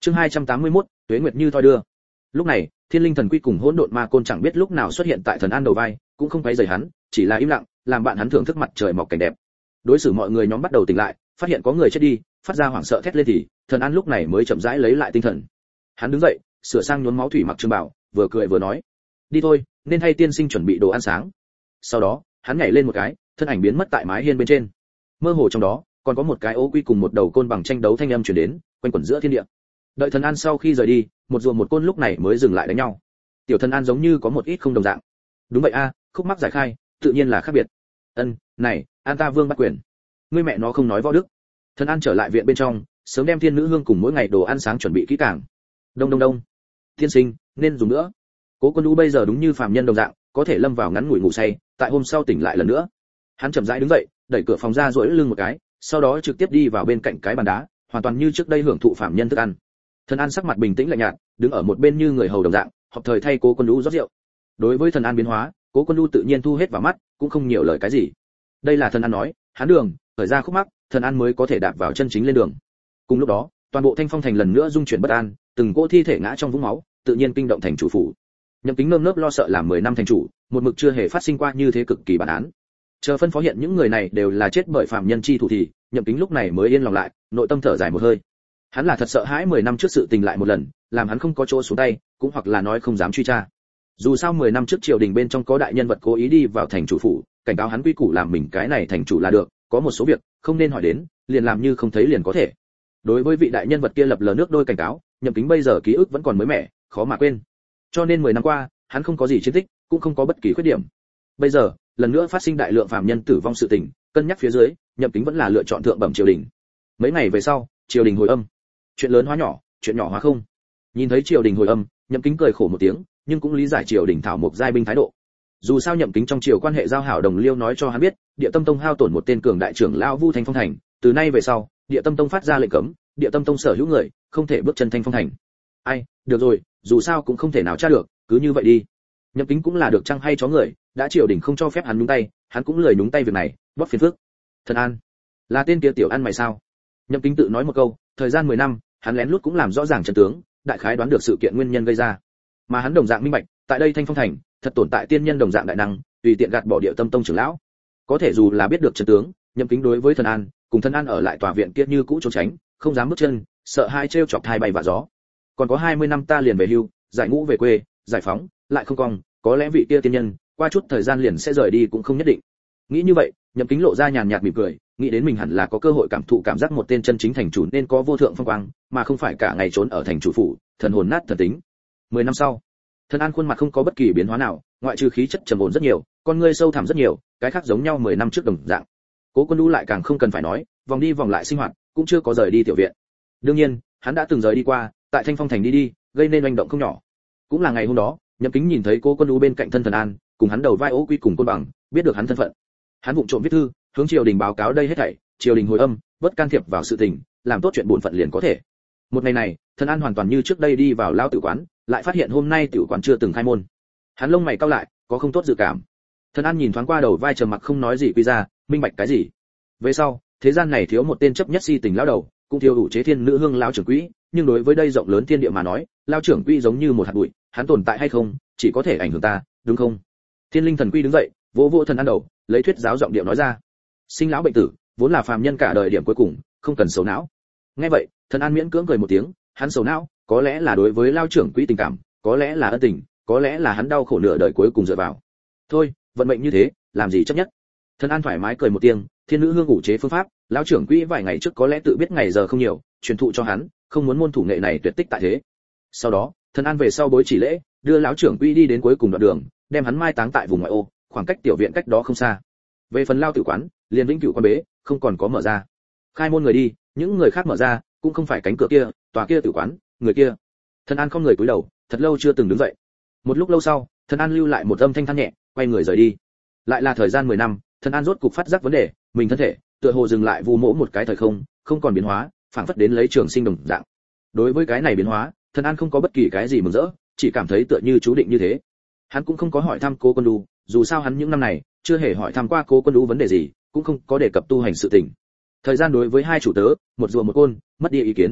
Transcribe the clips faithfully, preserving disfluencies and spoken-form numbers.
Chương hai trăm tám mươi mốt, Tuế Nguyệt như thoi đưa. Lúc này, Thiên Linh Thần Quy cùng Hỗn Độn Ma Côn chẳng biết lúc nào xuất hiện tại Thần An đầu vai, cũng không quấy rầy hắn, chỉ là im lặng, làm bạn hắn thưởng thức mặt trời mọc cảnh đẹp. Đối xử mọi người nhóm bắt đầu tỉnh lại, phát hiện có người chết đi, phát ra hoảng sợ thét lên thì, Thần An lúc này mới chậm rãi lấy lại tinh thần. Hắn đứng dậy, sửa sang nhuốm máu thủy mặc trường bào, vừa cười vừa nói: "Đi thôi, nên thay tiên sinh chuẩn bị đồ ăn sáng." Sau đó, hắn nhảy lên một cái, thân ảnh biến mất tại mái hiên bên trên. Mơ hồ trong đó, còn có một cái ố quy cùng một đầu côn bằng tranh đấu thanh âm truyền đến, quanh quẩn giữa thiên địa. Đợi Thần An sau khi rời đi, một rùa một côn lúc này mới dừng lại đánh nhau. Tiểu Thần An giống như có một ít không đồng dạng. Đúng vậy a, khúc mắc giải khai, tự nhiên là khác biệt. Ân, này, An ta Vương bắt quyền. Ngươi mẹ nó không nói võ đức. Thần An trở lại viện bên trong, sớm đem thiên nữ hương cùng mỗi ngày đồ ăn sáng chuẩn bị kỹ càng. Đông đông đông. Thiên sinh, nên dùng nữa. Cố Quân Lũ bây giờ đúng như phàm nhân đồng dạng, có thể lâm vào ngắn ngủi ngủ say, tại hôm sau tỉnh lại lần nữa. Hắn chậm rãi đứng dậy, đẩy cửa phòng ra duỗi lưng một cái, sau đó trực tiếp đi vào bên cạnh cái bàn đá, hoàn toàn như trước đây hưởng thụ phàm nhân thức ăn. Thần An sắc mặt bình tĩnh lạnh nhạt, đứng ở một bên như người hầu đồng dạng, họp thời thay Cố Quân Lũ rót rượu. Đối với Thần An biến hóa, Cố Quân Lũ tự nhiên thu hết vào mắt, cũng không nhiều lời cái gì. Đây là Thần An nói, hắn đường, thời ra khúc mắc, Thần An mới có thể đạp vào chân chính lên đường. Cùng lúc đó, toàn bộ Thanh Phong thành lần nữa dung chuyển bất an, từng cỗ thi thể ngã trong vũng máu, tự nhiên kinh động thành chủ phủ. Nhậm Kính nơm nớp lo sợ làm mười năm thành chủ, một mực chưa hề phát sinh qua như thế cực kỳ bản án. Chờ phân phó hiện những người này đều là chết bởi phạm nhân chi thủ thì, Nhậm Kính lúc này mới yên lòng lại, nội tâm thở dài một hơi. Hắn là thật sợ hãi mười năm trước sự tình lại một lần, làm hắn không có chỗ xuống tay, cũng hoặc là nói không dám truy tra. Dù sao mười năm trước triều đình bên trong có đại nhân vật cố ý đi vào thành chủ phủ, cảnh cáo hắn quy củ làm mình cái này thành chủ là được, có một số việc không nên hỏi đến, liền làm như không thấy liền có thể. Đối với vị đại nhân vật kia lập lờ nước đôi cảnh cáo, Nhậm Kính bây giờ ký ức vẫn còn mới mẻ, khó mà quên. Cho nên mười năm qua, hắn không có gì chiến tích, cũng không có bất kỳ khuyết điểm. Bây giờ, lần nữa phát sinh đại lượng phàm nhân tử vong sự tình, cân nhắc phía dưới, Nhậm Kính vẫn là lựa chọn thượng bẩm triều đình. Mấy ngày về sau, triều đình hồi âm. Chuyện lớn hóa nhỏ, chuyện nhỏ hóa không. Nhìn thấy triều đình hồi âm, Nhậm Kính cười khổ một tiếng, nhưng cũng lý giải triều đình thảo mục giai binh thái độ. Dù sao Nhậm Kính trong triều quan hệ giao hảo đồng liêu nói cho hắn biết, Địa Tâm Tông hao tổn một tên cường đại trưởng lão Vu Thanh Phong thành, từ nay về sau, Địa Tâm Tông phát ra lệnh cấm, Địa Tâm Tông sở hữu người không thể bước chân Thanh Phong thành. Ai, được rồi, dù sao cũng không thể nào tra được, cứ như vậy đi. Nhậm Kính cũng là được chăng hay chó người, đã triều đình không cho phép hắn nhúng tay, hắn cũng lười nhúng tay việc này, bóp phiền phức. Thần An, là tên kia tiểu ăn mày sao? Nhậm Kính tự nói một câu, thời gian mười năm, hắn lén lút cũng làm rõ ràng chân tướng, đại khái đoán được sự kiện nguyên nhân gây ra. Mà hắn đồng dạng minh bạch, tại đây Thanh Phong thành, thật tồn tại tiên nhân đồng dạng đại năng, tùy tiện gạt bỏ Địa Tâm Tông trưởng lão. Có thể dù là biết được chân tướng, Nhậm Kính đối với Thần An, cùng Thần An ở lại tòa viện kia như cũ trốn tránh, không dám bước chân, sợ hai trêu chọc thai bay vạ gió. Còn có hai mươi năm ta liền về hưu, giải ngũ về quê, giải phóng, lại không cong, có lẽ vị kia tiên nhân, qua chút thời gian liền sẽ rời đi cũng không nhất định. Nghĩ như vậy, Nhậm Kính lộ ra nhàn nhạt mỉm cười, nghĩ đến mình hẳn là có cơ hội cảm thụ cảm giác một tên chân chính thành chủ nên có vô thượng phong quang, mà không phải cả ngày trốn ở thành chủ phủ, thần hồn nát thần tính. Mười năm sau, Thần An khuôn mặt không có bất kỳ biến hóa nào, ngoại trừ khí chất trầm ổn rất nhiều, con ngươi sâu thẳm rất nhiều, cái khác giống nhau mười năm trước đồng dạng. Cố Quân Lũ lại càng không cần phải nói, vòng đi vòng lại sinh hoạt, cũng chưa có rời đi tiểu viện. Đương nhiên, hắn đã từng rời đi qua, tại Thanh Phong thành đi đi, gây nên oanh động không nhỏ. Cũng là ngày hôm đó, Nhậm Kính nhìn thấy Cố Quân Lũ bên cạnh thân Thần An, cùng hắn đầu vai ố quy cùng côn bằng, biết được hắn thân phận. Hắn vụng trộm viết thư, hướng triều đình báo cáo đây hết thảy, triều đình hồi âm, bất can thiệp vào sự tình, làm tốt chuyện bổn phận liền có thể. Một ngày này, Thần An hoàn toàn như trước đây đi vào lao tử quán, lại phát hiện hôm nay tiểu quán chưa từng khai môn. Hắn lông mày cau lại, có không tốt dự cảm. Thần An nhìn thoáng qua đầu vai trầm mặc không nói gì quy ra, minh bạch cái gì. Về sau, thế gian này thiếu một tên chấp nhất si tình lão đầu, cũng thiếu đủ chế thiên nữ hương lão trưởng quỹ, nhưng đối với đây rộng lớn thiên địa mà nói, lão trưởng quỹ giống như một hạt bụi, hắn tồn tại hay không, chỉ có thể ảnh hưởng ta, đúng không? Thiên Linh Thần Quy đứng dậy, vỗ vỗ Thần An đầu, lấy thuyết giáo giọng điệu nói ra. Sinh lão bệnh tử, vốn là phàm nhân cả đời điểm cuối cùng, không cần sầu não. Nghe vậy, Thần An miễn cưỡng cười một tiếng, hắn sầu não, có lẽ là đối với lão trưởng quỹ tình cảm, có lẽ là ân tình, có lẽ là hắn đau khổ nửa đời cuối cùng dựa vào. Thôi, vận mệnh như thế, làm gì chấp nhất. Thần An thoải mái cười một tiếng, thiên nữ hương ngủ chế phương pháp, lão trưởng quỹ vài ngày trước có lẽ tự biết ngày giờ không nhiều, truyền thụ cho hắn, không muốn môn thủ nghệ này tuyệt tích tại thế. Sau đó, Thần An về sau bối chỉ lễ, đưa lão trưởng quỹ đi đến cuối cùng đoạn đường, đem hắn mai táng tại vùng ngoại ô, khoảng cách tiểu viện cách đó không xa. Về phần lao tử quán, liền vĩnh cửu quan bế, không còn có mở ra. Khai môn người đi, những người khác mở ra, cũng không phải cánh cửa kia, tòa kia tử quán, người kia. Thần An không người cúi đầu, thật lâu chưa từng đứng dậy. Một lúc lâu sau, Thần An lưu lại một âm thanh than nhẹ, quay người rời đi. Lại là thời gian mười năm, Thần An rốt cục phát giác vấn đề, mình thân thể, tựa hồ dừng lại vu mỗ một cái thời không, không còn biến hóa, phảng phất đến lấy trường sinh đồng dạng. Đối với cái này biến hóa, Thần An không có bất kỳ cái gì mừng rỡ, chỉ cảm thấy tựa như chú định như thế. Hắn cũng không có hỏi thăm Cố Quân Lũ, dù sao hắn những năm này chưa hề hỏi thăm qua Cố Quân Lũ vấn đề gì, cũng không có đề cập tu hành sự tình. Thời gian đối với hai chủ tớ, một rùa một côn, mất đi ý kiến.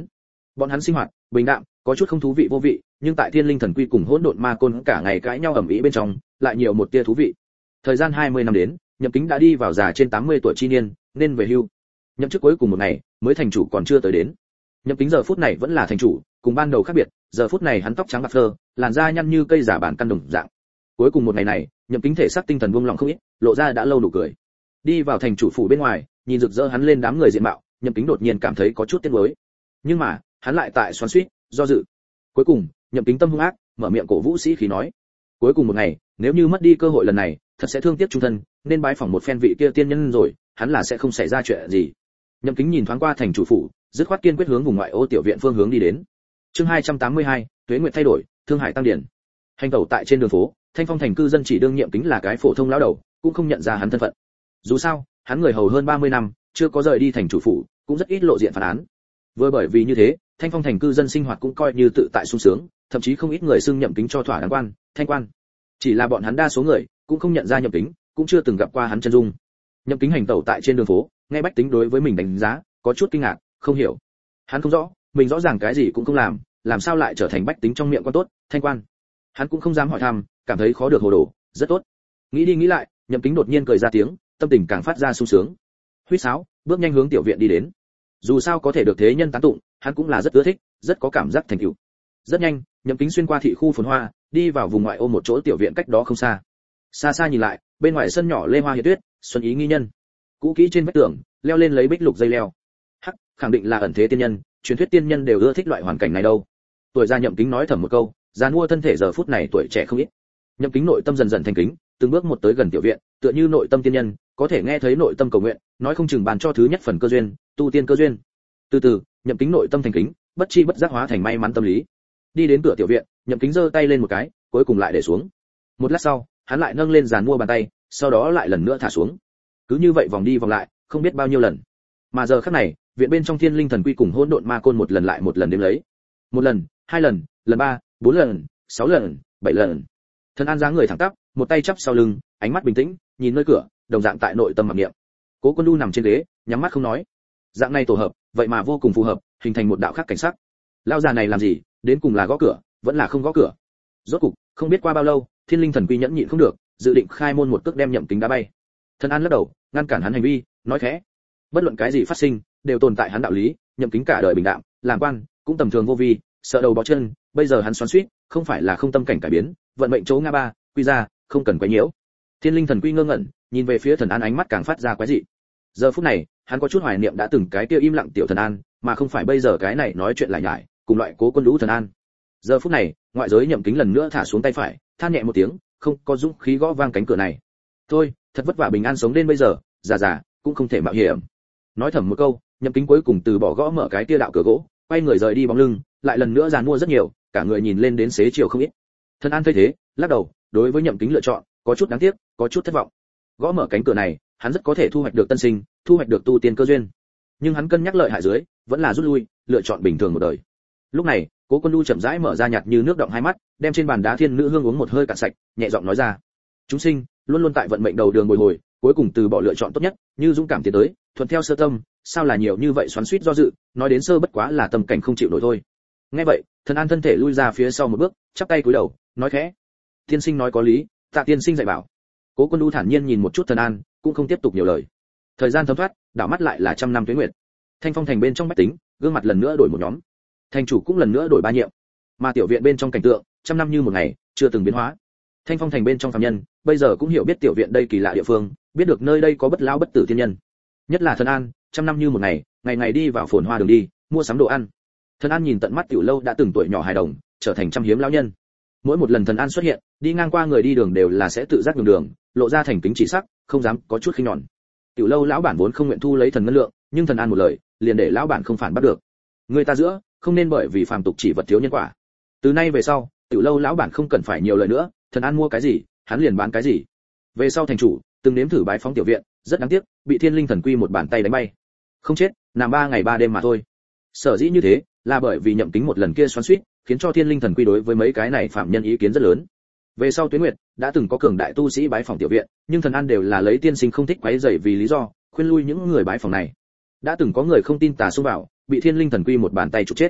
Bọn hắn sinh hoạt bình đạm, có chút không thú vị vô vị, nhưng tại Thiên Linh Thần Quy cùng Hỗn Độn Ma Côn cả ngày cãi nhau ầm ĩ bên trong, lại nhiều một tia thú vị. Thời gian hai mươi năm đến, Nhậm Kính đã đi vào già trên tám mươi tuổi chi niên, nên về hưu. Nhậm chức cuối cùng một ngày, mới thành chủ còn chưa tới đến. Nhậm Kính giờ phút này vẫn là thành chủ, cùng ban đầu khác biệt, giờ phút này hắn tóc trắng bạc phơ, làn da nhăn như cây giả bản căn đồng dạng. Cuối cùng một ngày này, Nhậm Kính thể xác tinh thần buông lỏng không ít, lộ ra đã lâu nụ cười. Đi vào thành chủ phủ bên ngoài, nhìn rực rỡ hắn lên đám người diện mạo, Nhậm Kính đột nhiên cảm thấy có chút tiếc nuối. Nhưng mà, hắn lại tại xoắn xuýt, do dự. Cuối cùng, Nhậm Kính tâm hung ác, mở miệng cổ vũ sĩ khí nói: cuối cùng một ngày, nếu như mất đi cơ hội lần này, thật sẽ thương tiếc trung thân, nên bái phỏng một phen vị kia tiên nhân rồi, hắn là sẽ không xảy ra chuyện gì. Nhậm Kính nhìn thoáng qua thành chủ phủ, dứt khoát kiên quyết hướng vùng ngoại ô tiểu viện phương hướng đi đến. Chương hai trăm tám mươi hai, Tuế Nguyệt thay đổi, Thương Hải tăng điển. Hành tẩu tại trên đường phố, Thanh Phong thành cư dân chỉ đương Nhậm Kính là cái phổ thông lão đầu, cũng không nhận ra hắn thân phận. Dù sao, hắn người hầu hơn ba mươi năm, chưa có rời đi thành chủ phủ, cũng rất ít lộ diện phản án. Vừa bởi vì như thế, Thanh Phong thành cư dân sinh hoạt cũng coi như tự tại sung sướng, thậm chí không ít người xưng Nhậm Kính cho thỏa đáng quan, thanh quan. Chỉ là bọn hắn đa số người cũng không nhận ra Nhậm Kính, cũng chưa từng gặp qua hắn chân dung. Nhậm Kính hành tẩu tại trên đường phố, nghe bách tính đối với mình đánh giá, có chút kinh ngạc, không hiểu. Hắn không rõ, mình rõ ràng cái gì cũng không làm, làm sao lại trở thành bách tính trong miệng quan tốt, thanh quan. Hắn cũng không dám hỏi thăm, cảm thấy khó được hồ đồ, rất tốt. Nghĩ đi nghĩ lại, Nhậm Kính đột nhiên cười ra tiếng, tâm tình càng phát ra sung sướng. Huýt sáo, bước nhanh hướng tiểu viện đi đến. Dù sao có thể được thế nhân tán tụng, hắn cũng là rất ưa thích, rất có cảm giác thành tựu. Rất nhanh, Nhậm Kính xuyên qua thị khu phồn hoa, đi vào vùng ngoại ô một chỗ tiểu viện cách đó không xa. Xa xa nhìn lại, bên ngoài sân nhỏ lê hoa hiện tuyết, xuân ý nghi nhân. Cũ kỹ trên vách tường, leo lên lấy bích lục dây leo. Hắc, khẳng định là ẩn thế tiên nhân, truyền thuyết tiên nhân đều ưa thích loại hoàn cảnh này đâu. Tuổi già Nhậm Kính nói thầm một câu, già mua thân thể giờ phút này tuổi trẻ không ít. Nhậm Kính nội tâm dần dần thành kính, từng bước một tới gần tiểu viện, tựa như nội tâm tiên nhân, có thể nghe thấy nội tâm cầu nguyện, nói không chừng bàn cho thứ nhất phần cơ duyên, tu tiên cơ duyên. Từ từ, Nhậm Kính nội tâm thành kính, bất chi bất giác hóa thành may mắn tâm lý. Đi đến cửa tiểu viện, Nhậm Kính giơ tay lên một cái, cuối cùng lại để xuống. Một lát sau, hắn lại nâng lên giàn mua bàn tay, sau đó lại lần nữa thả xuống. Cứ như vậy vòng đi vòng lại, không biết bao nhiêu lần. Mà giờ khắc này, viện bên trong Thiên Linh Thần Quy cùng Hỗn Độn Ma Côn một lần lại một lần đếm lấy. Một lần, hai lần, lần ba, bốn lần, sáu lần, bảy lần. Thần An dáng người thẳng tắp, một tay chắp sau lưng, ánh mắt bình tĩnh, nhìn nơi cửa, đồng dạng tại nội tâm mặc niệm. Cố Quân Du nằm trên ghế, nhắm mắt không nói. Dạng này tổ hợp, vậy mà vô cùng phù hợp, hình thành một đạo khác cảnh sắc. Lão già này làm gì, đến cùng là gõ cửa, vẫn là không gõ cửa. Rốt cục, không biết qua bao lâu, Thiên Linh Thần Quy nhẫn nhịn không được, dự định khai môn một cước đem Nhậm Kính đá bay. Thần An lắc đầu, ngăn cản hắn hành vi, nói khẽ: bất luận cái gì phát sinh, đều tồn tại hắn đạo lý, Nhậm Kính cả đời bình đạm, làm quan cũng tầm thường vô vi, sợ đầu bó chân, bây giờ hắn xoắn xuýt, không phải là không tâm cảnh cải biến, vận mệnh chỗ ngã ba, quy ra, không cần quấy nhiễu. Thiên Linh Thần Quy ngơ ngẩn, nhìn về phía Thần An ánh mắt càng phát ra quái dị. Giờ phút này, hắn có chút hoài niệm đã từng cái kia im lặng tiểu Thần An, mà không phải bây giờ cái này nói chuyện lại nhải, cùng loại Cố Quân Lũ Thần An. Giờ phút này, ngoại giới Nhậm Kính lần nữa thả xuống tay phải, than nhẹ một tiếng, không có dũng khí gõ vang cánh cửa này. Thôi, thật vất vả bình an sống đến bây giờ, già già cũng không thể mạo hiểm. Nói thầm một câu, Nhậm Kính cuối cùng từ bỏ gõ mở cái kia đạo cửa gỗ, quay người rời đi bóng lưng, lại lần nữa giàn mua rất nhiều, cả người nhìn lên đến xế chiều không ít. Thần An thấy thế, lắc đầu, đối với Nhậm Kính lựa chọn, có chút đáng tiếc, có chút thất vọng. Gõ mở cánh cửa này, hắn rất có thể thu hoạch được tân sinh, thu hoạch được tu tiên cơ duyên. Nhưng hắn cân nhắc lợi hại dưới, vẫn là rút lui, lựa chọn bình thường một đời. Lúc này, Cố Quân Du chậm rãi mở ra nhạt như nước động hai mắt, đem trên bàn đá thiên nữ hương uống một hơi cạn sạch, nhẹ giọng nói ra: chúng sinh luôn luôn tại vận mệnh đầu đường bồi hồi, cuối cùng từ bỏ lựa chọn tốt nhất, như dũng cảm tiến tới, thuận theo sơ tâm, sao là nhiều như vậy xoắn xuýt do dự, nói đến sơ bất quá là tâm cảnh không chịu nổi thôi. Nghe vậy, Thần An thân thể lui ra phía sau một bước, chắp tay cúi đầu, nói khẽ: tiên sinh nói có lý, tạ tiên sinh dạy bảo. Cố Quân Du thản nhiên nhìn một chút Thần An, cũng không tiếp tục nhiều lời. Thời gian thấm thoát, đảo mắt lại là trăm năm tuế nguyệt. Thanh Phong thành bên trong bách tính, gương mặt lần nữa đổi một nhóm. Thành chủ cũng lần nữa đổi ba nhiệm. Mà tiểu viện bên trong cảnh tượng, trăm năm như một ngày, chưa từng biến hóa. Thanh Phong thành bên trong phàm nhân, bây giờ cũng hiểu biết tiểu viện đây kỳ lạ địa phương, biết được nơi đây có bất lão bất tử tiên nhân. Nhất là Thần An, trăm năm như một ngày, ngày ngày đi vào phồn hoa đường đi, mua sắm đồ ăn. Thần An nhìn tận mắt tiểu lâu đã từng tuổi nhỏ hài đồng, trở thành trăm hiếm lão nhân. Mỗi một lần Thần An xuất hiện, đi ngang qua người đi đường đều là sẽ tự giác nhường đường, lộ ra thành kính chỉ sắc, không dám có chút khinh nhọn. Tiểu lâu lão bản vốn không nguyện thu lấy thần ngân lượng, nhưng Thần An một lời, liền để lão bản không phản bắt được. Người ta giữa, không nên bởi vì phàm tục chỉ vật thiếu nhân quả. Từ nay về sau, tiểu lâu lão bản không cần phải nhiều lời nữa, Thần An mua cái gì, hắn liền bán cái gì. Về sau thành chủ từng nếm thử bái phóng tiểu viện, rất đáng tiếc, bị Thiên Linh Thần Quy một bàn tay đánh bay. Không chết, nằm ba ngày ba đêm mà thôi. Sở dĩ như thế, là bởi vì Nhậm Kính một lần kia xoắn xuýt, khiến cho Thiên Linh Thần Quy đối với mấy cái này phạm nhân ý kiến rất lớn. Về sau Tuế Nguyệt đã từng có cường đại tu sĩ bái phỏng tiểu viện, nhưng Thần An đều là lấy tiên sinh không thích quấy rầy vì lý do, khuyên lui những người bái phỏng này. Đã từng có người không tin tà xông vào, bị Thiên Linh Thần Quy một bàn tay trục chết.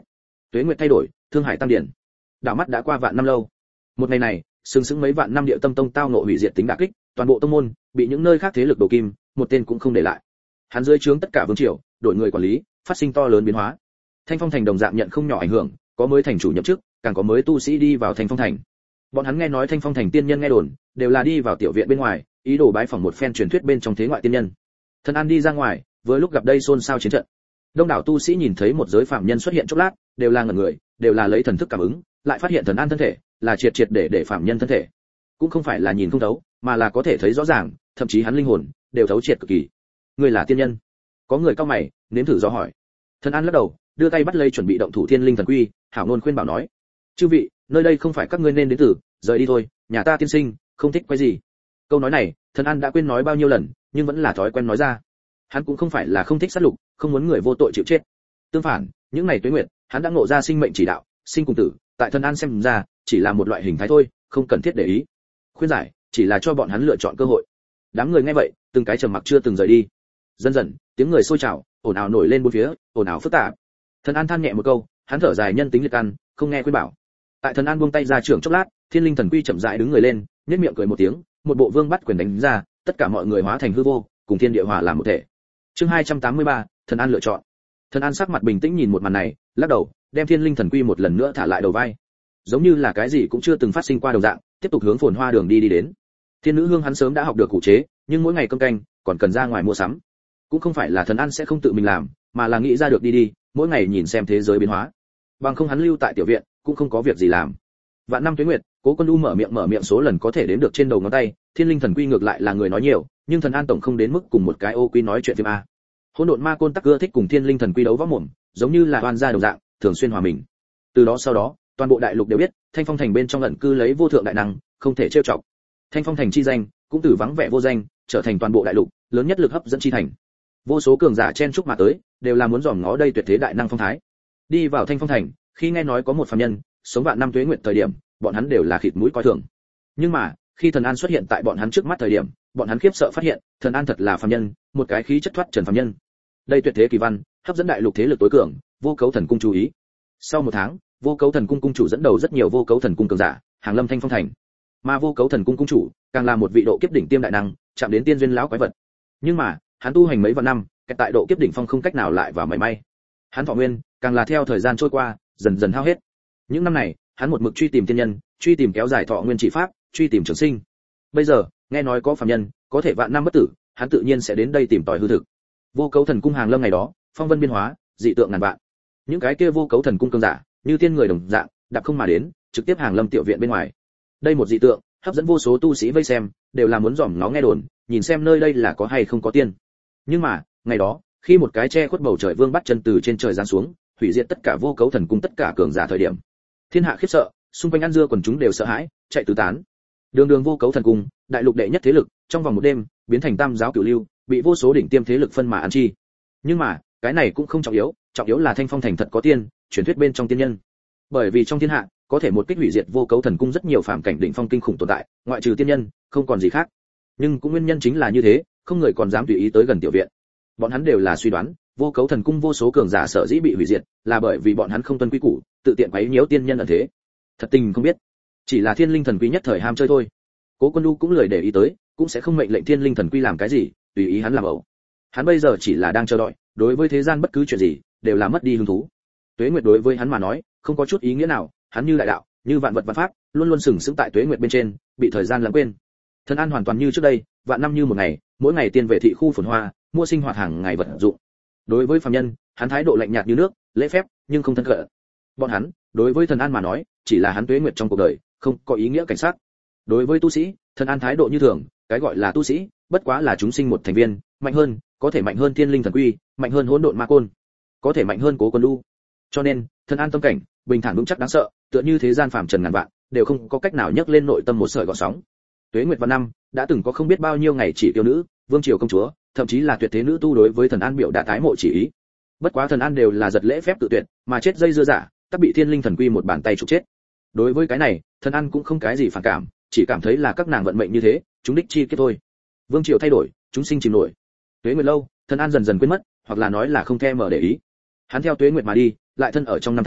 Tuế nguyệt thay đổi, thương hải tăng điển. Đảo mắt đã qua vạn năm lâu. Một ngày này, sừng sững mấy vạn năm địa tâm tông tao ngộ hủy diệt tính đả kích, toàn bộ tông môn bị những nơi khác thế lực đổ kim, một tên cũng không để lại. Hắn dưới trướng tất cả vương triều, đổi người quản lý, phát sinh to lớn biến hóa. Thanh Phong thành đồng dạng nhận không nhỏ ảnh hưởng, có mới thành chủ nhậm chức, càng có mới tu sĩ đi vào Thanh Phong thành. Bọn hắn nghe nói Thanh Phong thành tiên nhân nghe đồn, đều là đi vào tiểu viện bên ngoài, ý đồ bái phỏng một phen truyền thuyết bên trong thế ngoại tiên nhân. Thần An đi ra ngoài, với lúc gặp đây xôn xao chiến trận. Đông đảo tu sĩ nhìn thấy một giới phạm nhân xuất hiện chốc lát, đều là ngẩn người, đều là lấy thần thức cảm ứng, lại phát hiện Thần An thân thể là triệt triệt để để phạm nhân thân thể, cũng không phải là nhìn không thấu, mà là có thể thấy rõ ràng, thậm chí hắn linh hồn đều thấu triệt cực kỳ. Người là tiên nhân? Có người cao mày, nếm thử do hỏi. Thần An lắc đầu, đưa tay bắt lấy chuẩn bị động thủ Thiên Linh Thần Quy, hảo nôn khuyên bảo nói: chư vị, nơi đây không phải các ngươi nên đến từ, rời đi thôi, nhà ta tiên sinh không thích quay gì. Câu nói này, Thần An đã quên nói bao nhiêu lần, nhưng vẫn là thói quen nói ra. Hắn cũng không phải là không thích sát lục, không muốn người vô tội chịu chết. Tương phản, những ngày tuế nguyệt, hắn đã ngộ ra sinh mệnh chỉ đạo, sinh cùng tử, tại Thần An xem ra, chỉ là một loại hình thái thôi, không cần thiết để ý. Khuyên giải, chỉ là cho bọn hắn lựa chọn cơ hội. Đám người nghe vậy, từng cái trầm mặc chưa từng rời đi. Dần dần, tiếng người sôi trào, ồn ào nổi lên bốn phía, ồn ào phức tạp. Thần An than nhẹ một câu, hắn thở dài nhân tính liệt ăn, không nghe khuyên bảo. Tại Thần An buông tay ra trưởng chốc lát, Thiên Linh Thần Quy chậm rãi đứng người lên, nhếch miệng cười một tiếng, một bộ vương bắt quyền đánh ra, tất cả mọi người hóa thành hư vô, cùng thiên địa hòa làm một thể. Chương hai trăm tám mươi ba, Thần An lựa chọn. Thần An sắc mặt bình tĩnh nhìn một màn này, lắc đầu, đem Thiên Linh Thần Quy một lần nữa thả lại đầu vai. Giống như là cái gì cũng chưa từng phát sinh qua đồng dạng, tiếp tục hướng phồn hoa đường đi đi đến. Thiên nữ hương hắn sớm đã học được cụ chế, nhưng mỗi ngày cơm canh, còn cần ra ngoài mua sắm. Cũng không phải là Thần An sẽ không tự mình làm, mà là nghĩ ra được đi đi, mỗi ngày nhìn xem thế giới biến hóa. Bằng không hắn lưu tại tiểu viện, cũng không có việc gì làm. Vạn năm tuế nguyệt, Cố Quân Du mở miệng mở miệng số lần có thể đếm được trên đầu ngón tay, Thiên Linh Thần Quy ngược lại là người nói nhiều, nhưng Thần An tổng không đến mức cùng một cái ô quy nói chuyện phim a. Hỗn độn ma côn tắc ưa thích cùng Thiên Linh Thần Quy đấu võ mồm, giống như là oan gia đồng dạng, thường xuyên hòa mình. Từ đó sau đó, toàn bộ đại lục đều biết, Thanh Phong thành bên trong ẩn cư lấy vô thượng đại năng, không thể trêu chọc. Thanh Phong thành chi danh, cũng từ vắng vẻ vô danh, trở thành toàn bộ đại lục lớn nhất lực hấp dẫn chi thành. Vô số cường giả chen chúc mà tới, đều là muốn dòm ngó đây tuyệt thế đại năng phong thái. Đi vào Thanh Phong thành, khi nghe nói có một phàm nhân sống vạn năm tuế nguyệt thời điểm, bọn hắn đều là khịt mũi coi thường. Nhưng mà, khi Thần An xuất hiện tại bọn hắn trước mắt thời điểm, bọn hắn khiếp sợ phát hiện, Thần An thật là phàm nhân, một cái khí chất thoát trần phàm nhân. Đây tuyệt thế kỳ văn, hấp dẫn đại lục thế lực tối cường, Vô Cấu Thần Cung chú ý. Sau một tháng, Vô Cấu Thần Cung cung chủ dẫn đầu rất nhiều Vô Cấu Thần Cung cường giả, hàng lâm Thanh Phong thành. Mà Vô Cấu Thần Cung cung chủ, càng là một vị độ kiếp đỉnh tiêm đại năng, chạm đến tiên duyên lão quái vật. Nhưng mà, hắn tu hành mấy vạn năm, kẹt tại độ kiếp đỉnh phong không cách nào lại vào mảy may. Hắn thọ nguyên, càng là theo thời gian trôi qua, dần dần hao hết. Những năm này, hắn một mực truy tìm tiên nhân, truy tìm kéo dài thọ nguyên chỉ pháp, truy tìm trường sinh. Bây giờ, nghe nói có phàm nhân có thể vạn năm bất tử, hắn tự nhiên sẽ đến đây tìm tòi hư thực. Vô Cấu Thần Cung hàng lâm ngày đó, phong vân biên hóa, dị tượng ngàn vạn. Những cái kia Vô Cấu Thần Cung cường giả, như tiên người đồng dạng, đạp không mà đến, trực tiếp hàng lâm tiểu viện bên ngoài. Đây một dị tượng, hấp dẫn vô số tu sĩ vây xem, đều là muốn dòm ngó nghe đồn, nhìn xem nơi đây là có hay không có tiên. Nhưng mà, ngày đó, khi một cái che khuất bầu trời vương bắt chân từ trên trời giáng xuống, hủy diệt tất cả Vô Cấu Thần Cung tất cả cường giả thời điểm, thiên hạ khiếp sợ, xung quanh ăn dưa quần chúng đều sợ hãi, chạy tứ tán. Đường đường Vô Cấu Thần Cung, đại lục đệ nhất thế lực, trong vòng một đêm biến thành tam giáo cửu lưu, bị vô số đỉnh tiêm thế lực phân mà ăn chi. Nhưng mà, cái này cũng không trọng yếu, trọng yếu là Thanh Phong thành thật có tiên, truyền thuyết bên trong tiên nhân. Bởi vì trong thiên hạ, có thể một kích hủy diệt Vô Cấu Thần Cung rất nhiều phàm cảnh đỉnh phong kinh khủng tồn tại, ngoại trừ tiên nhân, không còn gì khác. Nhưng cũng nguyên nhân chính là như thế, không người còn dám tùy ý tới gần tiểu viện. Bọn hắn đều là suy đoán, Vô Cấu Thần Cung vô số cường giả sở dĩ bị hủy diệt, là bởi vì bọn hắn không tuân quy củ, tự tiện quấy nhiễu tiên nhân ẩn thế. Thật tình không biết, chỉ là Thiên Linh Thần Quy nhất thời ham chơi thôi. Cố Quân Du cũng lười để ý tới, cũng sẽ không mệnh lệnh Thiên Linh Thần Quy làm cái gì, tùy ý hắn làm ẩu. Hắn bây giờ chỉ là đang chờ đợi, đối với thế gian bất cứ chuyện gì, đều là mất đi hứng thú. Tuế Nguyệt đối với hắn mà nói, không có chút ý nghĩa nào, hắn như đại đạo, như vạn vật vạn pháp, luôn luôn sừng sững tại Tuế Nguyệt bên trên, bị thời gian lãng quên. Thần An hoàn toàn như trước đây, vạn năm như một ngày, mỗi ngày tiên về thị khu phồn hoa, mua sinh hoạt hàng ngày vật dụng. Đối với phàm nhân, hắn thái độ lạnh nhạt như nước, lễ phép, nhưng không thân cận. Bọn hắn, đối với Thần An mà nói, chỉ là hắn Tuế Nguyệt trong cuộc đời, không có ý nghĩa cảnh sát. Đối với tu sĩ, Thần An thái độ như thường, cái gọi là tu sĩ, bất quá là chúng sinh một thành viên, mạnh hơn, có thể mạnh hơn Thiên Linh Thần Quy, mạnh hơn Hỗn Độn Ma Côn, có thể mạnh hơn Cố Quân Du. Cho nên, Thần An tâm cảnh, bình thản vững chắc đáng sợ, tựa như thế gian phàm trần ngàn vạn, đều không có cách nào nhấc lên nội tâm một sợi gợn sóng. Tuế Nguyệt vạn năm, đã từng có không biết bao nhiêu ngày chỉ tiêu nữ, vương triều công chúa, thậm chí là tuyệt thế nữ tu đối với Thần An biểu đạt tái mộ chỉ ý. Bất quá Thần An đều là giật lễ phép tự tuyệt, mà chết dây dưa giả, tất bị Thiên Linh Thần Quy một bàn tay trục chết. Đối với cái này, Thần An cũng không cái gì phản cảm, chỉ cảm thấy là các nàng vận mệnh như thế, chúng đích chi kết thôi. Vương triều thay đổi, chúng sinh chìm nổi. Tuế Nguyệt lâu, Thần An dần dần quên mất, hoặc là nói là không thèm mở để ý. Hắn theo Tuế Nguyệt mà đi, lại thân ở trong năm tháng,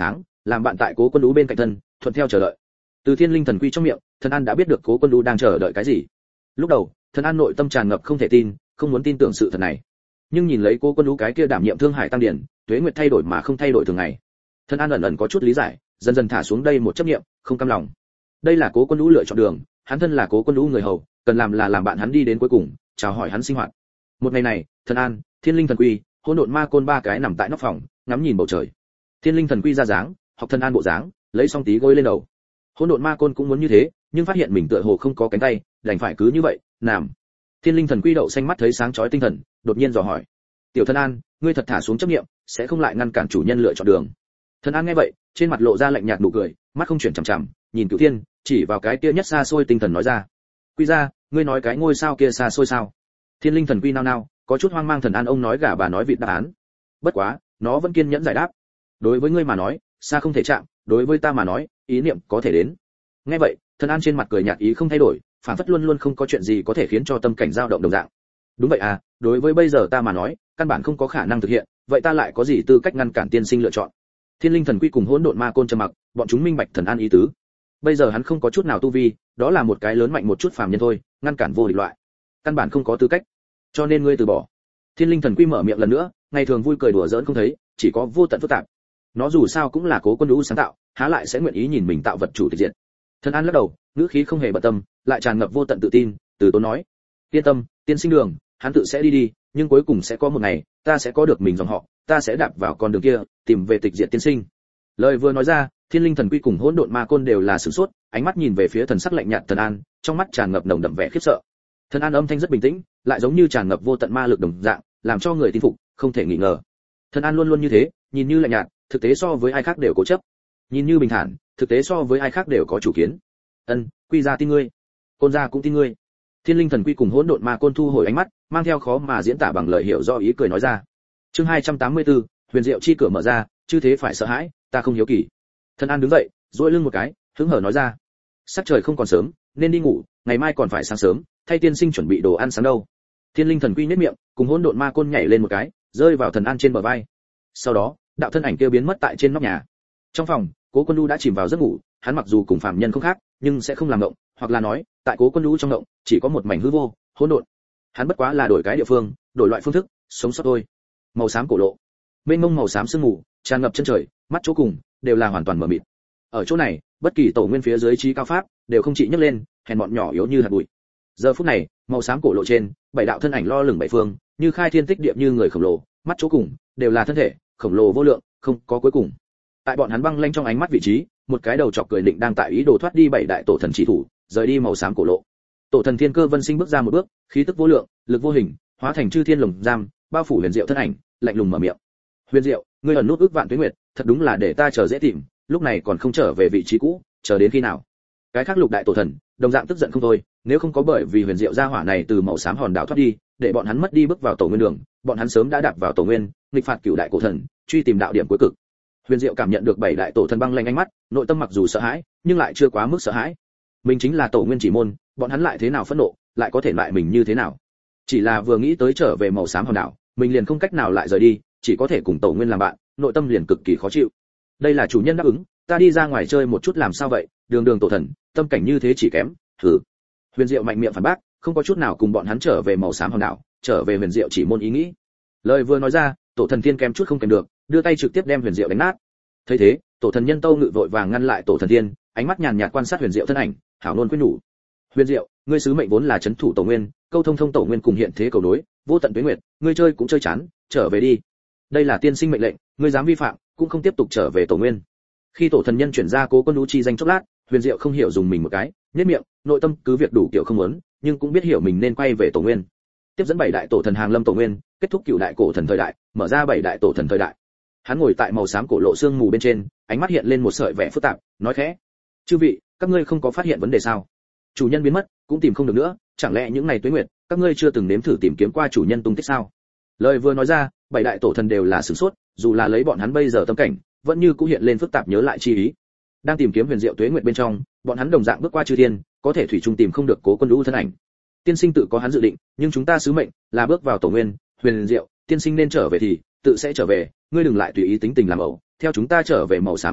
làm bạn tại Cố Quân Ú bên cạnh thân, thuận theo chờ đợi. Từ Thiên Linh Thần Quy trong miệng, Thần An đã biết được Cố Quân Ú đang chờ đợi cái gì. Lúc đầu, Thần An nội tâm tràn ngập không thể tin, không muốn tin tưởng sự thật này. Nhưng nhìn lấy Cố Quân Ú cái kia đảm nhiệm Thương Hải tăng điển, tuế nguyệt thay đổi mà không thay đổi thường ngày. Thần An ẩn ẩn có chút lý giải, dần dần thả xuống đây một chấp niệm, không cam lòng. Đây là Cố Quân Ú lựa chọn đường, hắn thân là Cố Quân Ú người hầu, cần làm là làm bạn hắn đi đến cuối cùng, chào hỏi hắn sinh hoạt. Một ngày này, Thần An, Thiên Linh Thần Quy, Hỗn Độn Ma Côn ba cái nằm tại nóc phòng, ngắm nhìn bầu trời. Thiên Linh Thần Quy ra dáng, học Thần An bộ dáng, lấy song tí gối lên đầu. Hỗn Độn Ma Côn cũng muốn như thế, nhưng phát hiện mình tựa hồ không có cánh tay, đành phải cứ như vậy, nằm. Thiên Linh Thần Quy đậu xanh mắt thấy sáng chói tinh thần, đột nhiên dò hỏi: "Tiểu Thần An, ngươi thật thả xuống chấp niệm, sẽ không lại ngăn cản chủ nhân lựa chọn đường?" Thần An nghe vậy, trên mặt lộ ra lạnh nhạt nụ cười, mắt không chuyển chằm chằm, nhìn Cửu Thiên, chỉ vào cái kia nhất xa xôi tinh thần nói ra: "Quy ra, ngươi nói cái ngôi sao kia xa xôi sao?" Thiên Linh Thần Quy nao nao, có chút hoang mang. Thần An ông nói gà bà nói vịt đáp án. Bất quá, nó vẫn kiên nhẫn giải đáp: "Đối với ngươi mà nói, xa không thể chạm, đối với ta mà nói, ý niệm có thể đến." Nghe vậy, Thần An trên mặt cười nhạt ý không thay đổi, phản phất luôn luôn không có chuyện gì có thể khiến cho tâm cảnh dao động đồng dạng. "Đúng vậy à, đối với bây giờ ta mà nói, căn bản không có khả năng thực hiện, vậy ta lại có gì tư cách ngăn cản tiên sinh lựa chọn?" Thiên Linh Thần Quy cùng Hỗn Độn Ma Côn trầm mặc, bọn chúng minh bạch Thần An ý tứ. Bây giờ hắn không có chút nào tu vi, đó là một cái lớn mạnh một chút phàm nhân thôi, ngăn cản vô địch loại, căn bản không có tư cách. Cho nên ngươi từ bỏ. Thiên Linh Thần Quy mở miệng lần nữa, ngày thường vui cười đùa giỡn không thấy, chỉ có vô tận phức tạp. Nó dù sao cũng là Cố Quân Ú sáng tạo, há lại sẽ nguyện ý nhìn mình tạo vật chủ tịch diệt. Thần An lắc đầu, ngữ khí không hề bận tâm, lại tràn ngập vô tận tự tin, từ tốn nói: "Yên tâm, tiên sinh đường, hắn tự sẽ đi đi, nhưng cuối cùng sẽ có một ngày, ta sẽ có được mình dòng họ, ta sẽ đạp vào con đường kia, tìm về tịch diệt tiên sinh." Lời vừa nói ra, Thiên Linh Thần Quy cùng Hỗn Độn Ma Côn đều là sửng sốt, ánh mắt nhìn về phía thần sắc lạnh nhạt Thần An, trong mắt tràn ngập nồng đậm vẻ khiếp sợ. Thần An âm thanh rất bình tĩnh, lại giống như tràn ngập vô tận ma lực đồng dạng, làm cho người tin phục, không thể nghi ngờ. Thần An luôn luôn như thế, nhìn như lạnh nhạt, thực tế so với ai khác đều cố chấp. Nhìn như bình thản, thực tế so với ai khác đều có chủ kiến. "Ân, Quy gia tin ngươi, Côn gia cũng tin ngươi." Thiên Linh Thần Quy cùng Hỗn Độn Ma Côn thu hồi ánh mắt, mang theo khó mà diễn tả bằng lời hiểu do ý cười nói ra. Chương hai trăm tám mươi tư, huyền diệu chi cửa mở ra, chư thế phải sợ hãi, ta không hiếu kỳ. Thần An đứng dậy, duỗi lưng một cái, hứng hở nói ra: "Sắc trời không còn sớm, nên đi ngủ, ngày mai còn phải sáng sớm, thay tiên sinh chuẩn bị đồ ăn sáng đâu." Thiên Linh Thần Quy nhếch miệng, cùng Hỗn Độn Ma Côn nhảy lên một cái, rơi vào Thần An trên bờ vai. Sau đó, đạo thân ảnh kia biến mất tại trên nóc nhà. Trong phòng, Cố Quân Ú đã chìm vào giấc ngủ, hắn mặc dù cùng phàm nhân không khác, nhưng sẽ không làm động, hoặc là nói, tại Cố Quân Ú trong động, chỉ có một mảnh hư vô, hỗn độn. Hắn bất quá là đổi cái địa phương, đổi loại phương thức, sống sót thôi. Màu xám cổ lộ, mênh mông màu xám sương mù, tràn ngập chân trời, mắt chỗ cùng đều là hoàn toàn mờ mịt. Ở chỗ này, bất kỳ tổ nguyên phía dưới trí cao pháp đều không trị nhấc lên, hèn mọn nhỏ yếu như hạt bụi. Giờ phút này, màu xám cổ lộ trên, bảy đạo thân ảnh lo lửng bảy phương, như khai thiên tích địa như người khổng lồ, mắt chỗ cùng đều là thân thể khổng lồ vô lượng, không có cuối cùng. Tại bọn hắn băng lanh trong ánh mắt vị trí, một cái đầu chọc cười định đang tại ý đồ thoát đi bảy đại tổ thần chỉ thủ, rời đi màu xám cổ lộ. Tổ thần Thiên Cơ Vân Sinh bước ra một bước, khí tức vô lượng, lực vô hình, hóa thành chư thiên lồng giam, bao phủ huyền diệu thân ảnh, lạnh lùng mở miệng: "Huyền diệu, ngươi ẩn nút ước vạn tuế nguyệt, thật đúng là để ta chờ dễ tìm, lúc này còn không trở về vị trí cũ, chờ đến khi nào?" Cái khác lục đại tổ thần, đồng dạng tức giận không thôi, nếu không có bởi vì huyền diệu gia hỏa này từ màu xám hòn đảo thoát đi, để bọn hắn mất đi bước vào tổ nguyên đường, bọn hắn sớm đã đạp vào tổ nguyên, nghịch phạt cửu đại cổ thần, truy tìm đạo điểm cuối cực. Huyền diệu cảm nhận được bảy đại tổ thần băng lanh ánh mắt, nội tâm mặc dù sợ hãi, nhưng lại chưa quá mức sợ hãi. Mình chính là tổ nguyên chỉ môn, bọn hắn lại thế nào phẫn nộ, lại có thể lại mình như thế nào? Chỉ là vừa nghĩ tới trở về màu xám hòn đảo, mình liền không cách nào lại rời đi, chỉ có thể cùng tổ nguyên làm bạn, nội tâm liền cực kỳ khó chịu. Đây là chủ nhân đáp ứng, ta đi ra ngoài chơi một chút làm sao vậy? Đường đường tổ thần, tâm cảnh như thế chỉ kém, thử. Huyền diệu mạnh miệng phản bác, không có chút nào cùng bọn hắn trở về màu xám hòn đảo, trở về huyền diệu chỉ môn ý nghĩ. Lời vừa nói ra, tổ thần thiên kém chút không kèm được, đưa tay trực tiếp đem huyền diệu đánh nát. Thấy thế, tổ thần nhân Tâu Ngự vội vàng ngăn lại tổ thần thiên, ánh mắt nhàn nhạt quan sát huyền diệu thân ảnh, hảo nôn quyết nhủ: "Huyền diệu, ngươi sứ mệnh vốn là trấn thủ tổ nguyên, câu thông thông tổ nguyên cùng hiện thế cầu nối, vô tận tuế nguyệt, ngươi chơi cũng chơi chán, trở về đi. Đây là tiên sinh mệnh lệnh, ngươi dám vi phạm, cũng không tiếp tục trở về tổ nguyên." Khi tổ thần nhân chuyển ra Cố Quân Ú chi danh chốc lát, huyền diệu không hiểu dùng mình một cái, nhếch miệng, nội tâm cứ việc đủ kiểu không muốn, nhưng cũng biết hiểu mình nên quay về tổ nguyên. Tiếp dẫn bảy đại tổ thần hàng lâm tổ nguyên, kết thúc cửu đại cổ thần thời đại, mở ra bảy đại tổ thần thời đại. Hắn ngồi tại màu xám cổ lộ sương mù bên trên, ánh mắt hiện lên một sợi vẻ phức tạp, nói khẽ: "Chư vị, các ngươi không có phát hiện vấn đề sao? Chủ nhân biến mất, cũng tìm không được nữa, chẳng lẽ những ngày tuế nguyệt, các ngươi chưa từng nếm thử tìm kiếm qua chủ nhân tung tích sao?" Lời vừa nói ra, bảy đại tổ thần đều là sửng sốt, dù là lấy bọn hắn bây giờ tâm cảnh, vẫn như cũng hiện lên phức tạp nhớ lại chi ý. Đang tìm kiếm huyền diệu tuế nguyệt bên trong, bọn hắn đồng dạng bước qua chư thiên, có thể thủy chung tìm không được Cố Quân Ú thân ảnh. Tiên sinh tự có hắn dự định, nhưng chúng ta sứ mệnh là bước vào tổ nguyên, huyền diệu, tiên sinh nên trở về thì tự sẽ trở về, ngươi đừng lại tùy ý tính tình làm ẩu, theo chúng ta trở về màu xám hòn đảo,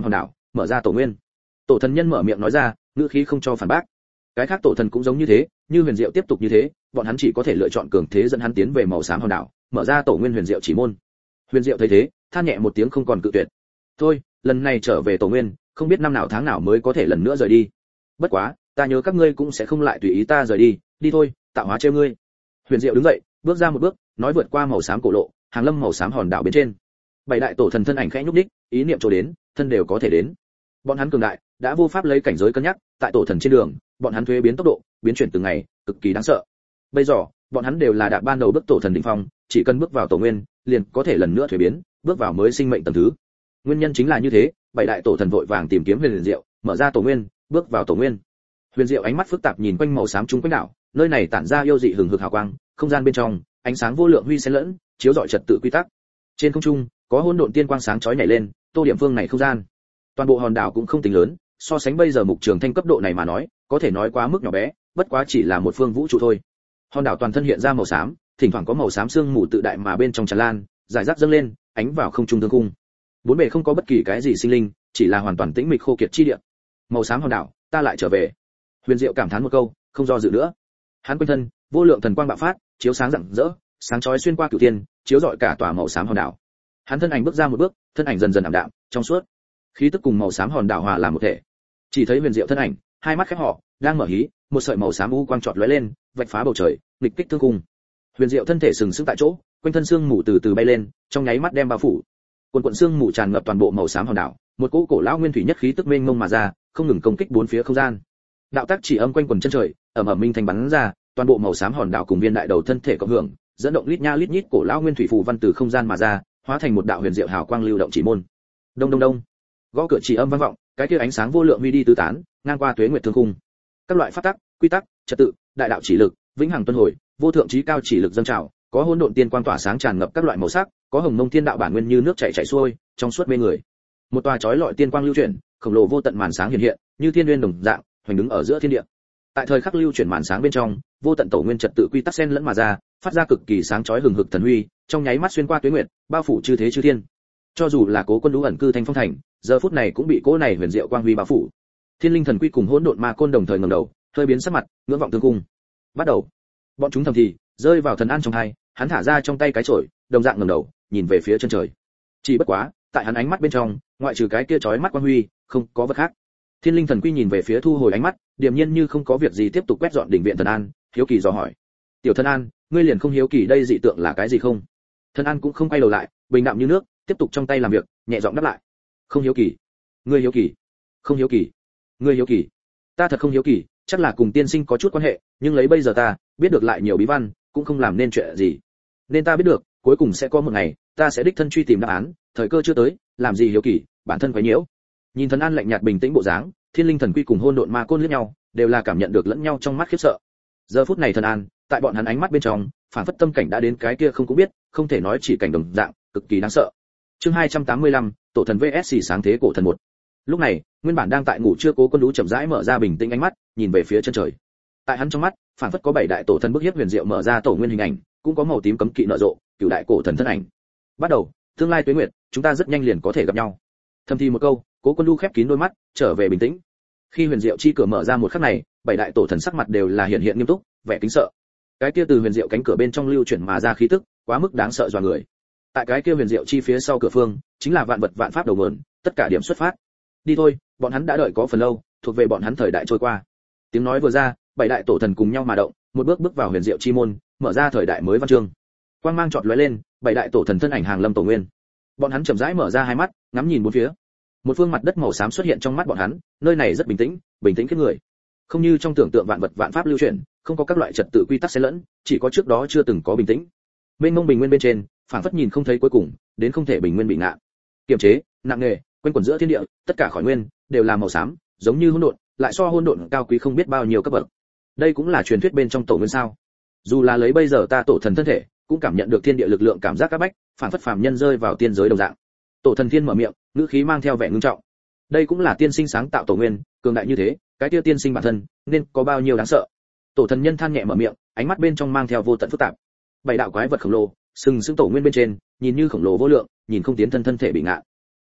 mở ra tổ nguyên. Tổ thần nhân mở miệng nói ra, ngữ khí không cho phản bác. Cái khác tổ thần cũng giống như thế, như Huyền Diệu tiếp tục như thế, bọn hắn chỉ có thể lựa chọn cường thế dẫn hắn tiến về màu xám hòn đảo, mở ra tổ nguyên Huyền Diệu chỉ môn. Huyền Diệu thấy thế, than nhẹ một tiếng không còn cự tuyệt. Thôi, lần này trở về tổ nguyên, không biết năm nào tháng nào mới có thể lần nữa rời đi. Bất quá, ta nhớ các ngươi cũng sẽ không lại tùy ý ta rời đi, đi thôi, tạo hóa trêu ngươi. Huyền Diệu đứng dậy, bước ra một bước, nói vượt qua màu xám cổ lộ, hàng lâm màu xám hòn đảo bên trên. Bảy đại tổ thần thân ảnh khẽ nhúc nhích, ý niệm chỗ đến, thân đều có thể đến. Bọn hắn cường đại, đã vô pháp lấy cảnh giới cân nhắc, tại tổ thần trên đường, bọn hắn thuế biến tốc độ, biến chuyển từng ngày, cực kỳ đáng sợ. Bây giờ, bọn hắn đều là đạp ban đầu bước tổ thần đỉnh phong, chỉ cần bước vào tổ nguyên, liền có thể lần nữa thuế biến, bước vào mới sinh mệnh tầng thứ. Nguyên nhân chính là như thế, bảy đại tổ thần vội vàng tìm kiếm Huyền Diệu, mở ra tổ nguyên, bước vào tổ nguyên. Huyền Diệu ánh mắt phức tạp nhìn quanh màu xám trung quanh đảo, nơi này tản ra yêu dị hừng hực hào quang, không gian bên trong, ánh sáng vô lượng huy xen lẫn, chiếu rọi trật tự quy tắc. Trên không trung, có hỗn độn tiên quang sáng chói nhảy lên, tô điểm phương này không gian. Toàn bộ hòn đảo cũng không tính lớn, so sánh bây giờ mục trường thanh cấp độ này mà nói, có thể nói quá mức nhỏ bé, bất quá chỉ là một phương vũ trụ thôi. Hòn đảo toàn thân hiện ra màu xám, thỉnh thoảng có màu xám sương mù tự đại mà bên trong tràn lan, rải rác dâng lên, ánh vào không trung thương cung. Bốn bề không có bất kỳ cái gì sinh linh, chỉ là hoàn toàn tĩnh mịch khô kiệt chi địa. Màu xám hòn đảo, ta lại trở về. Huyền Diệu cảm thán một câu, không do dự nữa. Hắn quanh thân, vô lượng thần quang bạo phát, chiếu sáng rạng rỡ, sáng chói xuyên qua cửu thiên, chiếu rọi cả tòa màu xám hòn đảo. Hắn thân ảnh bước ra một bước, thân ảnh dần dần ảm đạm, trong suốt. Khí tức cùng màu xám hòn đảo hòa làm một thể. Chỉ thấy Huyền Diệu thân ảnh, hai mắt khép hở, đang mở hí, một sợi màu xám u quang chọt lóe lên, vạch phá bầu trời, nghịch kích thương cung. Huyền Diệu thân thể sừng sững tại chỗ, quanh thân xương mù từ từ bay lên, trong nháy mắt đem bao phủ. Cuồn cuộn xương mù tràn ngập toàn bộ màu xám hòn đảo, một cỗ cổ lão nguyên thủy nhất khí tức mênh mông mà ra, không ngừng công kích bốn phía không gian. Đạo tác chỉ âm quanh quần chân trời, ầm ầm minh thành bắn ra, toàn bộ màu xám hòn đảo cùng viên đại đầu thân thể cộng hưởng, dẫn động lít nha lít nhít cổ lão nguyên thủy phù văn từ không gian mà ra, hóa thành một đạo huyền diệu hào quang lưu động chỉ môn. Đông đông đông. Gõ cửa chỉ âm vang vọng, cái kia ánh sáng vô lượng huy đi tứ tán, ngang qua tuế nguyệt thương khung. Các loại pháp tắc, quy tắc, trật tự, đại đạo chỉ lực, vĩnh hằng tuần hồi, vô thượng chí cao chỉ lực dâng trào, có hỗn độn tiên quang tỏa sáng tràn ngập các loại màu sắc, có hồng mông thiên đạo bản nguyên như nước chảy chảy xuôi, trong suốt mê người. Một tòa chói lọi tiên quang lưu chuyển, khổng lồ vô tận màn sáng hiện hiện, như thiên nguyên đồng dạng, hoành đứng ở giữa thiên địa. Tại thời khắc lưu chuyển màn sáng bên trong, vô tận tổ nguyên trật tự quy tắc xen lẫn mà ra, phát ra cực kỳ sáng chói hừng hực thần huy, trong nháy mắt xuyên qua tuế nguyệt, bao phủ chư thế chư thiên. Cho dù là Cố Quân Lũ ẩn cư Thanh Phong Thành, giờ phút này cũng bị cỗ này huyền diệu quang huy bao phủ. Thiên linh thần quy cùng hỗn độn ma côn đồng thời ngẩng đầu, hơi biến sắc mặt, ngưỡng vọng tương cung. Bắt đầu. Bọn chúng thầm thì, rơi vào thần an trong hai, hắn thả ra trong tay cái chổi, đồng dạng ngẩng đầu, nhìn về phía chân trời. Chỉ bất quá, tại hắn ánh mắt bên trong, ngoại trừ cái kia chói mắt quang huy, không có vật khác. Thiên linh thần quy nhìn về phía thu hồi ánh mắt, điềm nhiên như không có việc gì tiếp tục quét dọn đỉnh viện thần an, hiếu kỳ dò hỏi: "Tiểu thần an, ngươi liền không hiếu kỳ đây dị tượng là cái gì không?" Thần an cũng không quay đầu lại, bình đạm như nước, tiếp tục trong tay làm việc, nhẹ giọng đáp lại: "Không hiếu kỳ. Ngươi hiếu kỳ. Không hiếu kỳ. Ngươi hiếu kỳ. Ta thật không hiếu kỳ, chắc là cùng tiên sinh có chút quan hệ, nhưng lấy bây giờ ta, biết được lại nhiều bí văn, cũng không làm nên chuyện gì. Nên ta biết được, cuối cùng sẽ có một ngày, ta sẽ đích thân truy tìm đáp án, thời cơ chưa tới, làm gì hiếu kỳ, bản thân quấy nhiễu." Nhìn thần an lạnh nhạt bình tĩnh bộ dáng, thiên linh thần quy cùng hôn độn ma côn liếc nhau, đều là cảm nhận được lẫn nhau trong mắt khiếp sợ. Giờ phút này thần an, tại bọn hắn ánh mắt bên trong, phản phất tâm cảnh đã đến cái kia không cũng biết, không thể nói chỉ cảnh đồng dạng, cực kỳ đáng sợ. Chương hai trăm tám mươi lăm, tổ thần vs sáng thế cổ thần một. Lúc này, nguyên bản đang tại ngủ chưa Cố Quân Lũ chậm rãi mở ra bình tĩnh ánh mắt, nhìn về phía chân trời. Tại hắn trong mắt, phản phất có bảy đại tổ thần bức hiếp huyền diệu mở ra tổ nguyên hình ảnh, cũng có màu tím cấm kỵ nở rộ, cửu đại cổ thần thân ảnh. Bắt đầu, tương lai tuế nguyệt, chúng ta rất nhanh liền có thể gặp nhau. Thầm thì một câu, Cố Quân Lũ khép kín đôi mắt, trở về bình tĩnh. Khi huyền diệu chi cửa mở ra một khắc này, bảy đại tổ thần sắc mặt đều là hiện hiện nghiêm túc, vẻ kính sợ. Cái kia từ huyền diệu cánh cửa bên trong lưu chuyển mà ra khí tức, quá mức đáng sợ dọa người. Tại cái kia huyền diệu chi phía sau cửa phương, chính là vạn vật vạn pháp đầu nguồn, tất cả điểm xuất phát. Đi thôi, bọn hắn đã đợi có phần lâu, thuộc về bọn hắn thời đại trôi qua. Tiếng nói vừa ra, bảy đại tổ thần cùng nhau mà động, một bước bước vào huyền diệu chi môn, mở ra thời đại mới văn chương. Quang mang chợt lóe lên, bảy đại tổ thần thân ảnh hàng lâm tổ nguyên. Bọn hắn chậm rãi mở ra hai mắt, ngắm nhìn bốn phía. Một phương mặt đất màu xám xuất hiện trong mắt bọn hắn, nơi này rất bình tĩnh, bình tĩnh khiếp người. Không như trong tưởng tượng vạn vật vạn pháp lưu chuyển, không có các loại trật tự quy tắc xen lẫn, chỉ có trước đó chưa từng có bình tĩnh. Mênh mông bình nguyên bên trên, phảng phất nhìn không thấy cuối cùng, đến không thể bình nguyên bị ngạ. Kiềm chế, nặng nề, quanh quẩn giữa thiên địa, tất cả khỏi nguyên đều là màu xám, giống như hỗn độn, lại so hỗn độn cao quý không biết bao nhiêu cấp bậc. Đây cũng là truyền thuyết bên trong tổ nguyên sao? Dù là lấy bây giờ ta tổ thần thân thể, cũng cảm nhận được thiên địa lực lượng cảm giác các bách, phảng phất phàm nhân rơi vào tiên giới đồng dạng. Tổ thần thiên mở miệng, ngữ khí mang theo vẻ ngưng trọng. Đây cũng là tiên sinh sáng tạo tổ nguyên, cường đại như thế, cái kia tiên sinh bản thân nên có bao nhiêu đáng sợ. Tổ thần nhân than nhẹ mở miệng, ánh mắt bên trong mang theo vô tận phức tạp. Bảy đạo quái vật khổng lồ, sừng sững tổ nguyên bên trên, nhìn như khổng lồ vô lượng, nhìn không tiến thân thân thể bị ngạ.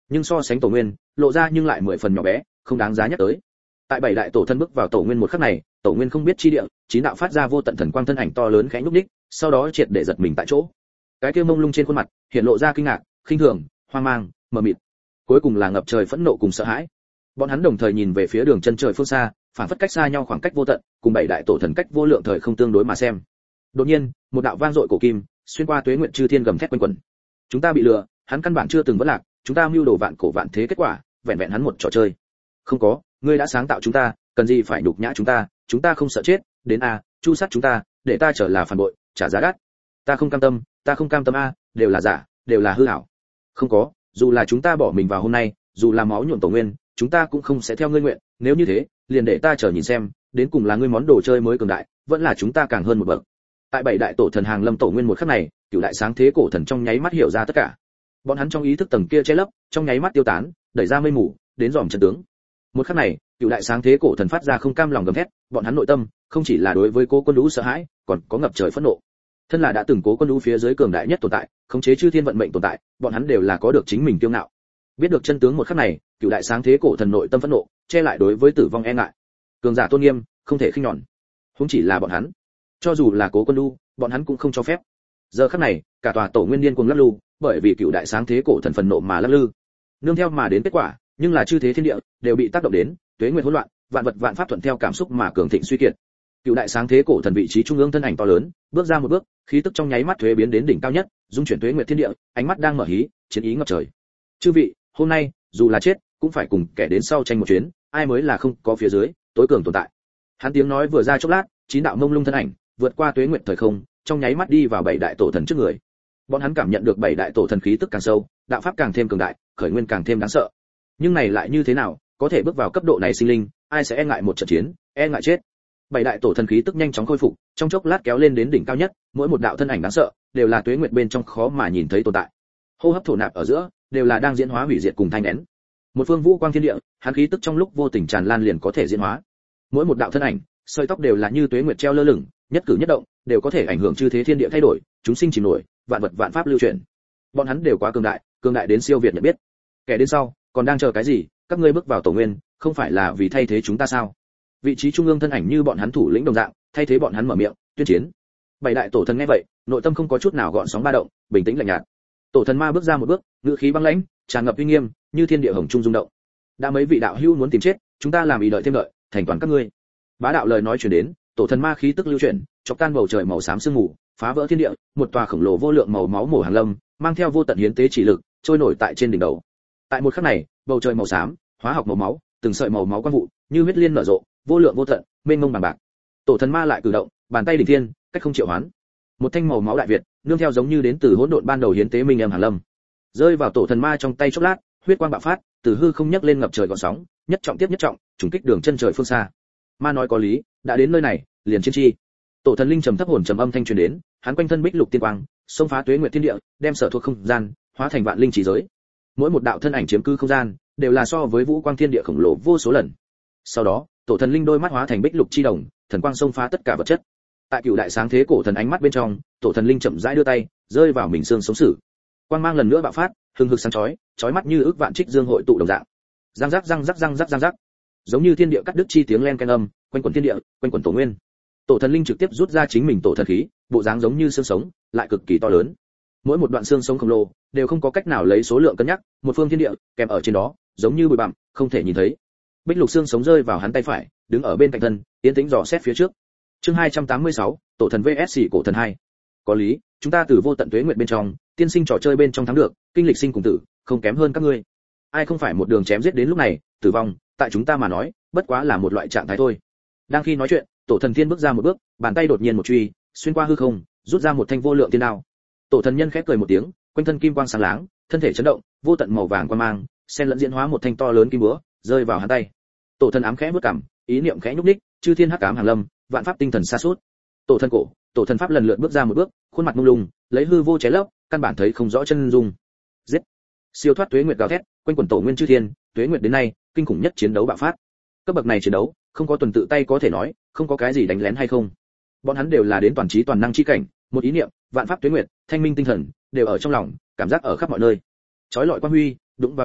nhưng so sánh tổ nguyên, lộ ra nhưng lại mười phần nhỏ bé, không đáng giá nhắc tới. Tại bảy đại tổ thân bước vào tổ nguyên một khắc này, tổ nguyên không biết chi địa, chín đạo phát ra vô tận thần quang thân ảnh to lớn khẽ nhúc nhích, sau đó triệt để giật mình tại chỗ. Cái kia mông lung trên khuôn mặt, hiện lộ ra kinh ngạc, khinh thường, hoang mang, mờ mịt, cuối cùng là ngập trời phẫn nộ cùng sợ hãi. Bọn hắn đồng thời nhìn về phía đường chân trời phương xa, phản phất cách xa nhau khoảng cách vô tận, cùng bảy đại tổ thần cách vô lượng thời không tương đối mà xem. Đột nhiên, một đạo vang dội cổ kim, xuyên qua tuế nguyện chư thiên gầm thét quanh quẩn. Chúng ta bị lừa, hắn căn bản chưa từng vỡ lạc, chúng ta mưu đồ vạn cổ vạn thế kết quả, vẹn vẹn hắn một trò chơi. Không có, ngươi đã sáng tạo chúng ta, cần gì phải nhục nhã chúng ta, chúng ta không sợ chết, đến a, chu sát chúng ta, để ta trở là phản bội, trả giá đắt. Ta không cam tâm, ta không cam tâm a, đều là giả, đều là hư ảo. Không có, dù là chúng ta bỏ mình vào hôm nay, dù là máu nhuộm tổ nguyên, chúng ta cũng không sẽ theo ngươi nguyện, nếu như thế, liền để ta chờ nhìn xem, đến cùng là ngươi món đồ chơi mới cường đại, vẫn là chúng ta càng hơn một bậc. Tại bảy đại tổ thần hàng lâm tổ nguyên một khắc này, cửu đại sáng thế cổ thần trong nháy mắt hiểu ra tất cả. Bọn hắn trong ý thức tầng kia che lấp, trong nháy mắt tiêu tán, đẩy ra mây mù, đến dòm chân tướng. Một khắc này, cửu đại sáng thế cổ thần phát ra không cam lòng gầm thét, bọn hắn nội tâm không chỉ là đối với Cố Quân Lũ sợ hãi, còn có ngập trời phẫn nộ. Thân là đã từng Cố Quân Lũ phía dưới cường đại nhất tồn tại, khống chế chư thiên vận mệnh tồn tại, bọn hắn đều là có được chính mình kiêu ngạo. Biết được chân tướng một khắc này, cửu đại sáng thế cổ thần nội tâm phẫn nộ, che lại đối với tử vong e ngại. Cường giả tôn nghiêm, không thể khinh nhọn. Không chỉ là bọn hắn, cho dù là Cố Quân Lũ, bọn hắn cũng không cho phép. Giờ khắc này, cả tòa tổ nguyên điên cuồng lắc lư, bởi vì cửu đại sáng thế cổ thần phần nộ mà lắc lư. Nương theo mà đến kết quả, nhưng là chư thế thiên địa đều bị tác động đến, tuế nguyệt hỗn loạn, vạn vật vạn pháp thuận theo cảm xúc mà cường thịnh suy kiệt. Cửu đại sáng thế cổ thần vị trí trung ương thân ảnh to lớn, bước ra một bước, khí tức trong nháy mắt thuế biến đến đỉnh cao nhất, dung chuyển tuế nguyệt thiên địa, ánh mắt đang mở hí, chiến ý ngập trời. Chư vị, hôm nay, dù là chết, cũng phải cùng kẻ đến sau tranh một chuyến, ai mới là không có phía dưới, tối cường tồn tại. Hắn tiếng nói vừa ra chốc lát, chín đạo mông lung thân ảnh, vượt qua tuế nguyệt thời không, trong nháy mắt đi vào bảy đại tổ thần trước người. Bọn hắn cảm nhận được bảy đại tổ thần khí tức càng sâu, đạo pháp càng thêm cường đại, khởi nguyên càng thêm đáng sợ. Nhưng này lại như thế nào, có thể bước vào cấp độ này sinh linh, ai sẽ e ngại một trận chiến, e ngại chết. Bảy đại tổ thần khí tức nhanh chóng khôi phục, trong chốc lát kéo lên đến đỉnh cao nhất, mỗi một đạo thân ảnh đáng sợ, đều là tuế nguyệt bên trong khó mà nhìn thấy tồn tại. Hô hấp thổ nạp ở giữa, đều là đang diễn hóa hủy diệt cùng thanh nén. Một phương vũ quang thiên địa, hắn khí tức trong lúc vô tình tràn lan liền có thể diễn hóa. Mỗi một đạo thân ảnh, sợi tóc đều là như tuế nguyệt treo lơ lửng, nhất cử nhất động đều có thể ảnh hưởng chư thế thiên địa thay đổi, chúng sinh chìm nổi, vạn vật vạn pháp lưu chuyển. Bọn hắn đều quá cường đại, cường đại đến siêu việt nhận biết. Kẻ đến sau, còn đang chờ cái gì? Các ngươi bước vào tổ nguyên, không phải là vì thay thế chúng ta sao? Vị trí trung ương thân ảnh như bọn hắn thủ lĩnh đồng dạng, thay thế bọn hắn mở miệng, tuyên chiến. Bảy đại tổ thần nghe vậy, nội tâm không có chút nào gợn sóng ba động, bình tĩnh lạnh nhạt. Tổ thần ma bước ra một bước, ngữ khí băng lãnh, tràn ngập uy nghiêm, như thiên địa hồng trung rung động. Đã mấy vị đạo hữu muốn tìm chết, chúng ta làm ý đợi thêm đợi, thành toàn các ngươi. Bá đạo lời nói truyền đến, tổ thần ma khí tức lưu chuyển, chọc tan bầu trời màu xám sương mù, phá vỡ thiên địa, một tòa khổng lồ vô lượng màu máu mổ hàng lâm, mang theo vô tận hiến tế chỉ lực, trôi nổi tại trên đỉnh đầu. Tại một khắc này, bầu trời màu xám, hóa học màu máu, từng sợi màu máu quang vụ, như huyết liên nở rộ, vô lượng vô tận, mênh mông bằng bạc. Tổ thần ma lại cử động, bàn tay đỉnh thiên, cách không triệu hoán. Một thanh màu máu đại việt, nương theo giống như đến từ hỗn độn ban đầu hiến tế minh âm hàng lâm, rơi vào tổ thần ma trong tay chốc lát, huyết quang bạo phát, từ hư không nhấc lên ngập trời gợn sóng, nhất trọng tiếp nhất trọng, trùng kích đường chân trời phương xa. Ma nói có lý, đã đến nơi này, liền chiến chi. Tổ thần linh trầm thấp hồn trầm âm thanh truyền đến, hắn quanh thân bích lục tiên quang, xông phá tuế nguyệt thiên địa, đem sở thuộc không gian hóa thành vạn linh chỉ giới. Mỗi một đạo thân ảnh chiếm cư không gian, đều là so với vũ quang thiên địa khổng lồ vô số lần. Sau đó, tổ thần linh đôi mắt hóa thành bích lục chi đồng, thần quang xông phá tất cả vật chất. Tại cửu đại sáng thế cổ thần ánh mắt bên trong, tổ thần linh chậm rãi đưa tay, rơi vào mình xương sống sử. Quang mang lần nữa bạo phát, hừng hực sáng chói, chói mắt như ước vạn trích dương hội tụ đồng dạng. Răng rắc răng rắc răng rắc răng rắc. Giống như thiên địa cắt đứt chi tiếng len ken âm, quanh quẩn thiên địa, quanh quẩn tổ nguyên. Tổ thần linh trực tiếp rút ra chính mình tổ thần khí, bộ dáng giống như xương sống, lại cực kỳ to lớn. Mỗi một đoạn xương sống khổng lồ đều không có cách nào lấy số lượng cân nhắc, một phương thiên địa kèm ở trên đó, giống như bụi bặm, không thể nhìn thấy. Bích lục xương sống rơi vào hắn tay phải, đứng ở bên cạnh thân, tiến tĩnh dò xét phía trước. Chương hai trăm tám mươi sáu, tổ thần vs cổ thần hai. Có lý, chúng ta từ vô tận tuế nguyệt bên trong, tiên sinh trò chơi bên trong thắng được, kinh lịch sinh cùng tử, không kém hơn các ngươi. Ai không phải một đường chém giết đến lúc này, tử vong, tại chúng ta mà nói, bất quá là một loại trạng thái thôi. Đang khi nói chuyện, tổ thần thiên bước ra một bước, bàn tay đột nhiên một truy, xuyên qua hư không, rút ra một thanh vô lượng tiên đao. Tổ thần nhân khẽ cười một tiếng, quanh thân kim quang sáng láng, thân thể chấn động, vô tận màu vàng quang mang, xen lẫn diễn hóa một thanh to lớn kim búa, rơi vào hắn tay. Tổ thần ám khẽ bước cằm, ý niệm khẽ nhúc nhích, chư thiên hắc ám hàng lâm, vạn pháp tinh thần sa sút. Tổ thần cổ, tổ thần pháp lần lượt bước ra một bước, khuôn mặt mông lung, lấy hư vô chế lấp, căn bản thấy không rõ chân dung. Giết! Siêu thoát tuế nguyệt gào thét, quanh quần tổ nguyên chư thiên, tuế nguyệt đến nay, kinh khủng nhất chiến đấu bạo phát. Cấp bậc này chiến đấu, không có tuần tự tay có thể nói, không có cái gì đánh lén hay không. Bọn hắn đều là đến toàn trí toàn năng chi cảnh, một ý niệm, vạn pháp tuế nguyệt, thanh minh tinh thần, đều ở trong lòng, cảm giác ở khắp mọi nơi. Chói lọi quang huy, đụng vào nhau,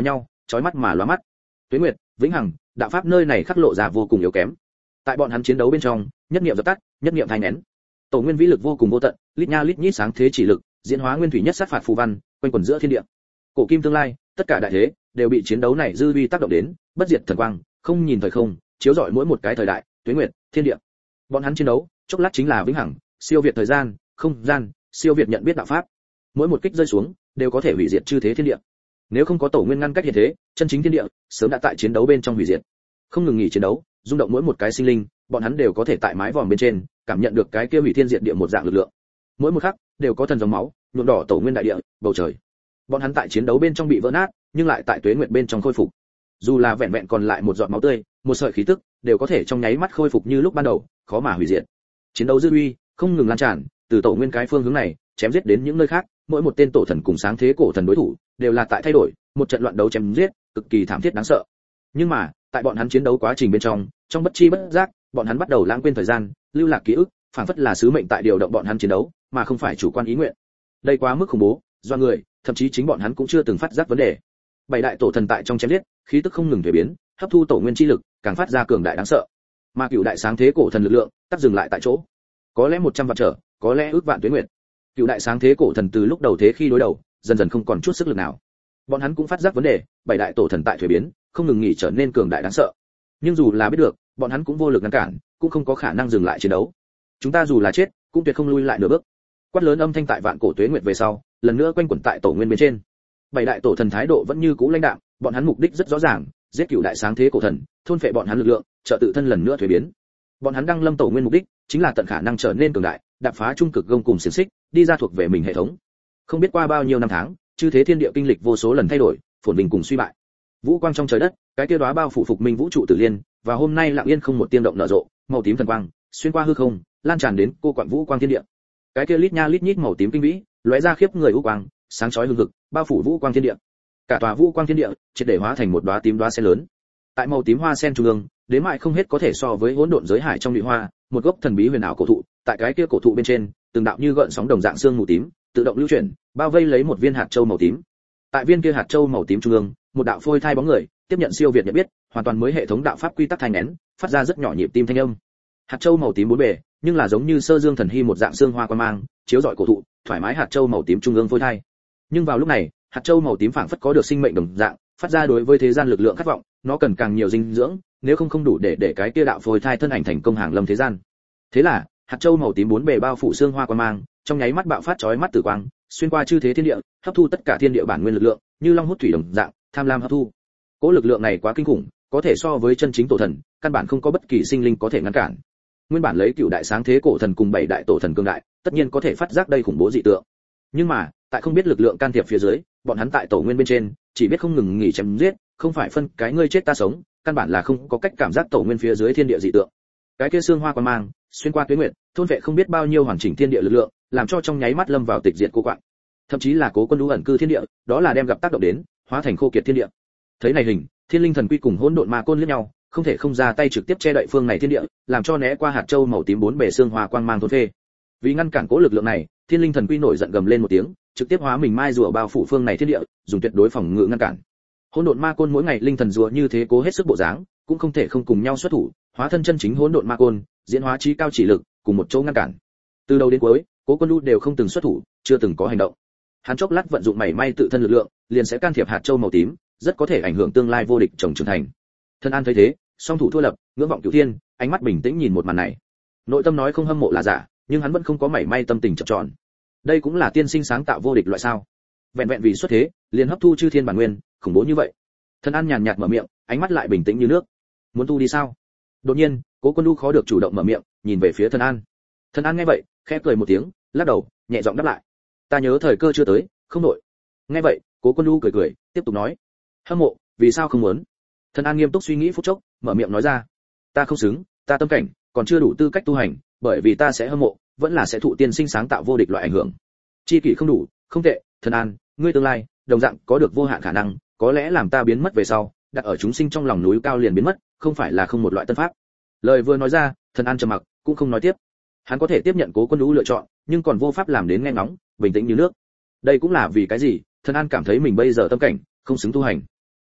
chói mắt mà lóa mắt. Tuế Nguyệt, Vĩnh Hằng, đạo pháp nơi này khắc lộ ra vô cùng yếu kém. Tại bọn hắn chiến đấu bên trong, nhất niệm dập tắt, nhất niệm thay nén. Tổ nguyên vĩ lực vô cùng vô tận, lít nha lít nhít sáng thế chỉ lực, diễn hóa nguyên thủy nhất sát phạt phù văn, quanh quẩn giữa thiên địa. Cổ kim tương lai, tất cả đại thế đều bị chiến đấu này dư uy tác động đến, bất diệt thần quang, không nhìn thời không, chiếu rọi mỗi một cái thời đại, tuế nguyệt, thiên địa. Bọn hắn chiến đấu, chốc lát chính là vĩnh hằng, siêu việt thời gian, không gian, siêu việt nhận biết đạo pháp. Mỗi một kích rơi xuống, đều có thể hủy diệt chư thế thiên địa. Nếu không có tổ nguyên ngăn cách hiện thế, chân chính thiên địa sớm đã tại chiến đấu bên trong hủy diệt. Không ngừng nghỉ chiến đấu, rung động mỗi một cái sinh linh, bọn hắn đều có thể tại mái vòm bên trên cảm nhận được cái kia hủy thiên diệt địa một dạng lực lượng. Mỗi một khắc đều có thần dòng máu nhuộm đỏ tổ nguyên đại địa, bầu trời. Bọn hắn tại chiến đấu bên trong bị vỡ nát, nhưng lại tại tuế nguyệt bên trong khôi phục. Dù là vẹn vẹn còn lại một giọt máu tươi, một sợi khí tức, đều có thể trong nháy mắt khôi phục như lúc ban đầu, khó mà hủy diệt. Chiến đấu dư uy không ngừng lan tràn, từ tổ nguyên cái phương hướng này chém giết đến những nơi khác, mỗi một tên tổ thần cùng sáng thế cổ thần đối thủ đều là tại thay đổi, một trận loạn đấu chém giết, cực kỳ thảm thiết đáng sợ. Nhưng mà, tại bọn hắn chiến đấu quá trình bên trong, trong bất chi bất giác, bọn hắn bắt đầu lãng quên thời gian, lưu lạc ký ức, phảng phất là sứ mệnh tại điều động bọn hắn chiến đấu, mà không phải chủ quan ý nguyện. Đây quá mức khủng bố, do người, thậm chí chính bọn hắn cũng chưa từng phát giác vấn đề. Bảy đại tổ thần tại trong chém giết, khí tức không ngừng thay biến, hấp thu tổ nguyên chi lực, càng phát ra cường đại đáng sợ. Mà cựu đại sáng thế cổ thần lực lượng, tắt dừng lại tại chỗ. Có lẽ một trăm vạn trở, có lẽ ước vạn tuế nguyệt. Cựu đại sáng thế cổ thần từ lúc đầu thế khi đối đầu, dần dần không còn chút sức lực nào. Bọn hắn cũng phát giác vấn đề, bảy đại tổ thần tại thuế biến, không ngừng nghỉ trở nên cường đại đáng sợ. Nhưng dù là biết được, bọn hắn cũng vô lực ngăn cản, cũng không có khả năng dừng lại chiến đấu. Chúng ta dù là chết, cũng tuyệt không lui lại nửa bước. Quát lớn âm thanh tại vạn cổ tuế nguyệt về sau, lần nữa quanh quẩn tại tổ nguyên bên trên. Bảy đại tổ thần thái độ vẫn như cũ lãnh đạm, bọn hắn mục đích rất rõ ràng, giết cựu đại sáng thế cổ thần, thôn phệ bọn hắn lực lượng, trợ tự thân lần nữa thuế biến. Bọn hắn đăng lâm tổ nguyên mục đích chính là tận khả năng trở nên cường đại, đạp phá trung cực gông cùng xiềng xích, đi ra thuộc về mình hệ thống. Không biết qua bao nhiêu năm tháng, chư thế thiên địa kinh lịch vô số lần thay đổi, phồn vinh cùng suy bại. Vũ quang trong trời đất, cái kia đóa bao phủ phục minh vũ trụ tử liên, và hôm nay lặng yên không một tiếng động nở rộ, màu tím thần quang, xuyên qua hư không, lan tràn đến cô quạng vũ quang thiên địa. Cái kia lít nha lít nhít màu tím kinh vĩ, lóe ra khiếp người u quang, sáng chói hừng hực, bao phủ vũ quang thiên địa. Cả tòa vũ quang thiên địa, triệt để hóa thành một đóa tím đóa sen lớn. Tại màu tím hoa sen trung ương, đến mãi không hết có thể so với hỗn độn giới hải trong địa hoa, một gốc thần bí huyền ảo cổ thụ, tại cái kia cổ thụ bên trên, từng đạo như gợn sóng đồng dạng xương mù tím, tự động lưu chuyển, bao vây lấy một viên hạt châu màu tím. Tại viên kia hạt châu màu tím trung ương, một đạo phôi thai bóng người, tiếp nhận siêu việt nhận biết, hoàn toàn mới hệ thống đạo pháp quy tắc thanh nén, phát ra rất nhỏ nhịp tim thanh âm. Hạt châu màu tím bốn bề, nhưng là giống như sơ dương thần hy một dạng xương hoa quan mang, chiếu rọi cổ thụ, thoải mái hạt châu màu tím trung ương phôi thai. Nhưng vào lúc này, hạt châu màu tím phảng phất có được sinh mệnh đồng dạng, phát ra đối với thế gian lực lượng khát vọng, nó cần càng nhiều dinh dưỡng, nếu không không đủ để để cái kia đạo phôi thai thân ảnh thành công hàng lâm thế gian. Thế là, hạt châu màu tím bốn bề bao phủ xương hoa quan mang, trong nháy mắt bạo phát chói mắt tử quang, xuyên qua chư thế thiên địa, hấp thu tất cả thiên địa bản nguyên lực lượng, như long hút thủy đồng dạng, tham lam hấp thu. Cỗ lực lượng này quá kinh khủng, có thể so với chân chính tổ thần, căn bản không có bất kỳ sinh linh có thể ngăn cản. Nguyên bản lấy cựu đại sáng thế cổ thần cùng bảy đại tổ thần cường đại, tất nhiên có thể phát giác đây khủng bố dị tượng. Nhưng mà, tại không biết lực lượng can thiệp phía dưới, bọn hắn tại tổ nguyên bên trên, chỉ biết không ngừng nghỉ chém giết, không phải phân cái ngươi chết ta sống, căn bản là không có cách cảm giác tổ nguyên phía dưới thiên địa dị tượng. Cái kia xương hoa quan mang, xuyên qua tuyết nguyệt, thôn vệ không biết bao nhiêu hoàn chỉnh thiên địa lực lượng, làm cho trong nháy mắt lâm vào tịch diệt cô quạng. Thậm chí là cố quân đũ ẩn cư thiên địa, đó là đem gặp tác động đến, hóa thành khô kiệt thiên địa. Thấy này hình, Thiên Linh Thần Quy cùng Hỗn Độn Ma Côn liếc nhau, không thể không ra tay trực tiếp che đậy phương này thiên địa, làm cho né qua hạt châu màu tím bốn bề xương hoa quang mang thôn phệ. Vì ngăn cản cố lực lượng này, Thiên Linh Thần Quy nổi giận gầm lên một tiếng, trực tiếp hóa mình mai rùa bao phủ phương này thiên địa, dùng tuyệt đối phòng ngự ngăn cản. Hỗn Độn Ma Côn mỗi ngày linh thần rùa như thế cố hết sức bộ dáng, cũng không thể không cùng nhau xuất thủ, hóa thân chân chính Hỗn Độn Ma Côn, diễn hóa trí cao chỉ lực, cùng một chỗ ngăn cản. Từ đầu đến cuối, Cố Quân Du đều không từng xuất thủ, chưa từng có hành động. Hắn chốc lát vận dụng mảy may tự thân lực lượng, liền sẽ can thiệp hạt châu màu tím, rất có thể ảnh hưởng tương lai vô địch chồng trưởng thành. Thân An thấy thế, song thủ thua lập, ngưỡng vọng cửu thiên, ánh mắt bình tĩnh nhìn một màn này. Nội tâm nói không hâm mộ là giả, nhưng hắn vẫn không có mảy may tâm tình chập chọn. Đây cũng là tiên sinh sáng tạo vô địch loại sao? Vẹn vẹn vì xuất thế, liền hấp thu chư thiên bản nguyên, khủng bố như vậy. Thân An nhàn nhạt mở miệng, ánh mắt lại bình tĩnh như nước. Muốn tu đi sao? Đột nhiên, Cố Quân Du khó được chủ động mở miệng, nhìn về phía Thân An. Thân An nghe vậy, khẽ cười một tiếng, lắc đầu, nhẹ giọng đáp lại. Ta nhớ thời cơ chưa tới, không nội. Nghe vậy, Cố Quân Du cười cười, tiếp tục nói. Hâm mộ, vì sao không muốn? Thân An nghiêm túc suy nghĩ phút chốc, mở miệng nói ra. Ta không xứng, ta tâm cảnh còn chưa đủ tư cách tu hành, bởi vì ta sẽ hâm mộ, vẫn là sẽ thụ tiên sinh sáng tạo vô địch loại ảnh hưởng. Chi kỷ không đủ, không tệ, Thân An, ngươi tương lai, đồng dạng có được vô hạn khả năng, có lẽ làm ta biến mất về sau, đặt ở chúng sinh trong lòng núi cao liền biến mất, không phải là không một loại tân pháp. Lời vừa nói ra, Thân An trầm mặc, cũng không nói tiếp. Hắn có thể tiếp nhận Cố Quân Du lựa chọn, nhưng còn vô pháp làm đến nghe ngóng, bình tĩnh như nước. Đây cũng là vì cái gì, Thân An cảm thấy mình bây giờ tâm cảnh không xứng tu hành.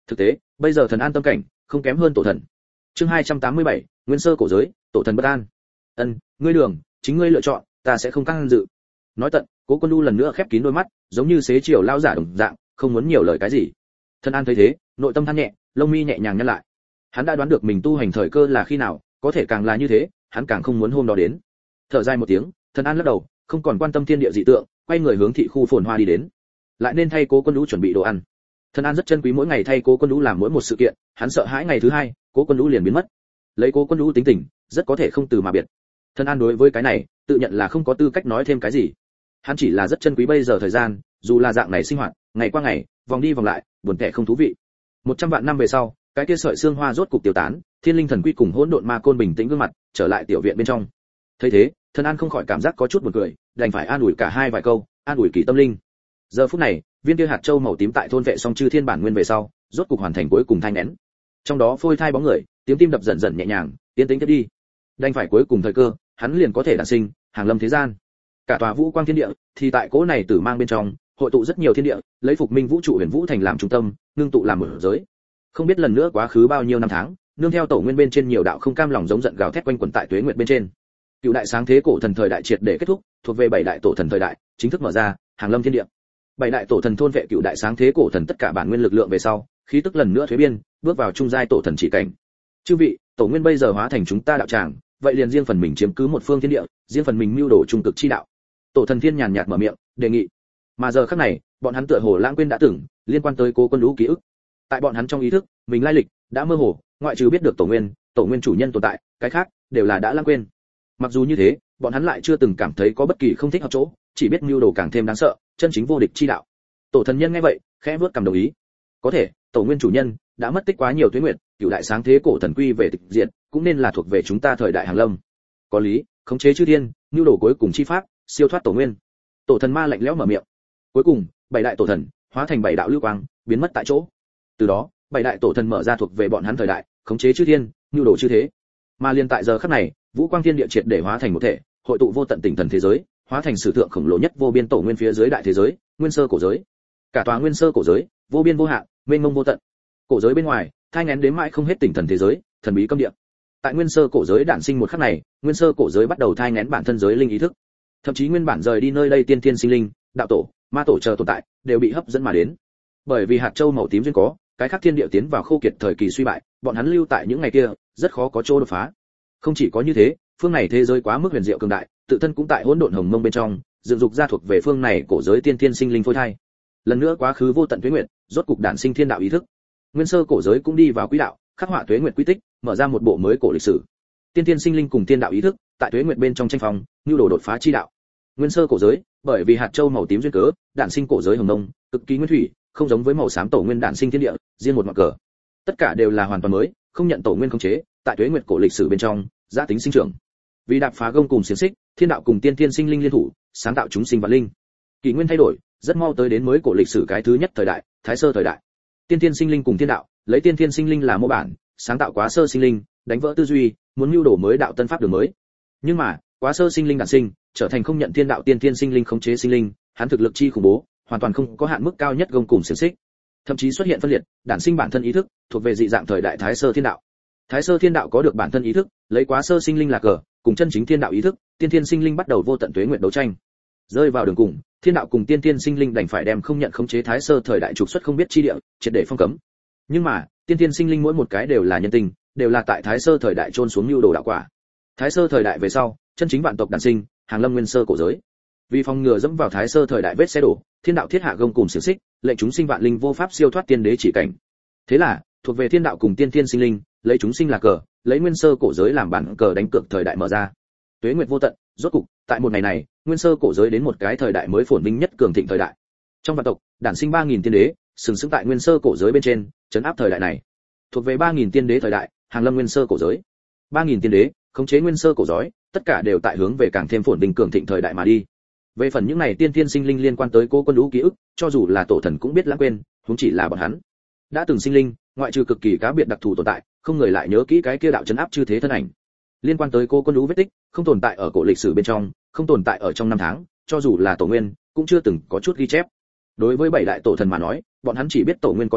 Thực tế, bây giờ thần an tâm cảnh không kém hơn tổ thần. Chương hai trăm tám mươi bảy, Nguyên sơ cổ giới, tổ thần bất an. Ân, ngươi đường, chính ngươi lựa chọn, ta sẽ không can dự. Nói tận, Cố Quân Du lần nữa khép kín đôi mắt, giống như xế chiều lao giả đồng dạng, không muốn nhiều lời cái gì. Thần an thấy thế, nội tâm than nhẹ, lông mi nhẹ nhàng nhăn lại. Hắn đã đoán được mình tu hành thời cơ là khi nào, có thể càng là như thế, hắn càng không muốn hôm đó đến. Thở dài một tiếng, Thần an lắc đầu, không còn quan tâm thiên địa dị tượng, quay người hướng thị khu phồn hoa đi đến. Lại nên thay Cố Quân Du chuẩn bị đồ ăn. Thần an rất chân quý mỗi ngày thay Cố Quân Du làm mỗi một sự kiện, hắn sợ hãi ngày thứ hai, Cố Quân Du liền biến mất. Lấy Cố Quân Du tính tình, rất có thể không từ mà biệt. Thần an đối với cái này, tự nhận là không có tư cách nói thêm cái gì. Hắn chỉ là rất chân quý bây giờ thời gian, dù là dạng này sinh hoạt, ngày qua ngày, vòng đi vòng lại, buồn tẻ không thú vị. Một trăm vạn năm về sau, cái kia sợi xương hoa rốt cục tiêu tán, Thiên Linh Thần Quy cùng Hỗn Độn Ma Côn bình tĩnh gương mặt, trở lại tiểu viện bên trong. Thấy thế, Thần An không khỏi cảm giác có chút buồn cười, đành phải an ủi cả hai vài câu, an ủi Kỳ tâm linh. Giờ phút này, viên kia hạt châu màu tím tại thôn vệ song chư thiên bản nguyên về sau, rốt cục hoàn thành cuối cùng thai nén. Trong đó phôi thai bóng người, tiếng tim đập dần dần nhẹ nhàng, tiến tĩnh tiếp đi. Đành phải cuối cùng thời cơ, hắn liền có thể đản sinh, hàng lâm thế gian. Cả tòa vũ quang thiên địa, thì tại cỗ này tử mang bên trong, hội tụ rất nhiều thiên địa, lấy phục minh vũ trụ huyền vũ thành làm trung tâm, ngưng tụ làm một giới. Không biết lần nữa quá khứ bao nhiêu năm tháng, nương theo tổ nguyên bên trên nhiều đạo không cam lòng giống giận gào thét quanh quẩn tại tuế nguyệt bên trên. Cựu đại sáng thế cổ thần thời đại triệt để kết thúc, thuộc về bảy đại tổ thần thời đại, chính thức mở ra, hàng lâm thiên địa. Bảy đại tổ thần thôn vệ cựu đại sáng thế cổ thần tất cả bản nguyên lực lượng về sau, khí tức lần nữa thuế biên, bước vào trung giai tổ thần chỉ cảnh. Chư vị, tổ nguyên bây giờ hóa thành chúng ta đạo tràng, vậy liền riêng phần mình chiếm cứ một phương thiên địa, riêng phần mình mưu đồ trung cực chi đạo. Tổ thần thiên nhàn nhạt mở miệng, đề nghị. Mà giờ khắc này, bọn hắn tựa hồ lãng quên đã từng liên quan tới Cố Quân Du ký ức. Tại bọn hắn trong ý thức, mình lai lịch đã mơ hồ, ngoại trừ biết được tổ nguyên, tổ nguyên chủ nhân tồn tại, cái khác đều là đã lãng quên. Mặc dù như thế, bọn hắn lại chưa từng cảm thấy có bất kỳ không thích hợp chỗ, chỉ biết mưu đồ càng thêm đáng sợ, chân chính vô địch chi đạo. Tổ thần nhân nghe vậy, khẽ vuốt cằm đồng ý. Có thể, tổ nguyên chủ nhân đã mất tích quá nhiều tuế nguyệt, cửu đại sáng thế cổ thần quy về tịch diệt, cũng nên là thuộc về chúng ta thời đại hàng lâm. Có lý, khống chế chư thiên, mưu đồ cuối cùng chi pháp, siêu thoát tổ nguyên. Tổ thần ma lạnh lẽo mở miệng. Cuối cùng, bảy đại tổ thần hóa thành bảy đạo lưu quang, biến mất tại chỗ. Từ đó, bảy đại tổ thần mở ra thuộc về bọn hắn thời đại, khống chế chư thiên, mưu đồ chư thế. Mà liên tại giờ khắc này, vũ quang thiên địa triệt để hóa thành một thể, hội tụ vô tận tinh thần thế giới, hóa thành sử thượng khổng lồ nhất vô biên tổ nguyên phía dưới đại thế giới, nguyên sơ cổ giới. Cả tòa nguyên sơ cổ giới, vô biên vô hạn, mênh mông vô tận. Cổ giới bên ngoài, thai nghén đến mãi không hết tinh thần thế giới, thần bí cấm địa. Tại nguyên sơ cổ giới đản sinh một khắc này, nguyên sơ cổ giới bắt đầu thai nghén bản thân giới linh ý thức. Thậm chí nguyên bản rời đi nơi đây tiên thiên sinh linh, đạo tổ, ma tổ chờ tồn tại, đều bị hấp dẫn mà đến. Bởi vì hạt châu màu tím duyên có, cái khác thiên địa tiến vào khô kiệt thời kỳ suy bại, bọn hắn lưu tại những ngày kia, rất khó có chỗ đột phá. Không chỉ có như thế, phương này thế giới quá mức huyền diệu cường đại, tự thân cũng tại hỗn độn hồng mông bên trong, dựng dục ra thuộc về phương này cổ giới tiên thiên sinh linh phôi thai. Lần nữa quá khứ vô tận tuế nguyệt, rốt cục đản sinh thiên đạo ý thức. Nguyên sơ cổ giới cũng đi vào quỹ đạo, khắc họa tuế nguyệt quy tích, mở ra một bộ mới cổ lịch sử. Tiên thiên sinh linh cùng thiên đạo ý thức, tại tuế nguyệt bên trong tranh phong, nhu đồ đột phá chi đạo. Nguyên sơ cổ giới, bởi vì hạt châu màu tím duyên cớ, đản sinh cổ giới hồng mông, cực kỳ nguyên thủy, không giống với màu xám tổ nguyên đản sinh thiên địa, riêng một mặt cờ. Tất cả đều là hoàn toàn mới, không nhận tổ nguyên khống chế, tại tuế nguyệt cổ lịch sử bên trong, giá tính sinh trưởng. Vì đạp phá gông cùng xiềng xích, thiên đạo cùng tiên thiên sinh linh liên thủ, sáng tạo chúng sinh vạn linh. Kỷ nguyên thay đổi, rất mau tới đến mới cổ lịch sử cái thứ nhất thời đại, Thái sơ thời đại. Tiên thiên sinh linh cùng thiên đạo, lấy tiên thiên sinh linh là mô bản, sáng tạo quá sơ sinh linh, đánh vỡ tư duy, muốn mưu đổ mới đạo tân pháp đường mới. Nhưng mà, quá sơ sinh linh đản sinh, trở thành không nhận thiên đạo tiên thiên sinh linh khống chế sinh linh, hắn thực lực chi khủng bố, hoàn toàn không có hạn mức cao nhất gông cùng xiềng xích. Thậm chí xuất hiện phân liệt, đản sinh bản thân ý thức, thuộc về dị dạng thời đại Thái sơ thiên đạo. Thái sơ thiên đạo có được bản thân ý thức, lấy quá sơ sinh linh là cờ, cùng chân chính thiên đạo ý thức, tiên thiên sinh linh bắt đầu vô tận tuế nguyệt đấu tranh. Rơi vào đường cùng, thiên đạo cùng tiên thiên sinh linh đành phải đem không nhận khống chế Thái sơ thời đại trục xuất không biết chi địa, triệt để phong cấm. Nhưng mà, tiên thiên sinh linh mỗi một cái đều là nhân tình, đều là tại Thái sơ thời đại trôn xuống lưu đồ đạo quả. Thái sơ thời đại về sau, chân chính vạn tộc đản sinh, hàng lâm nguyên sơ cổ giới. Vì phòng ngừa dẫm vào Thái sơ thời đại vết xe đổ, thiên đạo thiết hạ gông cùng xiềng xích, lệnh chúng sinh vạn linh vô pháp siêu thoát tiên đế chỉ cảnh. Thế là, thuộc về thiên đạo cùng tiên thiên sinh linh, lấy chúng sinh là cờ, lấy nguyên sơ cổ giới làm bản cờ đánh cược thời đại mở ra. Tuế nguyệt vô tận, rốt cục, tại một ngày này, nguyên sơ cổ giới đến một cái thời đại mới phồn vinh nhất cường thịnh thời đại. Trong vạn tộc, đản sinh ba nghìn tiên đế, sừng sững tại nguyên sơ cổ giới bên trên, trấn áp thời đại này. Thuộc về ba nghìn tiên đế thời đại, hàng lâm nguyên sơ cổ giới. ba nghìn tiên đế, khống chế nguyên sơ cổ giới, tất cả đều tại hướng về càng thêm phồn vinh cường thịnh thời đại mà đi. Về phần những này tiên thiên sinh linh liên quan tới Cố Quân Du ký ức, cho dù là tổ thần cũng biết lãng quên, huống chỉ là bọn hắn. Đã từng sinh linh, ngoại trừ cực kỳ cá biệt đặc thù tồn tại, không người lại nhớ kỹ cái kia đạo trấn áp chư thế thân ảnh. Liên quan tới Cố Quân Du vết tích, không tồn tại ở cổ lịch sử bên trong, không tồn tại ở trong năm tháng, cho dù là tổ nguyên, cũng chưa từng có chút ghi chép. Đối với bảy đại tổ thần mà nói, bọn hắn chỉ biết tổ nguyên có chủ,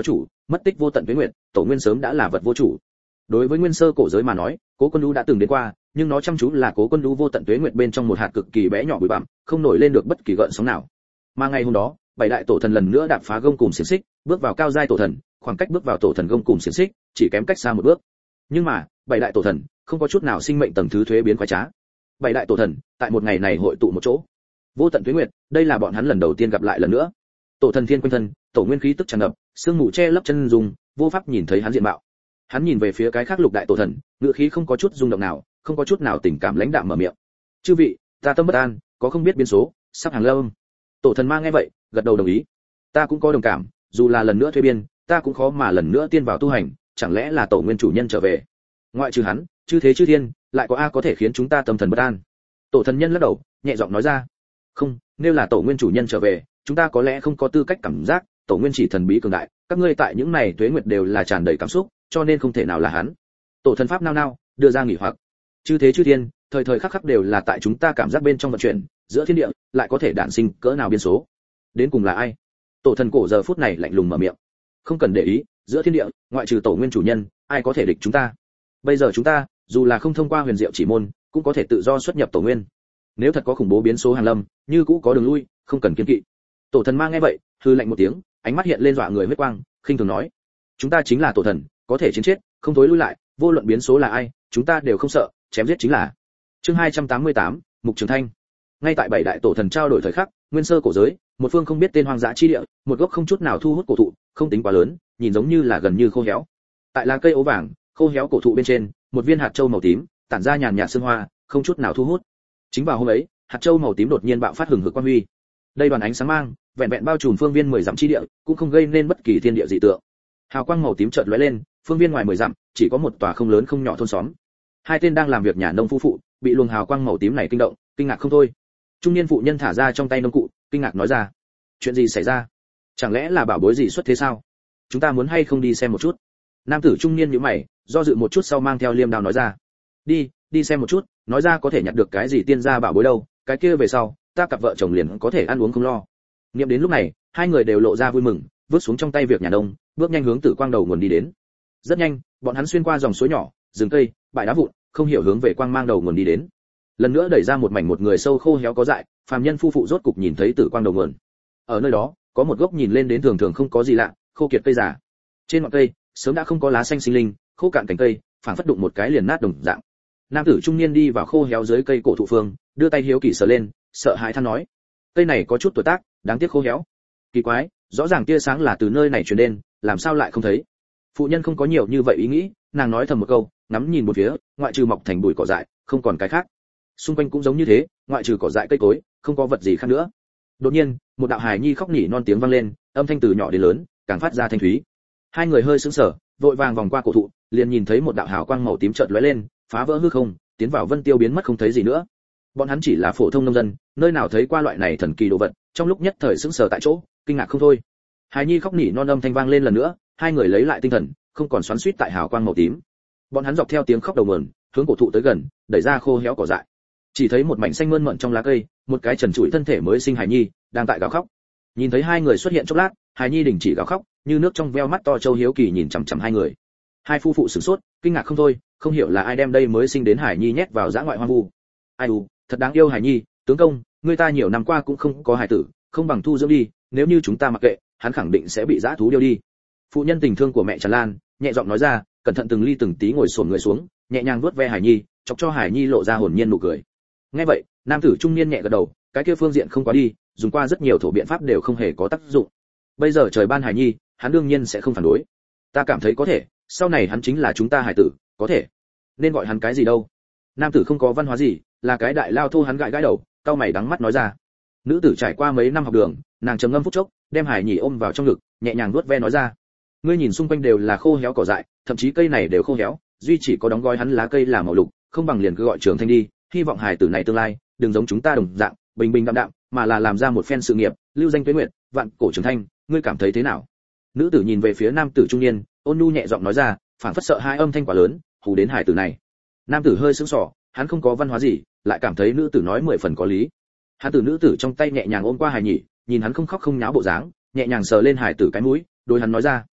mất tích vô tận tuế nguyệt, tổ nguyên sớm đã là vật vô chủ. Đối với nguyên sơ cổ giới mà nói, Cố Quân Đu đã từng đến qua, nhưng nó chăm chú là Cố Quân Đu vô tận tuế nguyệt bên trong một hạt cực kỳ bé nhỏ bụi bặm, không nổi lên được bất kỳ gợn sóng nào. Mà ngày hôm đó, bảy đại tổ thần lần nữa đạp phá gông cùm xiển xích, bước vào cao giai tổ thần, khoảng cách bước vào tổ thần gông cùm xiển xích, chỉ kém cách xa một bước. Nhưng mà, bảy đại tổ thần không có chút nào sinh mệnh tầng thứ thuế biến quái trá. Bảy đại tổ thần tại một ngày này hội tụ một chỗ. Vô tận tuế nguyệt, đây là bọn hắn lần đầu tiên gặp lại lần nữa. Tổ thần thiên quanh thân, tổ nguyên khí tức tràn ngập, sương mù che lấp chân dùng, vô pháp nhìn thấy hắn diện mạo. Hắn nhìn về phía cái khác lục đại tổ thần, ngựa khí không có chút rung động nào, không có chút nào tình cảm lãnh đạm mở miệng. "Chư vị, ta tâm bất an, có không biết biến số, sắp hàng lâm." Tổ thần ma nghe vậy, gật đầu đồng ý. "Ta cũng có đồng cảm, dù là lần nữa thuế biên, ta cũng khó mà lần nữa tiên vào tu hành, chẳng lẽ là tổ nguyên chủ nhân trở về? Ngoại trừ hắn, chư thế chư thiên, lại có a có thể khiến chúng ta tâm thần bất an?" Tổ thần nhân lắc đầu, nhẹ giọng nói ra. "Không, nếu là tổ nguyên chủ nhân trở về, chúng ta có lẽ không có tư cách cảm giác, tổ nguyên chỉ thần bí cường đại, các ngươi tại những này tuế nguyệt đều là tràn đầy cảm xúc, cho nên không thể nào là hắn." Tổ thần pháp nao nao, đưa ra nghỉ hoặc. "Chư thế chư thiên, thời thời khắc khắc đều là tại chúng ta cảm giác bên trong vận chuyển, giữa thiên địa lại có thể đản sinh cỡ nào biến số? Đến cùng là ai?" Tổ thần cổ giờ phút này lạnh lùng mở miệng. "Không cần để ý, giữa thiên địa, ngoại trừ tổ nguyên chủ nhân, ai có thể địch chúng ta? Bây giờ chúng ta, dù là không thông qua huyền diệu chỉ môn, cũng có thể tự do xuất nhập tổ nguyên. Nếu thật có khủng bố biến số hàng lâm, như cũ có đường lui, không cần kiên kỵ." Tổ thần ma nghe vậy, hư lạnh một tiếng, ánh mắt hiện lên dọa người huyết quang, khinh thường nói: "Chúng ta chính là tổ thần, có thể chiến chết, không thối lui lại, vô luận biến số là ai, chúng ta đều không sợ, chém giết chính là." Chương hai trăm tám mươi tám, Mục Trường Thanh. Ngay tại bảy đại tổ thần trao đổi thời khắc, nguyên sơ cổ giới, một phương không biết tên hoang dã chi địa, một gốc không chút nào thu hút cổ thụ, không tính quá lớn, nhìn giống như là gần như khô héo. Tại lá cây ố vàng, khô héo cổ thụ bên trên, một viên hạt châu màu tím, tản ra nhàn nhạt sương hoa, không chút nào thu hút. Chính vào hôm ấy, hạt châu màu tím đột nhiên bạo phát hừng hực quang huy. Đây đoàn ánh sáng mang, vẹn vẹn bao trùm phương viên mười dặm chi địa, cũng không gây nên bất kỳ thiên địa dị tượng. Hào quang màu tím chợt lóe lên, phương viên ngoài mười dặm, chỉ có một tòa không lớn không nhỏ thôn xóm. Hai tên đang làm việc nhà nông phu phụ, bị luồng hào quang màu tím này kinh động, kinh ngạc không thôi. Trung niên phụ nhân thả ra trong tay nông cụ, kinh ngạc nói ra: "Chuyện gì xảy ra? Chẳng lẽ là bảo bối gì xuất thế sao? Chúng ta muốn hay không đi xem một chút?" Nam tử trung niên nhíu mày, do dự một chút sau mang theo liêm đao nói ra: "Đi, đi xem một chút, nói ra có thể nhặt được cái gì tiên gia bảo bối đâu, cái kia về sau, ta cặp vợ chồng liền có thể ăn uống không lo." Niệm đến lúc này, hai người đều lộ ra vui mừng, vứt xuống trong tay việc nhà nông, bước nhanh hướng Tử Quang đầu nguồn đi đến. Rất nhanh, bọn hắn xuyên qua dòng suối nhỏ, rừng cây, bãi đá vụn, không hiểu hướng về quang mang đầu nguồn đi đến. Lần nữa đẩy ra một mảnh một người sâu khô héo có dại, phàm nhân phu phụ rốt cục nhìn thấy Tử Quang đầu nguồn. Ở nơi đó, có một gốc nhìn lên đến thường thường không có gì lạ, khô kiệt cây già. Trên ngọn cây, sớm đã không có lá xanh sinh linh, khô cạn cành cây, phảng phất đụng một cái liền nát đồng dạng. Nam tử trung niên đi vào khô héo dưới cây cổ thụ phương, đưa tay hiếu kỳ sờ lên, sợ hãi than nói: "Cây này có chút tuổi tác, đáng tiếc khô héo." Kỳ quái, rõ ràng tia sáng là từ nơi này truyền đến, làm sao lại không thấy? Phụ nhân không có nhiều như vậy ý nghĩ, nàng nói thầm một câu, ngắm nhìn một phía, ngoại trừ mọc thành bụi cỏ dại, không còn cái khác. Xung quanh cũng giống như thế, ngoại trừ cỏ dại cây cối, không có vật gì khác nữa. Đột nhiên, một đạo hài nhi khóc nỉ non tiếng vang lên, âm thanh từ nhỏ đến lớn, càng phát ra thanh thúy. Hai người hơi sững sờ, vội vàng vòng qua cổ thụ, liền nhìn thấy một đạo hào quang màu tím chợt lóe lên, phá vỡ hư không, tiến vào vân tiêu biến mất không thấy gì nữa. Bọn hắn chỉ là phổ thông nông dân, nơi nào thấy qua loại này thần kỳ đồ vật, trong lúc nhất thời sững sờ tại chỗ, kinh ngạc không thôi. Hài nhi khóc nỉ non âm thanh vang lên lần nữa, hai người lấy lại tinh thần, không còn xoắn xuýt tại hào quang màu tím. Bọn hắn dọc theo tiếng khóc đầu nguồn, hướng cổ thụ tới gần, đẩy ra khô héo cỏ dại. Chỉ thấy một mảnh xanh mơn mởn trong lá cây, một cái trần trụi thân thể mới sinh hài nhi đang tại gào khóc. Nhìn thấy hai người xuất hiện chốc lát, hài nhi đình chỉ gào khóc, như nước trong veo mắt to châu hiếu kỳ nhìn chằm chằm hai người. Hai phu phụ sửng sốt, kinh ngạc không thôi, không hiểu là ai đem đây mới sinh đến hài nhi nhét vào dã ngoại hoang vu. Ai u, thật đáng yêu hài nhi, tướng công, người ta nhiều năm qua cũng không có hài tử, không bằng thu dưỡng đi, nếu như chúng ta mặc kệ, hắn khẳng định sẽ bị dã thú điêu đi. Phụ nhân tình thương của mẹ Trần Lan, nhẹ giọng nói ra, cẩn thận từng ly từng tí ngồi xổm người xuống, nhẹ nhàng vuốt ve Hải Nhi, chọc cho Hải Nhi lộ ra hồn nhiên nụ cười. Nghe vậy, nam tử trung niên nhẹ gật đầu, cái kia phương diện không quá đi, dùng qua rất nhiều thổ biện pháp đều không hề có tác dụng. Bây giờ trời ban Hải Nhi, hắn đương nhiên sẽ không phản đối. Ta cảm thấy có thể, sau này hắn chính là chúng ta hải tử, có thể. Nên gọi hắn cái gì đâu? Nam tử không có văn hóa gì, là cái đại lao thô, hắn gãi gãi đầu, cau mày đắng mắt nói ra. Nữ tử trải qua mấy năm học đường, nàng trầm ngâm phút chốc, đem Hải Nhi ôm vào trong ngực, nhẹ nhàng vuốt ve nói ra. Ngươi nhìn xung quanh đều là khô héo cỏ dại, thậm chí cây này đều khô héo, duy chỉ có đóng gói hắn lá cây là màu lục, không bằng liền cứ gọi Trường Thanh đi, hy vọng hài tử này tương lai đừng giống chúng ta đồng dạng, bình bình đạm đạm, mà là làm ra một phen sự nghiệp, lưu danh tuế nguyệt, vạn cổ Trường Thanh, ngươi cảm thấy thế nào? Nữ tử nhìn về phía nam tử trung niên, ôn nhu nhẹ giọng nói ra, phảng phất sợ hai âm thanh quá lớn, hù đến hài tử này. Nam tử hơi sững sờ, hắn không có văn hóa gì, lại cảm thấy nữ tử nói mười phần có lý. Hắn tử nữ tử trong tay nhẹ nhàng ôm qua hài nhỉ, nhìn hắn không khóc không nháo bộ dáng, nhẹ nhàng sờ lên hài tử cái mũi, đối hắn nói ra,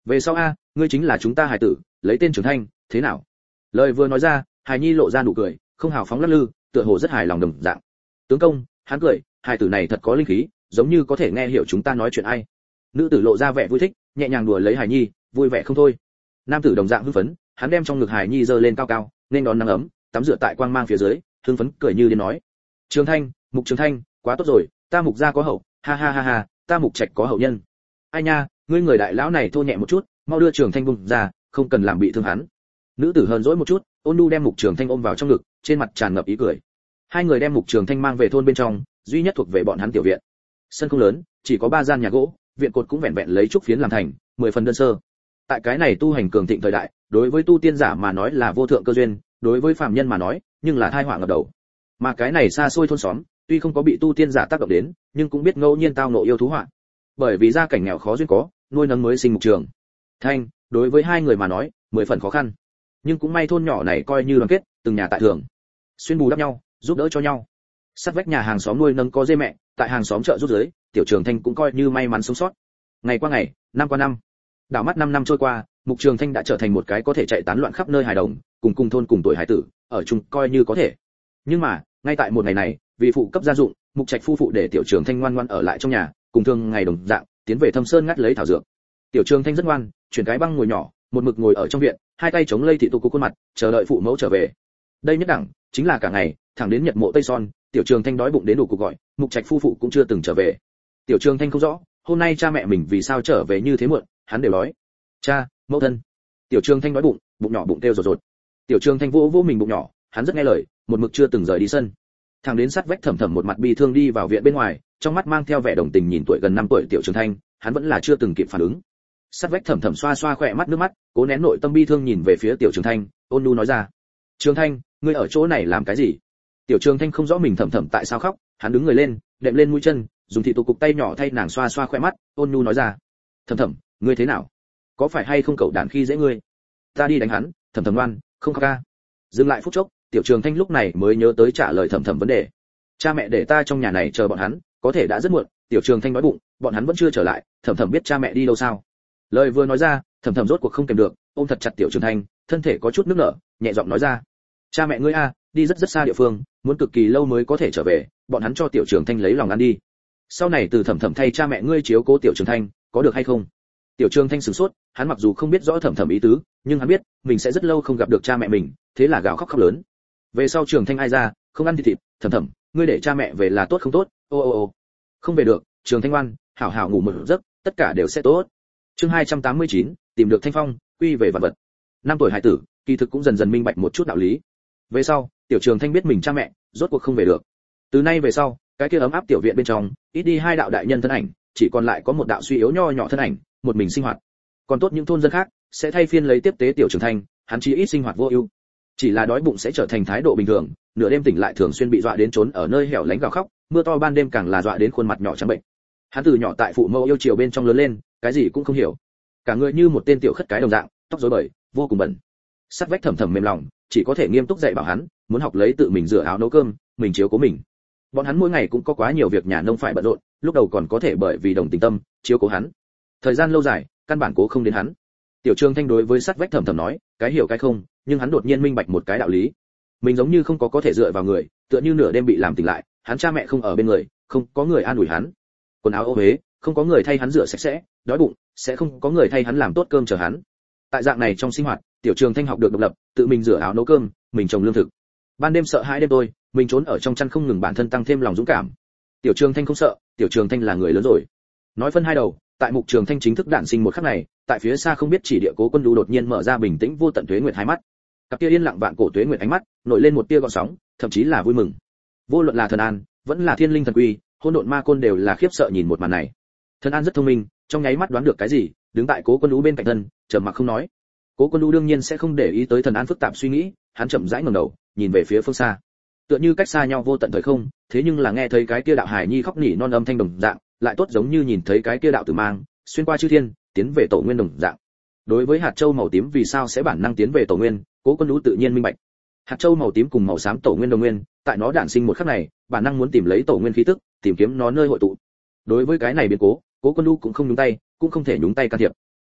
về sau a ngươi chính là chúng ta hài tử, lấy tên Trường Thanh, thế nào? Lời vừa nói ra, hài nhi lộ ra nụ cười, không hào phóng lắc lư, tựa hồ rất hài lòng đồng dạng. Tướng công, hắn cười, hài tử này thật có linh khí, giống như có thể nghe hiểu chúng ta nói chuyện ai. Nữ tử lộ ra vẻ vui thích, nhẹ nhàng đùa lấy hài nhi, vui vẻ không thôi. Nam tử đồng dạng hưng phấn, hắn đem trong ngực hài nhi giơ lên cao cao, nên đón nắng ấm, tắm rửa tại quang mang phía dưới, hưng phấn cười như điên nói: Trường Thanh, Mục Trường Thanh, quá tốt rồi, ta Mục gia có hậu, ha ha ha ha, ta Mục Trạch có hậu nhân. Ai nha, ngươi người đại lão này thô nhẹ một chút, mau đưa Trường Thanh bung ra, không cần làm bị thương hắn. Nữ tử hờn dỗi một chút, ôn nhu đem Mục Trường Thanh ôm vào trong ngực, trên mặt tràn ngập ý cười. Hai người đem Mục Trường Thanh mang về thôn bên trong, duy nhất thuộc về bọn hắn tiểu viện. Sân không lớn, chỉ có ba gian nhà gỗ, viện cột cũng vẹn vẹn lấy trúc phiến làm thành, mười phần đơn sơ. Tại cái này tu hành cường thịnh thời đại, đối với tu tiên giả mà nói là vô thượng cơ duyên, đối với phàm nhân mà nói, nhưng là tai họa ngập đầu. Mà cái này xa xôi thôn xóm, tuy không có bị tu tiên giả tác động đến, nhưng cũng biết ngẫu nhiên tao ngộ yêu thú họa. Bởi vì gia cảnh nghèo khó duyên có, nuôi nấng mới sinh Mục Trường Thanh, đối với hai người mà nói, mười phần khó khăn. Nhưng cũng may thôn nhỏ này coi như đoàn kết, từng nhà tại thường, xuyên bù đắp nhau, giúp đỡ cho nhau. Sát vách nhà hàng xóm nuôi nấng có dê mẹ, tại hàng xóm chợ giúp dưới, tiểu Trường Thanh cũng coi như may mắn sống sót. Ngày qua ngày, năm qua năm, đảo mắt năm năm trôi qua, Mục Trường Thanh đã trở thành một cái có thể chạy tán loạn khắp nơi hài đồng, cùng cùng thôn cùng tuổi hải tử, ở chung coi như có thể. Nhưng mà, ngay tại một ngày này, vì phụ cấp gia dụng, Mục Trạch phu phụ để tiểu Trường Thanh ngoan ngoãn ở lại trong nhà, cùng thường ngày đồng dạng, tiến về Thâm Sơn ngắt lấy thảo dược. Tiểu Trường Thanh rất ngoan, chuyển cái băng ngồi nhỏ, một mực ngồi ở trong viện, hai tay chống lây thị tụ khuôn mặt, chờ đợi phụ mẫu trở về. Đây nhất đẳng, chính là cả ngày, thẳng đến nhật mộ tây son, tiểu Trường Thanh đói bụng đến đủ cuộc gọi, Mục Trạch phu phụ cũng chưa từng trở về. Tiểu Trường Thanh không rõ, hôm nay cha mẹ mình vì sao trở về như thế muộn, hắn đều nói: "Cha, mẫu thân." Tiểu Trường Thanh đói bụng, bụng nhỏ bụng kêu rột rột. Tiểu Trường Thanh vỗ vỗ mình bụng nhỏ, hắn rất nghe lời, một mực chưa từng rời đi sân. Thằng đến sát vách Thẩm Thẩm một mặt bi thương đi vào viện bên ngoài, trong mắt mang theo vẻ đồng tình nhìn tuổi gần năm tuổi tiểu Trường Thanh, hắn vẫn là chưa từng kịp phản ứng. Sát vách Thẩm Thẩm xoa xoa khỏe mắt nước mắt, cố nén nội tâm bi thương nhìn về phía tiểu Trường Thanh, ôn nhu nói ra: "Trường Thanh, ngươi ở chỗ này làm cái gì?" Tiểu Trường Thanh không rõ mình Thẩm Thẩm tại sao khóc, hắn đứng người lên, đệm lên mũi chân, dùng thị tụ cục tay nhỏ thay nàng xoa xoa khỏe mắt, ôn nhu nói ra: "Thẩm Thẩm, ngươi thế nào? Có phải hay không cậu đàn khi dễ ngươi? Ta đi đánh hắn." Thẩm Thẩm ngoan, không khóc ca. Dừng lại phút chốc, tiểu Trường Thanh lúc này mới nhớ tới trả lời Thẩm Thẩm vấn đề. Cha mẹ để ta trong nhà này chờ bọn hắn, có thể đã rất muộn, tiểu Trường Thanh nói bụng, bọn hắn vẫn chưa trở lại, Thẩm Thẩm biết cha mẹ đi đâu sao? Lời vừa nói ra, Thẩm Thẩm rốt cuộc không kèm được, ôm thật chặt tiểu Trường Thanh, thân thể có chút nức nở, nhẹ giọng nói ra: "Cha mẹ ngươi a, đi rất rất xa địa phương, muốn cực kỳ lâu mới có thể trở về, bọn hắn cho tiểu Trường Thanh lấy lòng ăn đi. Sau này từ Thẩm Thẩm thay cha mẹ ngươi chiếu cố tiểu Trường Thanh, có được hay không?" Tiểu Trường Thanh sửng sốt, hắn mặc dù không biết rõ Thẩm Thẩm ý tứ, nhưng hắn biết, mình sẽ rất lâu không gặp được cha mẹ mình, thế là gào khóc khóc lớn. Về sau Trường Thanh ai ra, không ăn thịt thịt, Thẩm Thẩm, ngươi để cha mẹ về là tốt không tốt? Ô ô ô. Không về được, Trường Thanh ngoan, hảo hảo ngủ một giấc, tất cả đều sẽ tốt. Chương hai trăm tám mươi chín, tìm được Thanh Phong, quy về vật vật. Năm tuổi hải tử, kỳ thực cũng dần dần minh bạch một chút đạo lý. Về sau, tiểu Trường Thanh biết mình cha mẹ rốt cuộc không về được. Từ nay về sau, cái kia ấm áp tiểu viện bên trong, ít đi hai đạo đại nhân thân ảnh, chỉ còn lại có một đạo suy yếu nho nhỏ thân ảnh, một mình sinh hoạt. Còn tốt những thôn dân khác sẽ thay phiên lấy tiếp tế tiểu Trường Thanh, hắn chỉ ít sinh hoạt vô ưu. Chỉ là đói bụng sẽ trở thành thái độ bình thường, nửa đêm tỉnh lại thường xuyên bị dọa đến trốn ở nơi hẻo lánh gào khóc, mưa to ban đêm càng là dọa đến khuôn mặt nhỏ trắng bệnh. Hắn từ nhỏ tại phụ mẫu yêu chiều bên trong lớn lên, cái gì cũng không hiểu, cả người như một tên tiểu khất cái đồng dạng, tóc rối bời, vô cùng bẩn. Sát vách Thẩm Thẩm mềm lòng, chỉ có thể nghiêm túc dạy bảo hắn, muốn học lấy tự mình rửa áo nấu cơm, mình chiếu cố mình. Bọn hắn mỗi ngày cũng có quá nhiều việc nhà nông phải bận rộn, lúc đầu còn có thể bởi vì đồng tình tâm chiếu cố hắn. Thời gian lâu dài, căn bản cố không đến hắn. Tiểu Trường Thanh đối với sát vách Thẩm Thẩm nói, cái hiểu cái không, nhưng hắn đột nhiên minh bạch một cái đạo lý. Mình giống như không có có thể dựa vào người, tựa như nửa đêm bị làm tỉnh lại, hắn cha mẹ không ở bên người, không có người an ủi hắn. Quần áo ô uế, không có người thay hắn rửa sạch sẽ, đói bụng, sẽ không có người thay hắn làm tốt cơm chờ hắn. Tại dạng này trong sinh hoạt, tiểu Trường Thanh học được độc lập, tự mình rửa áo nấu cơm, mình trồng lương thực. Ban đêm sợ hãi đêm tôi, mình trốn ở trong chăn không ngừng bản thân tăng thêm lòng dũng cảm. Tiểu Trường Thanh không sợ, tiểu Trường Thanh là người lớn rồi. Nói phân hai đầu, tại Mục Trường Thanh chính thức đản sinh một khắc này, tại phía xa không biết chỉ địa Cố Quân Đu đột nhiên mở ra bình tĩnh vô tận tuế nguyệt hai mắt. Cặp tia yên lặng vạn cổ tuế nguyệt ánh mắt, nổi lên một tia gợn sóng, thậm chí là vui mừng. Vô luận là Thần An, vẫn là Thiên Linh Thần Quy, Hỗn Độn Ma Côn đều là khiếp sợ nhìn một màn này. Thần An rất thông minh, trong nháy mắt đoán được cái gì, đứng tại Cố Quân Đu bên cạnh thân, trầm mặc không nói. Cố Quân Đu đương nhiên sẽ không để ý tới Thần An phức tạp suy nghĩ, hắn chậm rãi ngẩng đầu, nhìn về phía phương xa. Tựa như cách xa nhau vô tận thời không, thế nhưng là nghe thấy cái kia đạo hải nhi khóc nỉ non âm thanh đồng dạng, lại tốt giống như nhìn thấy cái kia đạo tử mang, xuyên qua chư thiên, tiến về tổ nguyên đồng dạng. Đối với hạt châu màu tím vì sao sẽ bản năng tiến về tổ nguyên, Cố Quân Đu tự nhiên minh bạch. Hạt châu màu tím cùng màu xám tổ nguyên đồng nguyên, tại nó đản sinh một khắc này, bản năng muốn tìm lấy tổ nguyên khí tức, tìm kiếm nó nơi hội tụ. Đối với cái này biến cố, Cố Quân Đu cũng không nhúng tay, cũng không thể nhúng tay can thiệp.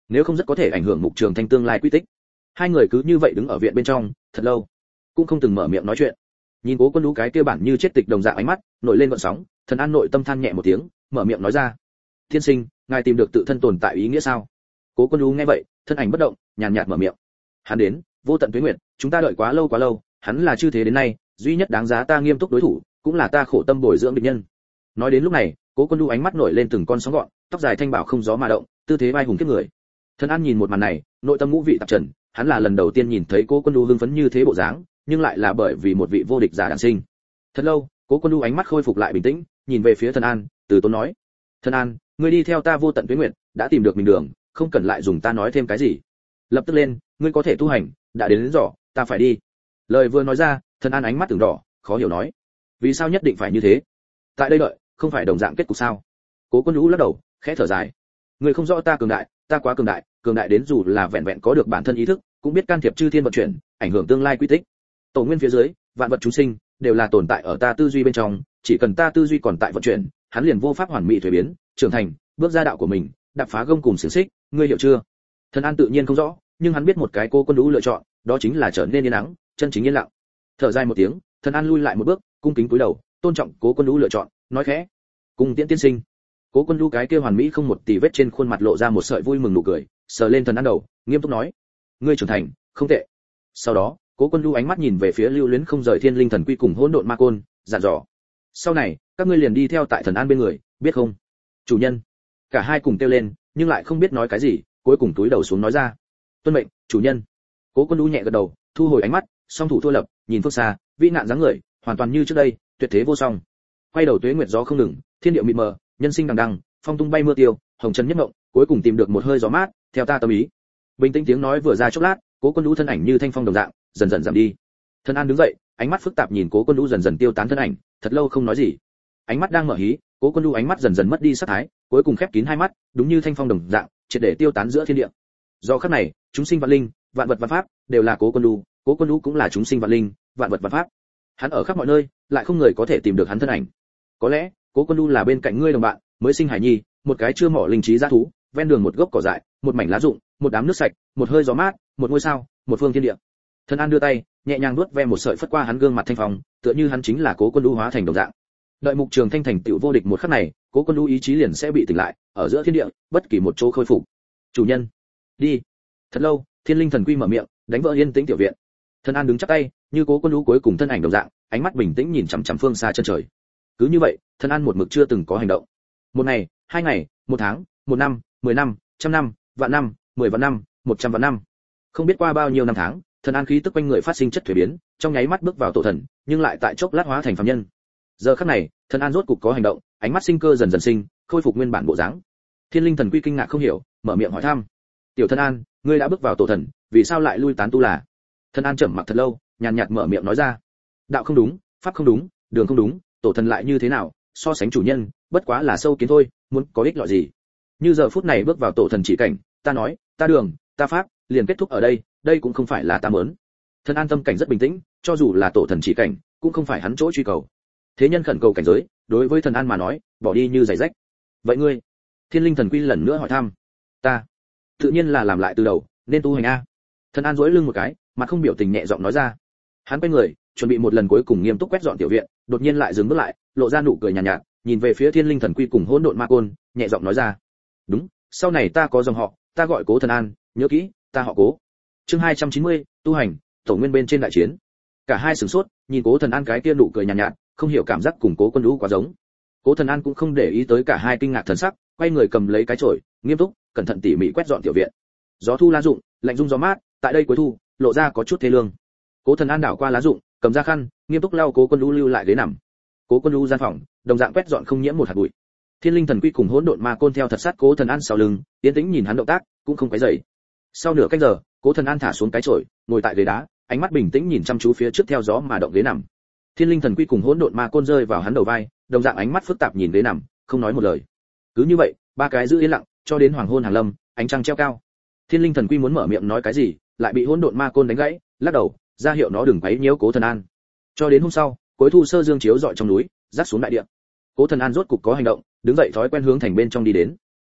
nếu không rất có thể ảnh hưởng Mục Trường Thanh tương lai quy tích. Hai người cứ như vậy đứng ở viện bên trong thật lâu, cũng không từng mở miệng nói chuyện. Nhìn Cố Quân Lũ cái kia bản như chết tịch đồng dạng ánh mắt nổi lên gợn sóng, Thần An nội tâm than nhẹ một tiếng, mở miệng nói ra: "Tiên sinh, ngài tìm được tự thân tồn tại ý nghĩa sao?" Cố Quân Lũ nghe vậy, thân ảnh bất động, nhàn nhạt mở miệng: "Hắn đến, vô tận tuế nguyệt, chúng ta đợi quá lâu quá lâu, hắn là chư thế đến nay duy nhất đáng giá ta nghiêm túc đối thủ, cũng là ta khổ tâm bồi dưỡng địch nhân." Nói đến lúc này, Cố Quân Lũ ánh mắt nổi lên từng con sóng gọn, tóc dài thanh bảo không gió mà động, tư thế vai hùng kiếp người. Thần An nhìn một màn này, nội tâm ngũ vị tạp trần, hắn là lần đầu tiên nhìn thấy Cố Quân Lũ hưng phấn như thế bộ dáng, nhưng lại là bởi vì một vị vô địch giả đản sinh. Thật lâu, Cố Quân Lũ ánh mắt khôi phục lại bình tĩnh, nhìn về phía Thần An, từ tốn nói: "Thần An, ngươi đi theo ta vô tận tuyết nguyệt, đã tìm được mình đường, không cần lại dùng ta nói thêm cái gì. Lập tức lên, ngươi có thể tu hành, đã đến đến rõ, ta phải đi." Lời vừa nói ra, Thần An ánh mắt từng đỏ, khó hiểu nói: "Vì sao nhất định phải như thế? Tại đây đợi, không phải đồng dạng kết cục sao?" Cố Quân Lũ lắc đầu, khẽ thở dài: "Ngươi không rõ ta cường đại, ta quá cường đại, cường đại đến dù là vẹn vẹn có được bản thân ý thức, cũng biết can thiệp chư thiên vận chuyển, ảnh hưởng tương lai quy tích. Tổ nguyên phía dưới, vạn vật chúng sinh đều là tồn tại ở ta tư duy bên trong, chỉ cần ta tư duy còn tại vận chuyển, hắn liền vô pháp hoàn mỹ thuế biến, trưởng thành, bước ra đạo của mình, đạp phá gông cùng xiềng xích, ngươi hiểu chưa?" Thần An tự nhiên không rõ, nhưng hắn biết một cái Cố Quân Lũ lựa chọn, đó chính là trở nên yên lặng, chân chính yên lặng. Thở dài một tiếng, Thần An lui lại một bước, cung kính cúi đầu, tôn trọng Cố Quân Lũ lựa chọn, nói khẽ: "Cùng tiễn tiên sinh." Cố Quân Lũ cái kia hoàn mỹ không một tì vết trên khuôn mặt lộ ra một sợi vui mừng nụ cười, sờ lên Thần An đầu, nghiêm túc nói: "Ngươi trưởng thành, không tệ." Sau đó, Cố Quân Lũ ánh mắt nhìn về phía lưu luyến không rời Thiên Linh Thần Quy cùng Hỗn Độn Ma Côn, dặn dò: "Sau này, các ngươi liền đi theo tại Thần An bên người, biết không?" "Chủ nhân." Cả hai cùng kêu lên, nhưng lại không biết nói cái gì, cuối cùng túi đầu xuống nói ra: "Tuân mệnh, chủ nhân." Cố Quân Lũ nhẹ gật đầu, thu hồi ánh mắt, song thủ thua lập, nhìn phương xa, vĩ nạn dáng người, hoàn toàn như trước đây, tuyệt thế vô song. Quay đầu tuế nguyệt gió không ngừng, thiên địa mịt mờ, nhân sinh đằng đằng, phong tung bay mưa tiêu, hồng trần nhất mộng, cuối cùng tìm được một hơi gió mát, theo ta tâm ý. Bình tĩnh tiếng nói vừa ra chốc lát, Cố Quân Lũ thân ảnh như thanh phong đồng dạng, dần dần giảm đi. Thần An đứng dậy, ánh mắt phức tạp nhìn Cố Quân Lũ dần dần tiêu tán thân ảnh, thật lâu không nói gì. Ánh mắt đang mở hí, Cố Quân Lũ ánh mắt dần dần mất đi sắc thái, cuối cùng khép kín hai mắt, đúng như thanh phong đồng dạng, triệt để tiêu tán giữa thiên địa. Do khắc này, chúng sinh vạn linh, vạn vật vạn pháp đều là Cố Quân Lũ, Cố Quân Lũ cũng là chúng sinh vạn linh, vạn vật vạn pháp. Hắn ở khắp mọi nơi, lại không người có thể tìm được hắn thân ảnh. Có lẽ, Cố Quân Lũ là bên cạnh ngươi đồng bạn, mới sinh hải nhi, một cái chưa mỏ linh trí dã thú, ven đường một gốc cỏ dại, một mảnh lá rụng, một đám nước sạch, một hơi gió mát, một ngôi sao, một phương thiên địa. Thần An đưa tay, nhẹ nhàng nuốt ve một sợi phất qua hắn gương mặt thanh phong, tựa như hắn chính là Cố Quân Lũ hóa thành đồng dạng. Đợi Mục Trường Thanh thành tựu vô địch một khắc này, Cố Quân Lũ ý chí liền sẽ bị tỉnh lại, ở giữa thiên địa, bất kỳ một chỗ khôi phục. "Chủ nhân, đi." Thật lâu, Thiên Linh Thần Quy mở miệng, đánh vỡ yên tĩnh tiểu viện. Thần An đứng chắp tay, như Cố Quân Lũ cuối cùng thân ảnh đồng dạng, ánh mắt bình tĩnh nhìn chằm chằm phương xa chân trời. Cứ như vậy, Thần An một mực chưa từng có hành động. Một ngày, hai ngày, một tháng, một năm, mười năm, trăm năm, vạn năm, mười vạn năm, một trăm vạn năm. Không biết qua bao nhiêu năm tháng, Thần An khí tức quanh người phát sinh chất thuế biến, trong nháy mắt bước vào tổ thần, nhưng lại tại chốc lát hóa thành phàm nhân. Giờ khắc này, Thần An rốt cục có hành động, ánh mắt sinh cơ dần dần sinh, khôi phục nguyên bản bộ dáng. Thiên Linh Thần Quy kinh ngạc không hiểu, mở miệng hỏi thăm: "Tiểu Thần An, ngươi đã bước vào tổ thần, vì sao lại lui tán tu là?" Thần An trầm mặc thật lâu, nhàn nhạt mở miệng nói ra: "Đạo không đúng, pháp không đúng, đường không đúng, tổ thần lại như thế nào, so sánh chủ nhân, bất quá là sâu kiến thôi, muốn có ích lợi gì? Như giờ phút này bước vào tổ thần chỉ cảnh, ta nói, ta đường, ta pháp, liền kết thúc ở đây, đây cũng không phải là ta muốn." Thần An tâm cảnh rất bình tĩnh, cho dù là tổ thần chỉ cảnh, cũng không phải hắn chỗ truy cầu. Thế nhân khẩn cầu cảnh giới, đối với Thần An mà nói, bỏ đi như giày rách. "Vậy ngươi?" Thiên Linh Thần Quy lần nữa hỏi thăm. "Ta, tự nhiên là làm lại từ đầu, nên tu hành a." Thần An duỗi lưng một cái, mặt không biểu tình nhẹ giọng nói ra. Hắn quay người, chuẩn bị một lần cuối cùng nghiêm túc quét dọn tiểu viện, đột nhiên lại dừng bước lại, lộ ra nụ cười nhàn nhạt, nhạt, nhìn về phía Thiên Linh Thần Quy cùng Hỗn Độn Ma Côn, nhẹ giọng nói ra: "Đúng, sau này ta có dòng họ, ta gọi Cố Thần An, nhớ kỹ, ta họ Cố." Chương hai trăm chín mươi, tu hành, tổ nguyên bên trên đại chiến. Cả hai sửng sốt, nhìn Cố Thần An cái kia nụ cười nhàn nhạt, nhạt, không hiểu cảm giác cùng Cố Quân Lũ quá giống. Cố Thần An cũng không để ý tới cả hai kinh ngạc thần sắc, quay người cầm lấy cái chổi, nghiêm túc, cẩn thận tỉ mỉ quét dọn tiểu viện. Gió thu lá rụng, lạnh rung gió mát, tại đây cuối thu, lộ ra có chút thê lương. Cố Thần An đảo qua lá rụng, cầm ra khăn, nghiêm túc lau Cố Quân Lũ lưu lại ghế nằm. Cố Quân Lũ gian phòng, đồng dạng quét dọn không nhiễm một hạt bụi. Thiên Linh Thần Quy cùng Hỗn Độn Ma Côn theo thật sát Cố Thần An sau lưng, yên tĩnh nhìn hắn động tác, cũng không quấy rầy. Sau nửa canh giờ, Cố Thần An thả xuống cái chổi, ngồi tại ghế đá, ánh mắt bình tĩnh nhìn chăm chú phía trước theo gió mà động ghế nằm. Thiên Linh Thần Quy cùng Hỗn Độn Ma Côn rơi vào hắn đầu vai, đồng dạng ánh mắt phức tạp nhìn ghế nằm, không nói một lời. Cứ như vậy, ba cái giữ yên lặng, cho đến hoàng hôn hàng lâm, ánh trăng treo cao. Thiên Linh Thần Quy muốn mở miệng nói cái gì, lại bị Hỗn Độn Ma Côn đánh gãy, lắc đầu, ra hiệu nó đừng quấy nhiễu Cố Thần An. Cho đến hôm sau, cuối thu sơ dương chiếu rọi trong núi, rát xuống đại địa. Cố Thần An rốt cục có hành động, đứng dậy thói quen hướng thành bên trong đi đến.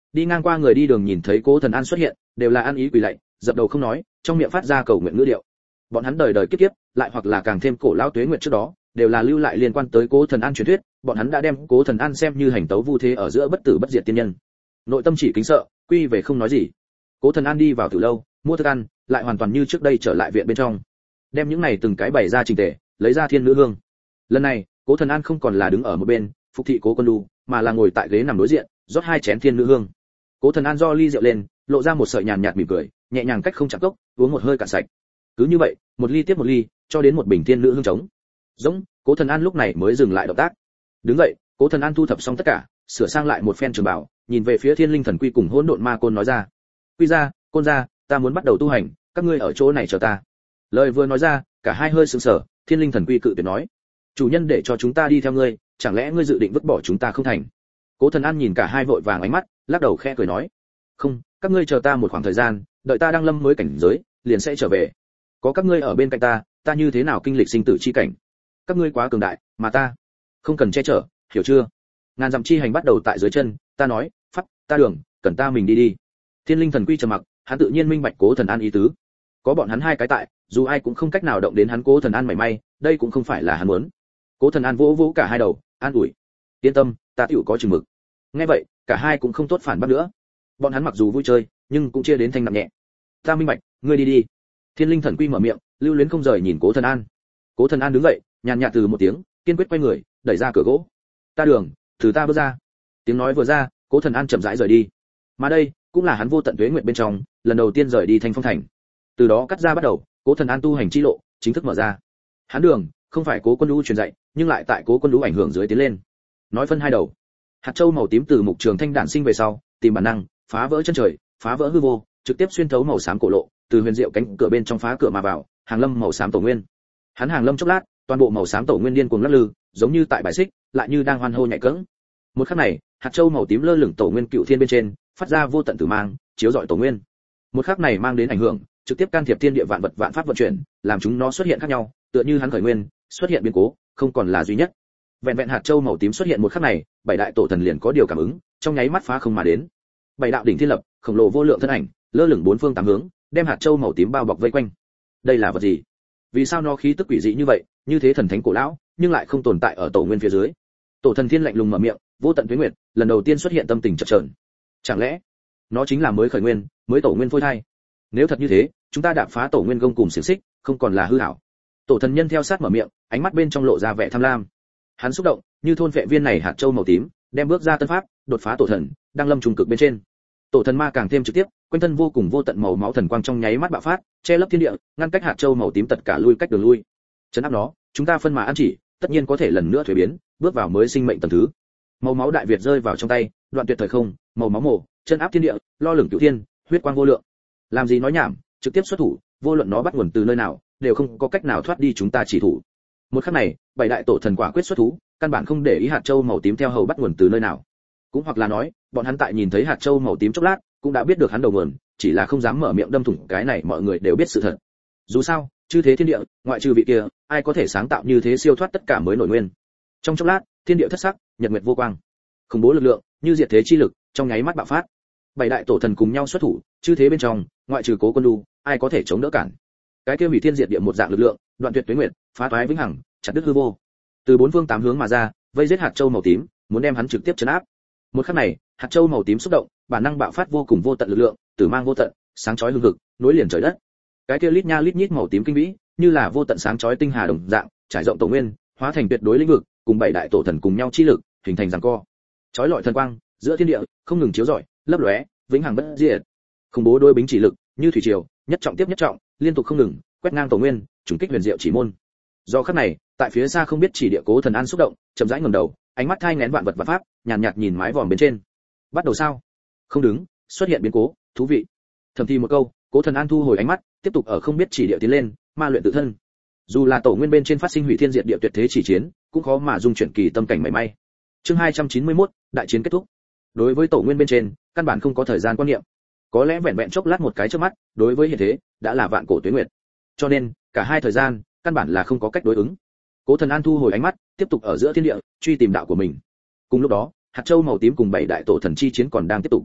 Đi ngang qua người đi đường nhìn thấy Cố Thần An xuất hiện, đều là ăn ý quỳ lạy, dập đầu không nói, trong miệng phát ra cầu nguyện ngữ điệu. Bọn hắn đời đời kiếp kiếp, lại hoặc là càng thêm cổ lão tuế nguyệt trước đó, đều là lưu lại liên quan tới Cố Thần An truyền thuyết, bọn hắn đã đem Cố Thần An xem như hành tấu vu thế ở giữa bất tử bất diệt tiên nhân. Nội tâm chỉ kính sợ, quy về không nói gì. Cố Thần An đi vào từ lâu, mua thức ăn, lại hoàn toàn như trước đây trở lại viện bên trong. Đem những này từng cái bày ra trình tề, lấy ra thiên nữ hương. Lần này, Cố Thần An không còn là đứng ở một bên, phục thị Cố Quân Du, mà là ngồi tại ghế nằm đối diện, rót hai chén thiên nữ hương. Cố Thần An do ly rượu lên, lộ ra một sợi nhàn nhạt mỉm cười, nhẹ nhàng cách không chạm cốc, uống một hơi cạn sạch. Cứ như vậy, một ly tiếp một ly, cho đến một bình thiên nữ hương trống. Giống, Cố Thần An lúc này mới dừng lại động tác. Đứng dậy, Cố Thần An thu thập xong tất cả, sửa sang lại một phen trường bảo, nhìn về phía Thiên Linh Thần Quy cùng Hỗn Độn Ma Côn nói ra: "Quy gia, Côn gia, ta muốn bắt đầu tu hành, các ngươi ở chỗ này chờ ta." Lời vừa nói ra, cả hai hơi sững sờ, Thiên Linh Thần Quy cự tuyệt nói: "Chủ nhân để cho chúng ta đi theo ngươi, chẳng lẽ ngươi dự định vứt bỏ chúng ta không thành?" Cố Thần An nhìn cả hai vội vàng ánh mắt, lắc đầu khẽ cười nói: "Không, các ngươi chờ ta một khoảng thời gian, đợi ta đăng lâm mới cảnh giới, liền sẽ trở về. Có các ngươi ở bên cạnh ta, ta như thế nào kinh lịch sinh tử chi cảnh? Các ngươi quá cường đại, mà ta không cần che chở, hiểu chưa? Ngàn dặm chi hành bắt đầu tại dưới chân, ta nói, pháp, ta đường, cần ta mình đi đi." Thiên Linh Thần Quy trầm mặc, hắn tự nhiên minh bạch Cố Thần An ý tứ. Có bọn hắn hai cái tại, dù ai cũng không cách nào động đến hắn Cố Thần An mảy may, đây cũng không phải là hắn muốn. Cố Thần An vỗ vỗ cả hai đầu, an ủi: "Yên tâm, ta tiểu có chừng mực." Nghe vậy, cả hai cũng không tốt phản bác nữa. Bọn hắn mặc dù vui chơi, nhưng cũng chia đến thanh nặng nhẹ. "Ta minh bạch, ngươi đi đi." Thiên Linh Thần Quy mở miệng, lưu luyến không rời nhìn Cố Thần An. Cố Thần An đứng dậy, nhàn nhạt từ một tiếng, kiên quyết quay người, đẩy ra cửa gỗ. "Ta đường, từ ta bước ra." Tiếng nói vừa ra, Cố Thần An chậm rãi rời đi. Mà đây, cũng là hắn vô tận tuế nguyện bên trong, lần đầu tiên rời đi Thanh Phong thành. Từ đó cắt ra bắt đầu, Cố Thần An tu hành chi lộ chính thức mở ra. Hắn đường, không phải Cố Quân Du truyền dạy, nhưng lại tại Cố Quân Du ảnh hưởng dưới tiến lên. Nói phân hai đầu. Hạt châu màu tím từ mục trường thanh đản sinh về sau, tìm bản năng, phá vỡ chân trời, phá vỡ hư vô, trực tiếp xuyên thấu màu xám cổ lộ, từ huyền diệu cánh cửa bên trong phá cửa mà vào, hàng lâm màu xám tổ nguyên. Hắn hàng lâm chốc lát, toàn bộ màu xám tổ nguyên điên cuồng lắc lư, giống như tại bài xích, lại như đang hoan hô nhảy cẫng. Một khắc này, hạt châu màu tím lơ lửng tổ nguyên cựu thiên bên trên, phát ra vô tận tử mang, chiếu rọi tổ nguyên. Một khắc này mang đến ảnh hưởng, trực tiếp can thiệp thiên địa vạn vật vạn pháp vận chuyển, làm chúng nó xuất hiện khác nhau, tựa như hắn khởi nguyên, xuất hiện biến cố, không còn là duy nhất. Vẹn vẹn hạt châu màu tím xuất hiện một khắc này, bảy đại tổ thần liền có điều cảm ứng, trong nháy mắt phá không mà đến. Bảy đạo đỉnh thiên lập, khổng lồ vô lượng thân ảnh, lơ lửng bốn phương tám hướng, đem hạt châu màu tím bao bọc vây quanh. Đây là vật gì? Vì sao nó khí tức quỷ dị như vậy, như thế thần thánh cổ lão, nhưng lại không tồn tại ở tổ nguyên phía dưới? Tổ thần thiên lạnh lùng mở miệng, vô tận tuế nguyệt, lần đầu tiên xuất hiện tâm tình chập chờn. Chẳng lẽ nó chính là mới khởi nguyên, mới tổ nguyên phôi thai? Nếu thật như thế, chúng ta đạp phá tổ nguyên gông cùng xiềng xích, không còn là hư ảo. Tổ thần nhân theo sát mở miệng, ánh mắt bên trong lộ ra vẻ tham lam. Hắn xúc động, như thôn vệ viên này hạt châu màu tím, đem bước ra tân pháp, đột phá tổ thần, đang lâm trùng cực bên trên. Tổ thần ma càng thêm trực tiếp, quanh thân vô cùng vô tận màu máu thần quang trong nháy mắt bạo phát, che lấp thiên địa, ngăn cách hạt châu màu tím tất cả lui cách đường lui. Chấn áp nó, chúng ta phân mà ăn chỉ, tất nhiên có thể lần nữa thuế biến, bước vào mới sinh mệnh tầng thứ. Màu máu đại việt rơi vào trong tay, đoạn tuyệt thời không, màu máu mổ, chân áp thiên địa, lo lửng cửu thiên, huyết quang vô lượng. Làm gì nói nhảm, trực tiếp xuất thủ, vô luận nó bắt nguồn từ nơi nào, đều không có cách nào thoát đi chúng ta chỉ thủ. Một khắc này, bảy đại tổ thần quả quyết xuất thú, căn bản không để ý hạt châu màu tím theo hầu bắt nguồn từ nơi nào. Cũng hoặc là nói, bọn hắn tại nhìn thấy hạt châu màu tím chốc lát, cũng đã biết được hắn đầu nguồn, chỉ là không dám mở miệng đâm thủng cái này, mọi người đều biết sự thật. Dù sao, chư thế thiên địa, ngoại trừ vị kia, ai có thể sáng tạo như thế siêu thoát tất cả mới nổi nguyên. Trong chốc lát, thiên địa thất sắc, nhật nguyệt vô quang. Khủng bố lực lượng, như diệt thế chi lực, trong nháy mắt bạo phát. Bảy đại tổ thần cùng nhau xuất thủ, chư thế bên trong, ngoại trừ Cố Quân Du, ai có thể chống đỡ cản. Cái kia hủy thiên diệt địa một dạng lực lượng, đoạn tuyệt tuế nguyệt, phá toái vĩnh hằng, chặt đứt hư vô. Từ bốn phương tám hướng mà ra, vây giết hạt châu màu tím, muốn đem hắn trực tiếp trấn áp. Một khắc này, hạt châu màu tím xúc động, bản năng bạo phát vô cùng vô tận lực lượng, tử mang vô tận, sáng chói hừng hực, nối liền trời đất. Cái kia lít nha lít nhít màu tím kinh vĩ, như là vô tận sáng chói tinh hà đồng dạng, trải rộng tổ nguyên, hóa thành tuyệt đối lĩnh vực, cùng bảy đại tổ thần cùng nhau chi lực, hình thành giằng co. Chói lọi thần quang, giữa thiên địa, không ngừng chiếu rọi, lấp lóe, vĩnh hằng bất diệt. Khủng bố đôi bính chỉ lực, như thủy triều, nhất trọng tiếp nhất trọng, liên tục không ngừng, quét ngang tổ nguyên, trùng kích huyền diệu chỉ môn. Do khắc này, tại phía xa không biết chỉ địa Cố Thần An xúc động, chậm rãi ngẩng đầu, ánh mắt thai nghén vạn vật và pháp, nhàn nhạt, nhạt nhìn mái vòm bên trên. Bắt đầu sao? Không đứng, xuất hiện biến cố, thú vị. Thầm thì một câu, Cố Thần An thu hồi ánh mắt, tiếp tục ở không biết chỉ địa tiến lên, ma luyện tự thân. Dù là tổ nguyên bên trên phát sinh hủy thiên diệt địa tuyệt thế chỉ chiến, cũng khó mà dung chuyển kỳ tâm cảnh mảy may. Chương hai trăm chín mươi mốt, đại chiến kết thúc. Đối với tổ nguyên bên trên, căn bản không có thời gian quan niệm. Có lẽ vẹn vẹn chốc lát một cái trước mắt, đối với hiện thế, đã là vạn cổ tuế nguyệt. Cho nên, cả hai thời gian, căn bản là không có cách đối ứng. Cố Thần An thu hồi ánh mắt, tiếp tục ở giữa thiên địa, truy tìm đạo của mình. Cùng lúc đó, hạt châu màu tím cùng bảy đại tổ thần chi chiến còn đang tiếp tục.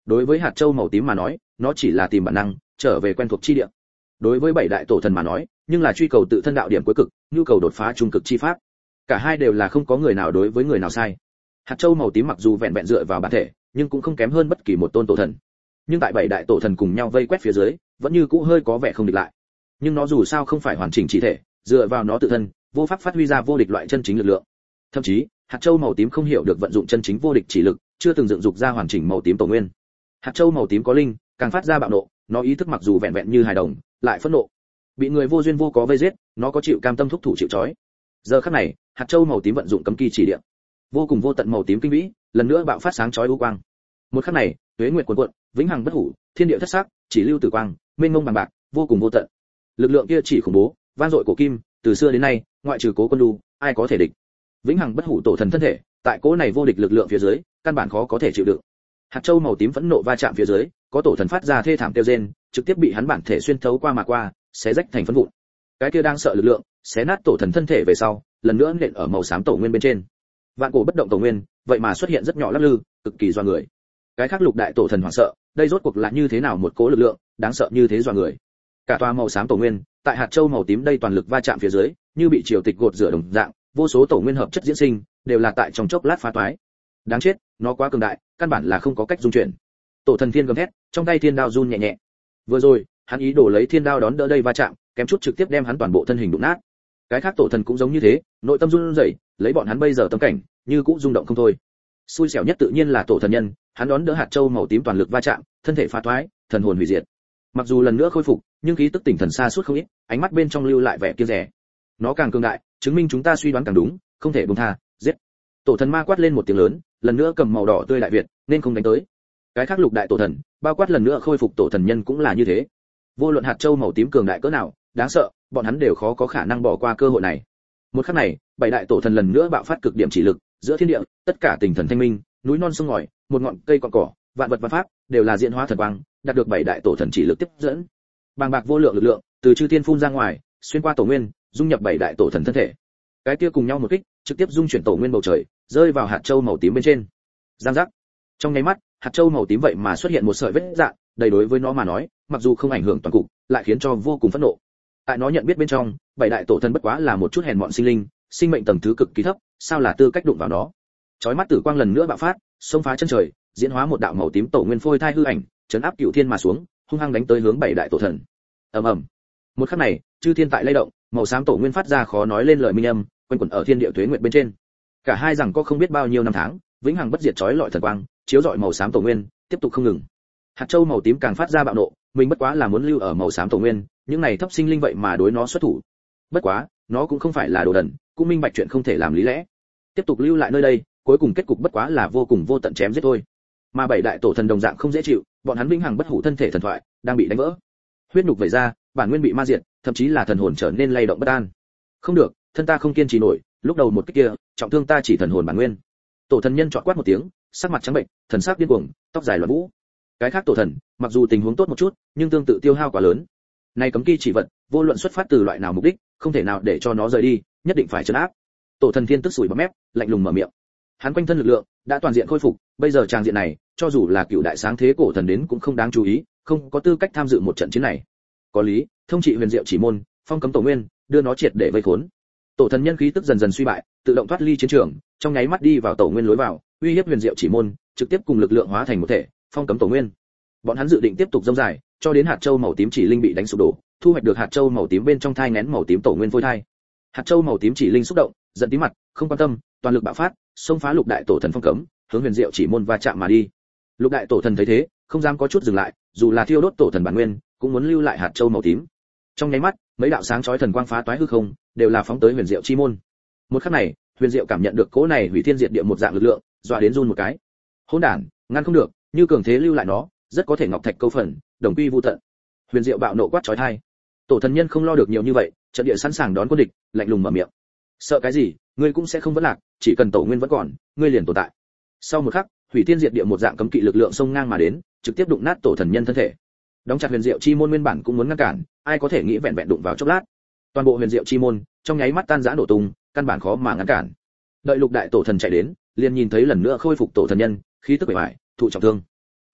Đối với hạt châu màu tím mà nói, nó chỉ là tìm bản năng, trở về quen thuộc chi địa. Đối với bảy đại tổ thần mà nói, nhưng là truy cầu tự thân đạo điểm cuối cực, nhu cầu đột phá trung cực chi pháp. Cả hai đều là không có người nào đối với người nào sai. Hạt châu màu tím mặc dù vẹn vẹn dựa vào bản thể, nhưng cũng không kém hơn bất kỳ một tôn tổ thần. Nhưng tại bảy đại tổ thần cùng nhau vây quét phía dưới, vẫn như cũ hơi có vẻ không địch lại. Nhưng nó dù sao không phải hoàn chỉnh chỉ thể, dựa vào nó tự thân, vô pháp phát huy ra vô địch loại chân chính lực lượng. Thậm chí, hạt châu màu tím không hiểu được vận dụng chân chính vô địch chỉ lực, chưa từng dựng dục ra hoàn chỉnh màu tím tổ nguyên. Hạt châu màu tím có linh, càng phát ra bạo nộ, nó ý thức mặc dù vẹn vẹn như hài đồng, lại phẫn nộ. Bị người vô duyên vô có vây giết, nó có chịu cam tâm thúc thủ chịu trói. Giờ khắc này, hạt châu màu tím vận dụng cấm kỳ chỉ địa, vô cùng vô tận màu tím kinh vĩ, lần nữa bạo phát sáng chói u quang. Một khắc này, tuế nguyệt cuồn cuộn, vĩnh hằng bất hủ, thiên địa thất sắc, chỉ lưu tử quang, mênh mông bằng bạc, vô cùng vô tận. Lực lượng kia chỉ khủng bố, vang dội cổ kim, từ xưa đến nay, ngoại trừ Cố Quân Lu, ai có thể địch. Vĩnh hằng bất hủ tổ thần thân thể, tại cỗ này vô địch lực lượng phía dưới, căn bản khó có thể chịu đựng. Hạt châu màu tím phẫn nộ va chạm phía dưới, có tổ thần phát ra thê thảm kêu rên, trực tiếp bị hắn bản thể xuyên thấu qua mà qua, xé rách thành phấn vụn. Cái kia đang sợ lực lượng, xé nát tổ thần thân thể về sau, lần nữa nện ở màu xám tổ nguyên bên trên. Vạn cổ bất động tổ nguyên, vậy mà xuất hiện rất nhỏ lắc lư, cực kỳ doa người. Cái khác lục đại tổ thần hoảng sợ, đây rốt cuộc là như thế nào một cố lực lượng, đáng sợ như thế doa người. Cả tòa màu xám tổ nguyên, tại hạt châu màu tím đây toàn lực va chạm phía dưới, như bị triều tịch gột rửa đồng dạng, vô số tổ nguyên hợp chất diễn sinh, đều là tại trong chốc lát phá toái. Đáng chết, nó quá cường đại, căn bản là không có cách dung chuyển. Tổ thần thiên gầm thét, trong tay thiên đao run nhẹ nhẹ. Vừa rồi, hắn ý đồ lấy thiên đao đón đỡ đây va chạm, kém chút trực tiếp đem hắn toàn bộ thân hình đụng nát. Cái khác tổ thần cũng giống như thế, nội tâm run rẩy, lấy bọn hắn bây giờ tâm cảnh, như cũng rung động không thôi. Xui xẻo nhất tự nhiên là tổ thần nhân, hắn đón đỡ hạt châu màu tím toàn lực va chạm, thân thể phá toái, thần hồn hủy diệt. Mặc dù lần nữa khôi phục, nhưng khí tức tỉnh thần xa suốt không ít, ánh mắt bên trong lưu lại vẻ kiêng dè. Nó càng cường đại, chứng minh chúng ta suy đoán càng đúng, không thể buông tha, giết. Tổ thần ma quát lên một tiếng lớn, lần nữa cầm màu đỏ tươi đại việt, nên không đánh tới. Cái khác lục đại tổ thần, bao quát lần nữa khôi phục tổ thần nhân cũng là như thế. Vô luận hạt châu màu tím cường đại cỡ nào, đáng sợ, bọn hắn đều khó có khả năng bỏ qua cơ hội này. Một khắc này, bảy đại tổ thần lần nữa bạo phát cực điểm chỉ lực, giữa thiên địa, tất cả tinh thần thanh minh, núi non sông ngòi, một ngọn cây cọn cỏ, vạn vật văn pháp, đều là diễn hóa thần quang, đạt được bảy đại tổ thần chỉ lực tiếp dẫn. Bàng bạc vô lượng lực lượng, từ chư thiên phun ra ngoài, xuyên qua tổ nguyên, dung nhập bảy đại tổ thần thân thể. Cái kia cùng nhau một kích, trực tiếp dung chuyển tổ nguyên bầu trời, rơi vào hạt châu màu tím bên trên. Giang giác. Trong nháy mắt, hạt châu màu tím vậy mà xuất hiện một sợi vết rạn, đầy đối với nó mà nói, mặc dù không ảnh hưởng toàn cục, lại khiến cho vô cùng phẫn nộ. Tại nó nhận biết bên trong, bảy đại tổ thần bất quá là một chút hèn mọn sinh linh, sinh mệnh tầng thứ cực kỳ thấp, sao là tư cách đụng vào nó. Chói mắt tử quang lần nữa bạo phát, xông phá chân trời, diễn hóa một đạo màu tím tổ nguyên phôi thai hư ảnh, chấn áp cửu thiên mà xuống, hung hăng đánh tới hướng bảy đại tổ thần. Ầm ầm. Một khắc này, chư thiên tại lay động, màu xám tổ nguyên phát ra khó nói lên lời minh âm, quanh quẩn ở thiên địa tuế nguyệt bên trên. Cả hai rằng có không biết bao nhiêu năm tháng, vĩnh hằng bất diệt chói lọi thần quang, chiếu rọi màu xám tổ nguyên, tiếp tục không ngừng. Hạt châu màu tím càng phát ra bạo nộ, mình bất quá là muốn lưu ở màu xám tổ nguyên, những này thấp sinh linh vậy mà đối nó xuất thủ. Bất quá, nó cũng không phải là đồ đần, cũng minh bạch chuyện không thể làm lý lẽ. Tiếp tục lưu lại nơi đây, cuối cùng kết cục bất quá là vô cùng vô tận chém giết thôi. Mà bảy đại tổ thần đồng dạng không dễ chịu, bọn hắn vĩnh hằng bất hủ thân thể thần thoại đang bị đánh vỡ. Huyết nhục vẩy ra, bản nguyên bị ma diệt, thậm chí là thần hồn trở nên lay động bất an. Không được, thân ta không kiên trì nổi, lúc đầu một cái kia, trọng thương ta chỉ thần hồn bản nguyên. Tổ thần nhân chọt quát một tiếng, sắc mặt trắng bệnh, thần sắc điên cuồng, tóc dài loạn vũ. Cái khác tổ thần, mặc dù tình huống tốt một chút, nhưng tương tự tiêu hao quá lớn. Này cấm kỵ chỉ vật, vô luận xuất phát từ loại nào mục đích, không thể nào để cho nó rời đi, nhất định phải trấn áp. Tổ thần thiên tức sủi bọt mép, lạnh lùng mở miệng. Hắn quanh thân lực lượng đã toàn diện khôi phục, bây giờ tràng diện này, cho dù là cựu đại sáng thế cổ thần đến cũng không đáng chú ý, không có tư cách tham dự một trận chiến này. Có lý, thông trị huyền diệu chỉ môn, phong cấm tổ nguyên, đưa nó triệt để vây khốn. Tổ thần nhân khí tức dần dần suy bại, tự động thoát ly chiến trường, trong nháy mắt đi vào tổ nguyên lối vào, uy hiếp huyền diệu chỉ môn, trực tiếp cùng lực lượng hóa thành một thể, phong cấm tổ nguyên. Bọn hắn dự định tiếp tục rông dài, cho đến hạt châu màu tím chỉ linh bị đánh sụp đổ, thu hoạch được hạt châu màu tím bên trong thai nén màu tím tổ nguyên phôi thai. Hạt châu màu tím chỉ linh xúc động, giận tím mặt, không quan tâm, toàn lực bạo phát, xông phá lục đại tổ thần phong cấm, hướng huyền diệu chỉ môn va chạm mà đi. Lục đại tổ thần thấy thế, không dám có chút dừng lại, dù là thiêu đốt tổ thần bản nguyên, cũng muốn lưu lại hạt châu màu tím. Trong nháy mắt, mấy đạo sáng chói thần quang phá toái hư không, đều là phóng tới huyền diệu chi môn. Một khắc này, huyền diệu cảm nhận được cỗ này hủy thiên diệt địa một dạng lực lượng, dọa đến run một cái. Hỗn đản, ngăn không được, như cường thế lưu lại nó, rất có thể ngọc thạch câu phần, đồng quy vu tận. Huyền diệu bạo nộ quát chói tai. Tổ thần nhân không lo được nhiều như vậy, trận địa sẵn sàng đón quân địch, lạnh lùng mở miệng. Sợ cái gì, ngươi cũng sẽ không vẫn lạc, chỉ cần tổ nguyên vẫn còn, ngươi liền tồn tại. Sau một khắc, hủy thiên diệt địa một dạng cấm kỵ lực lượng xông ngang mà đến, trực tiếp đụng nát tổ thần nhân thân thể. Đóng chặt huyền diệu chi môn nguyên bản cũng muốn ngăn cản, ai có thể nghĩ vẹn vẹn đụng vào chốc lát. Toàn bộ huyền diệu chi môn, trong nháy mắt tan rã nổ tung, căn bản khó mà ngăn cản. Đợi lục đại tổ thần chạy đến, liền nhìn thấy lần nữa khôi phục tổ thần nhân, khí tức bề bại, thụ trọng thương.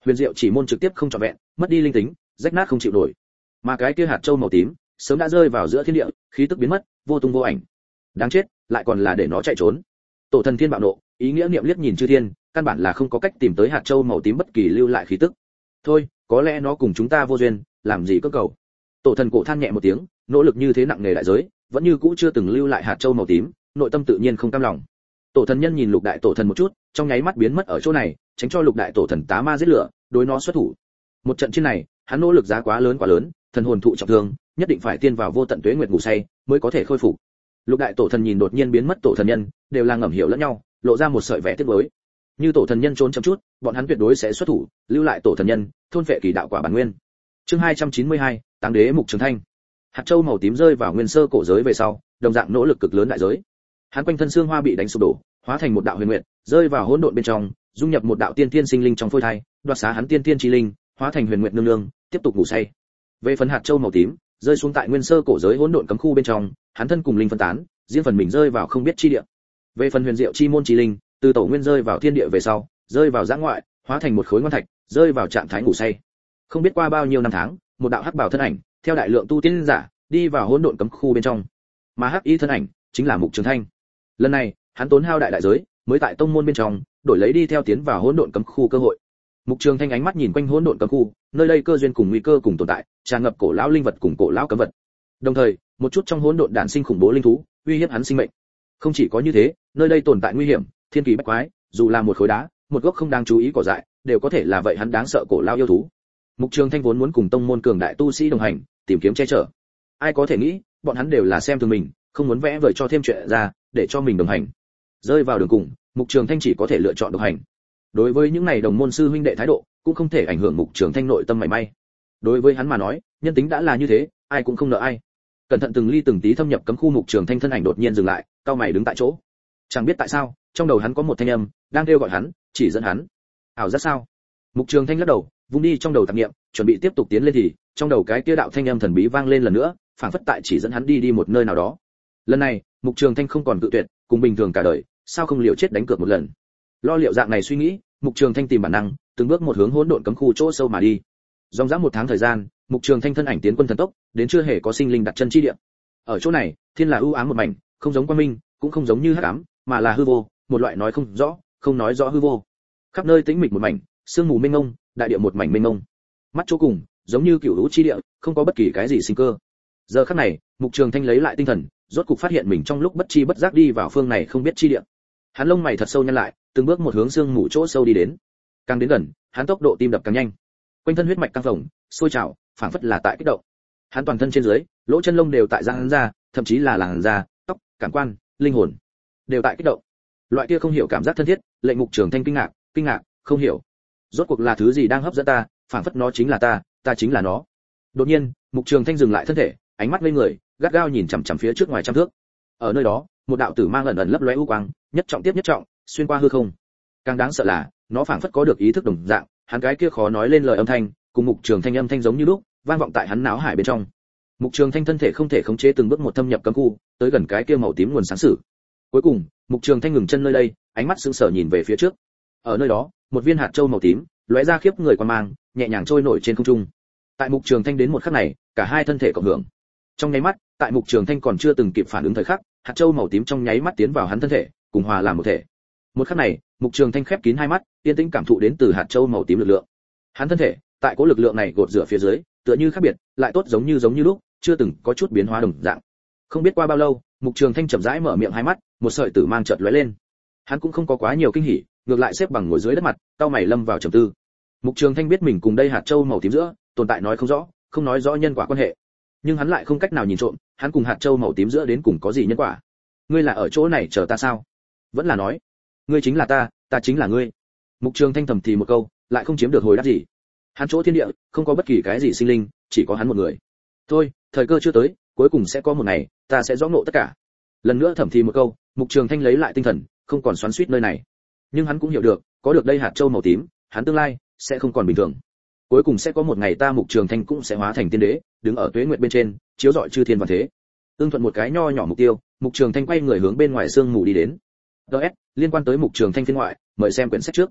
huyền diệu chỉ môn trực tiếp không trọn vẹn, mất đi linh tính, rách nát không chịu nổi. Mà cái kia hạt châu màu tím sớm đã rơi vào giữa thiên địa, khí tức biến mất, vô tung vô ảnh. Đáng chết, lại còn là để nó chạy trốn. Tổ thần thiên bạo nộ, ý nghĩa niệm liếc nhìn chư thiên, căn bản là không có cách tìm tới hạt châu màu tím bất kỳ lưu lại khí tức. Thôi, có lẽ nó cùng chúng ta vô duyên, làm gì cơ cầu. Tổ thần cổ than nhẹ một tiếng, nỗ lực như thế nặng nề đại giới, vẫn như cũ chưa từng lưu lại hạt châu màu tím, nội tâm tự nhiên không cam lòng. Tổ thần nhân nhìn lục đại tổ thần một chút, trong nháy mắt biến mất ở chỗ này, tránh cho lục đại tổ thần tá ma giết lửa, đối nó xuất thủ. Một trận chiến này, hắn nỗ lực giá quá lớn quá lớn, thần hồn thụ trọng thương, nhất định phải tiên vào vô tận tuế nguyệt ngủ say, mới có thể khôi phục. Lục đại tổ thần nhìn đột nhiên biến mất tổ thần nhân, đều là ngầm hiểu lẫn nhau, lộ ra một sợi vẻ tiếc nuối. Như tổ thần nhân trốn chậm chút, bọn hắn tuyệt đối sẽ xuất thủ, lưu lại tổ thần nhân, thôn phệ kỳ đạo quả bản nguyên. Chương hai trăm chín mươi hai, Táng đế mục trường thanh. Hạt châu màu tím rơi vào nguyên sơ cổ giới về sau, đồng dạng nỗ lực cực lớn đại giới. Hắn quanh thân xương hoa bị đánh sụp đổ, hóa thành một đạo huyền nguyệt, rơi vào hỗn độn bên trong, dung nhập một đạo tiên tiên sinh linh trong phôi thai, đoạt xá hắn tiên tiên chi linh, hóa thành huyền nguyệt nương nương, tiếp tục ngủ say. Về phần hạt châu màu tím, rơi xuống tại nguyên sơ cổ giới hỗn độn cấm khu bên trong, hắn thân cùng linh phân tán, riêng phần mình rơi vào không biết chi địa. Về phần huyền diệu chi môn chi linh, từ tổ nguyên rơi vào thiên địa về sau, rơi vào giã ngoại, hóa thành một khối ngoan thạch, rơi vào trạng thái ngủ say. Không biết qua bao nhiêu năm tháng, một đạo hắc bào thân ảnh, theo đại lượng tu tiên giả, đi vào hỗn độn cấm khu bên trong. Mà hắc y thân ảnh, chính là Mục Trường Thanh. Lần này, hắn tốn hao đại đại giới, mới tại tông môn bên trong, đổi lấy đi theo tiến vào hỗn độn cấm khu cơ hội. Mục Trường Thanh ánh mắt nhìn quanh hỗn độn cấm khu, nơi đây cơ duyên cùng nguy cơ cùng tồn tại, tràn ngập cổ lão linh vật cùng cổ lão cấm vật. Đồng thời, một chút trong hỗn độn đản sinh khủng bố linh thú, uy hiếp hắn sinh mệnh. Không chỉ có như thế, nơi đây tồn tại nguy hiểm, thiên kỳ bách quái, dù là một khối đá, một gốc không đáng chú ý cỏ dại, đều có thể là vậy hắn đáng sợ cổ lão yêu thú. Mục Trường Thanh vốn muốn cùng tông môn cường đại tu sĩ đồng hành, tìm kiếm che chở. Ai có thể nghĩ, bọn hắn đều là xem thường mình, không muốn vẽ vời cho thêm chuyện ra, để cho mình đồng hành. Rơi vào đường cùng, Mục Trường Thanh chỉ có thể lựa chọn đồng hành. Đối với những này đồng môn sư huynh đệ thái độ, cũng không thể ảnh hưởng Mục Trường Thanh nội tâm mảy may. Đối với hắn mà nói, nhân tính đã là như thế, ai cũng không nợ ai. Cẩn thận từng ly từng tí thâm nhập cấm khu, Mục Trường Thanh thân ảnh đột nhiên dừng lại, cau mày đứng tại chỗ. Chẳng biết tại sao, trong đầu hắn có một thanh âm đang kêu gọi hắn, chỉ dẫn hắn. Ảo giác sao? Mục Trường Thanh lắc đầu, vung đi trong đầu tạp niệm, chuẩn bị tiếp tục tiến lên thì, trong đầu cái kia đạo thanh âm thần bí vang lên lần nữa, phảng phất tại chỉ dẫn hắn đi đi một nơi nào đó. Lần này, Mục Trường Thanh không còn cự tuyệt, cùng bình thường cả đời, sao không liều chết đánh cược một lần. Lo liệu dạng này suy nghĩ, Mục Trường Thanh tìm bản năng, từng bước một hướng hỗn độn cấm khu chỗ sâu mà đi. Dòng dã một tháng thời gian, Mục Trường Thanh thân ảnh tiến quân thần tốc, đến chưa hề có sinh linh đặt chân chi địa. Ở chỗ này, thiên là ưu ám một mảnh, không giống quang minh, cũng không giống như hắc ám, mà là hư vô, một loại nói không rõ, không nói rõ hư vô. Khắp nơi tĩnh mịch một mảnh, sương mù mênh mông, đại địa một mảnh mênh mông. Mắt chỗ cùng, giống như cửu lũ chi địa, không có bất kỳ cái gì sinh cơ. Giờ khắc này, Mục Trường Thanh lấy lại tinh thần, rốt cục phát hiện mình trong lúc bất chi bất giác đi vào phương này không biết chi địa. Hắn lông mày thật sâu nhăn lại, từng bước một hướng sương mù chỗ sâu đi đến. Càng đến gần, hắn tốc độ tim đập càng nhanh. Quanh thân huyết mạch căng phồng, sôi trào, phảng phất là tại kích động. Hắn toàn thân trên dưới, lỗ chân lông đều tại ra hắn ra, thậm chí là làn da, tóc, cảm quan, linh hồn đều tại kích động. Loại kia không hiểu cảm giác thân thiết, lệnh Mục Trường Thanh kinh ngạc, kinh ngạc, không hiểu. Rốt cuộc là thứ gì đang hấp dẫn ta, phảng phất nó chính là ta, ta chính là nó. Đột nhiên, Mục Trường Thanh dừng lại thân thể, ánh mắt ngây người, gắt gao nhìn chằm chằm phía trước ngoài trăm thước. Ở nơi đó, một đạo tử mang ẩn ẩn lấp lóe u quang, nhất trọng tiếp nhất trọng, xuyên qua hư không. Càng đáng sợ là, nó phảng phất có được ý thức đồng dạng, hắn cái kia khó nói lên lời âm thanh, cùng Mục Trường Thanh âm thanh giống như lúc, vang vọng tại hắn não hải bên trong. Mục Trường Thanh thân thể không thể khống chế từng bước một thâm nhập cấm khu, tới gần cái kia màu tím nguồn sáng sử. Cuối cùng, Mục Trường Thanh ngừng chân nơi đây, ánh mắt sững sờ nhìn về phía trước. Ở nơi đó, một viên hạt châu màu tím, lóe ra khiếp người quan mang, nhẹ nhàng trôi nổi trên không trung. Tại Mục Trường Thanh đến một khắc này, cả hai thân thể cộng hưởng. Trong nháy mắt, tại Mục Trường Thanh còn chưa từng kịp phản ứng thời khắc, hạt châu màu tím trong nháy mắt tiến vào hắn thân thể, cùng hòa làm một thể. Một khắc này, Mục Trường Thanh khép kín hai mắt, yên tĩnh cảm thụ đến từ hạt châu màu tím lực lượng. Hắn thân thể, tại cố lực lượng này gột rửa phía dưới, tựa như khác biệt, lại tốt giống như giống như lúc, chưa từng có chút biến hóa đồng dạng. Không biết qua bao lâu, Mục Trường Thanh chậm rãi mở miệng hai mắt, một sợi tử mang chợt lóe lên. Hắn cũng không có quá nhiều kinh hỉ, ngược lại xếp bằng ngồi dưới đất mặt, cau mày lâm vào trầm tư. Mục Trường Thanh biết mình cùng đây hạt châu màu tím giữa, tồn tại nói không rõ, không nói rõ nhân quả quan hệ. Nhưng hắn lại không cách nào nhìn trộm, hắn cùng hạt châu màu tím giữa đến cùng có gì nhân quả. Ngươi là ở chỗ này chờ ta sao? Vẫn là nói, ngươi chính là ta, ta chính là ngươi. Mục Trường Thanh thầm thì một câu, lại không chiếm được hồi đáp gì. Hắn chỗ thiên địa, không có bất kỳ cái gì sinh linh, chỉ có hắn một người. Thôi, thời cơ chưa tới, cuối cùng sẽ có một ngày, ta sẽ rõ ngộ tất cả. Lần nữa thầm thì một câu, Mục Trường Thanh lấy lại tinh thần, không còn xoắn xuýt nơi này. Nhưng hắn cũng hiểu được, có được đây hạt châu màu tím, hắn tương lai sẽ không còn bình thường. Cuối cùng sẽ có một ngày ta Mục Trường Thanh cũng sẽ hóa thành tiên đế, đứng ở tuế nguyệt bên trên, chiếu rọi chư thiên vạn thế. Tương thuận một cái nho nhỏ mục tiêu, Mục Trường Thanh quay người hướng bên ngoài sương mù đi đến. đê ét, liên quan tới Mục Trường Thanh phiên ngoại, mời xem quyển sách trước.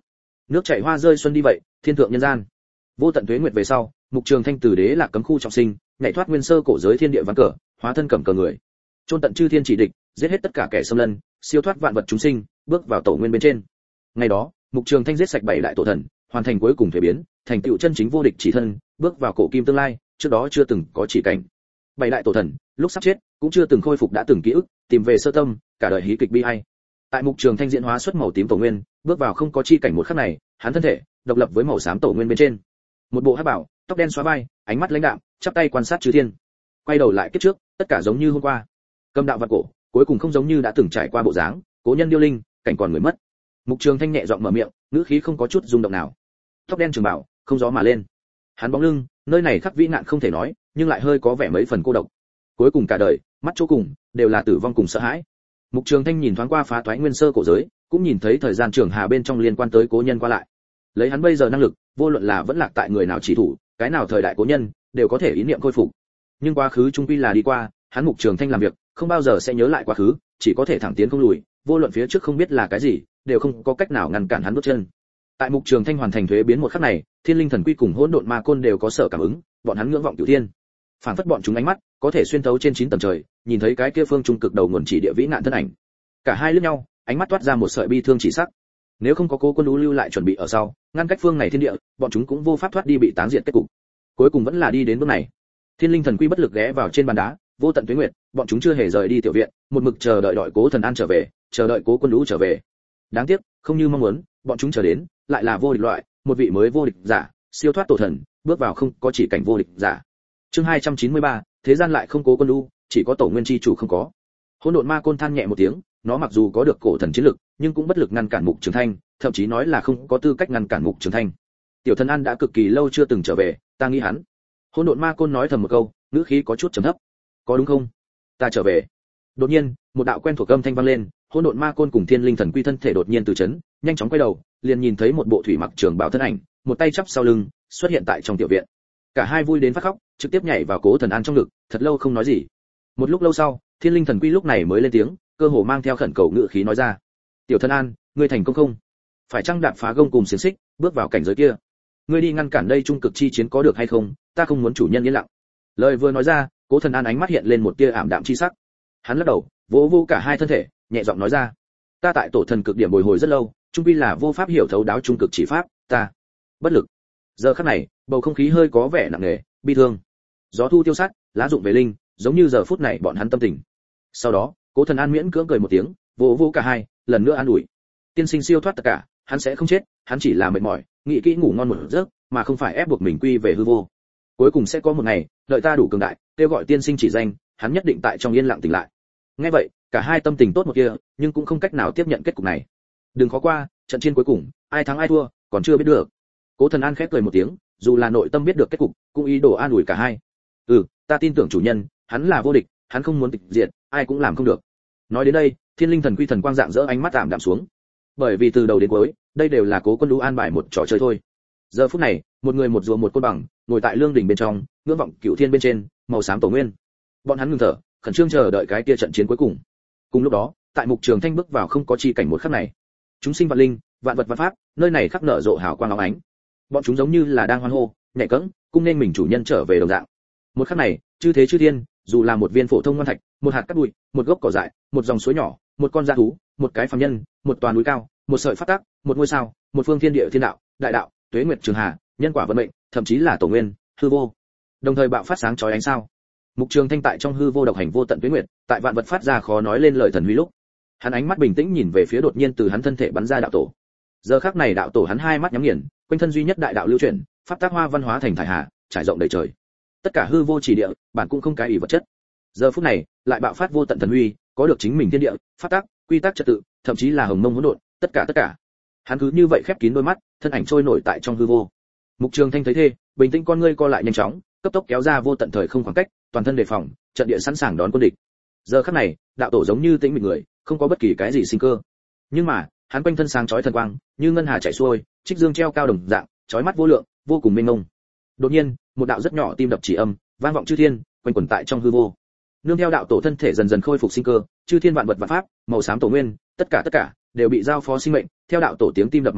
Nước chảy hoa rơi xuân đi vậy, thiên thượng nhân gian. Vô tận tuế nguyệt về sau, Mục Trường Thanh từ đế lạc cấm khu trọng sinh, nhảy thoát nguyên sơ cổ giới thiên địa ván cờ, hóa thân cẩm cờ người. Chôn tận chư thiên chỉ địch, giết hết tất cả kẻ xâm lân, siêu thoát vạn vật chúng sinh, bước vào tổ nguyên bên trên. Ngày đó, Mục Trường Thanh giết sạch bảy đại tổ thần, hoàn thành cuối cùng thuế biến, thành tựu chân chính vô địch chỉ thân, bước vào cổ kim tương lai, trước đó chưa từng có chỉ cảnh. Bảy đại tổ thần, lúc sắp chết, cũng chưa từng khôi phục đã từng ký ức, tìm về sơ tâm, cả đời hí kịch bi ai. Tại Mục Trường Thanh diễn hóa xuất màu tím tổ nguyên, bước vào không có chi cảnh một khắc này, hắn thân thể độc lập với màu xám tổ nguyên bên trên. Một bộ hắc bảo, tóc đen xóa vai, ánh mắt lãnh đạm, chắp tay quan sát chư thiên. Quay đầu lại kiếp trước, tất cả giống như hôm qua. Cầm đạo vật cổ, cuối cùng không giống như đã từng trải qua bộ dáng, cố nhân điêu linh, cảnh còn người mất. Mục Trường Thanh nhẹ giọng mở miệng, ngữ khí không có chút rung động nào. Tóc đen trường bảo, không gió mà lên. Hắn bóng lưng, nơi này khắc vĩ nạn không thể nói, nhưng lại hơi có vẻ mấy phần cô độc. Cuối cùng cả đời, mắt chỗ cùng đều là tử vong cùng sợ hãi. Mục Trường Thanh nhìn thoáng qua phá toái nguyên sơ cổ giới, cũng nhìn thấy thời gian trường hà bên trong liên quan tới cố nhân qua lại. Lấy hắn bây giờ năng lực, vô luận là vẫn lạc tại người nào chỉ thủ, cái nào thời đại cố nhân, đều có thể ý niệm khôi phục. Nhưng quá khứ chung quy là đi qua, hắn Mục Trường Thanh làm việc, không bao giờ sẽ nhớ lại quá khứ, chỉ có thể thẳng tiến không lùi, vô luận phía trước không biết là cái gì, đều không có cách nào ngăn cản hắn bước chân. Tại Mục Trường Thanh hoàn thành thuế biến một khắc này, Thiên Linh Thần Quy cùng Hỗn Độn Ma Côn đều có sở cảm ứng, bọn hắn ngưỡng vọng cửu thiên. Phản phất bọn chúng ánh mắt có thể xuyên thấu trên chín tầng trời, nhìn thấy cái kia phương trung cực đầu nguồn chỉ địa vĩ nạn thân ảnh. Cả hai liếc nhau, ánh mắt toát ra một sợi bi thương chỉ sắc. Nếu không có Cố Quân Ú lưu lại chuẩn bị ở sau, ngăn cách phương này thiên địa, bọn chúng cũng vô pháp thoát đi bị táng diệt kết cục. Cuối cùng vẫn là đi đến bước này. Thiên Linh Thần Quy bất lực ghé vào trên bàn đá, vô tận tuế nguyệt, bọn chúng chưa hề rời đi tiểu viện, một mực chờ đợi đợi Cố Thần An trở về, chờ đợi Cố Quân Ú trở về. Đáng tiếc, không như mong muốn, bọn chúng chờ đến, lại là vô địch loại, một vị mới vô địch giả, siêu thoát tổ thần, bước vào không có chỉ cảnh vô địch giả. Chương hai trăm chín mươi ba, thế gian lại không Cố Quân Ú, chỉ có tổ nguyên chi chủ không có. Hỗn Độn Ma Côn than nhẹ một tiếng, nó mặc dù có được cổ thần chiến lực, nhưng cũng bất lực ngăn cản Mục Trường Thanh, thậm chí nói là không có tư cách ngăn cản Mục Trường Thanh. Tiểu Thần An đã cực kỳ lâu chưa từng trở về, ta nghĩ hắn. Hỗn Độn Ma Côn nói thầm một câu, ngữ khí có chút trầm thấp. Có đúng không? Ta trở về. Đột nhiên, một đạo quen thuộc âm thanh vang lên, Hỗn Độn Ma Côn cùng Thiên Linh Thần Quy thân thể đột nhiên từ chấn, nhanh chóng quay đầu, liền nhìn thấy một bộ thủy mặc trường bào thân ảnh, một tay chắp sau lưng, xuất hiện tại trong tiểu viện. Cả hai vui đến phát khóc, trực tiếp nhảy vào Cố Thần An trong ngực, thật lâu không nói gì. Một lúc lâu sau, Thiên Linh Thần Quy lúc này mới lên tiếng, cơ hồ mang theo khẩn cầu ngữ khí nói ra: "Tiểu Thần An, ngươi thành công không? Phải chăng đạp phá gông cùng xiềng xích, bước vào cảnh giới kia? Ngươi đi ngăn cản đây trung cực chi chiến có được hay không? Ta không muốn chủ nhân yên lặng." Lời vừa nói ra, Cố Thần An ánh mắt hiện lên một tia ảm đạm chi sắc. Hắn lắc đầu, vỗ vỗ cả hai thân thể, nhẹ giọng nói ra: "Ta tại tổ thần cực điểm bồi hồi rất lâu, trung quy là vô pháp hiểu thấu đáo trung cực chỉ pháp, ta bất lực." Giờ khắc này, bầu không khí hơi có vẻ nặng nề, bi thương. Gió thu tiêu sát, lá rụng về linh, giống như giờ phút này bọn hắn tâm tình. Sau đó, Cố Thần An miễn cưỡng cười một tiếng, vỗ vỗ cả hai, lần nữa an ủi: "Tiên sinh siêu thoát tất cả, hắn sẽ không chết, hắn chỉ là mệt mỏi, nghĩ kỹ ngủ ngon một giấc, mà không phải ép buộc mình quy về hư vô. Cuối cùng sẽ có một ngày, đợi ta đủ cường đại, kêu gọi tiên sinh chỉ danh, hắn nhất định tại trong yên lặng tỉnh lại." Nghe vậy, cả hai tâm tình tốt một kia, nhưng cũng không cách nào tiếp nhận kết cục này. Đừng khó qua, trận chiến cuối cùng, ai thắng ai thua, còn chưa biết được. Cố Thần An khép cười một tiếng, dù là nội tâm biết được kết cục, cũng ý đồ an ủi cả hai. "Ừ, ta tin tưởng chủ nhân, hắn là vô địch, hắn không muốn tịch diệt, ai cũng làm không được." Nói đến đây, Thiên Linh Thần Quy thần quang dạng dỡ ánh mắt tạm đạm xuống. Bởi vì từ đầu đến cuối, đây đều là Cố Quân Ú an bài một trò chơi thôi. Giờ phút này, một người một rùa một côn bằng, ngồi tại lương đỉnh bên trong, ngưỡng vọng cửu thiên bên trên, màu xám tổ nguyên. Bọn hắn ngừng thở, khẩn trương chờ đợi cái kia trận chiến cuối cùng. Cùng lúc đó, tại Mục Trường Thanh bước vào không có chi cảnh một khắc này, chúng sinh vạn linh, vạn vật vạn pháp, nơi này khắc nở rộ hào quang óng ánh. Bọn chúng giống như là đang hoan hô, nhảy cẫng, cung nên mình chủ nhân trở về đồng dạng. Một khắc này, chư thế chư thiên, dù là một viên phổ thông ngoan thạch, một hạt cát bụi, một gốc cỏ dại, một dòng suối nhỏ, một con dã thú, một cái phàm nhân, một tòa núi cao, một sợi phát tác, một ngôi sao, một phương thiên địa thiên đạo, đại đạo, tuế nguyệt trường hà, nhân quả vận mệnh, thậm chí là tổ nguyên, hư vô, đồng thời bạo phát sáng chói ánh sao. Mục Trường Thanh tại trong hư vô độc hành vô tận tuế nguyệt, tại vạn vật phát ra khó nói lên lời thần huy lúc, hắn ánh mắt bình tĩnh nhìn về phía đột nhiên từ hắn thân thể bắn ra đạo tổ. Giờ khắc này đạo tổ hắn hai mắt nhắm nghiền, quanh thân duy nhất đại đạo lưu chuyển, pháp tác hoa văn hóa thành thải hà, trải rộng đầy trời. Tất cả hư vô chỉ địa, bản cũng không cái ủy vật chất. Giờ phút này, lại bạo phát vô tận thần huy, có được chính mình thiên địa, pháp tác, quy tắc trật tự, thậm chí là hồng mông hỗn độn, tất cả tất cả. Hắn cứ như vậy khép kín đôi mắt, thân ảnh trôi nổi tại trong hư vô. Mục Trường Thanh thấy thế, bình tĩnh con ngươi co lại nhanh chóng, cấp tốc kéo ra vô tận thời không khoảng cách, toàn thân đề phòng, trận địa sẵn sàng đón quân địch. Giờ khắc này, đạo tổ giống như tĩnh mịch người, không có bất kỳ cái gì sinh cơ. Nhưng mà, hắn quanh thân sáng chói thần quang, như ngân hà chảy xuôi, trích dương treo cao đồng dạng, chói mắt vô lượng, vô cùng mênh mông. Đột nhiên, một đạo rất nhỏ tim đập chỉ âm, vang vọng chư thiên, quanh quẩn tại trong hư vô. Nương theo đạo tổ thân thể dần dần khôi phục sinh cơ, chư thiên vạn vật vạn pháp, màu xám tổ nguyên, tất cả tất cả đều bị giao phó sinh mệnh, theo đạo tổ tiếng tim đập mà động,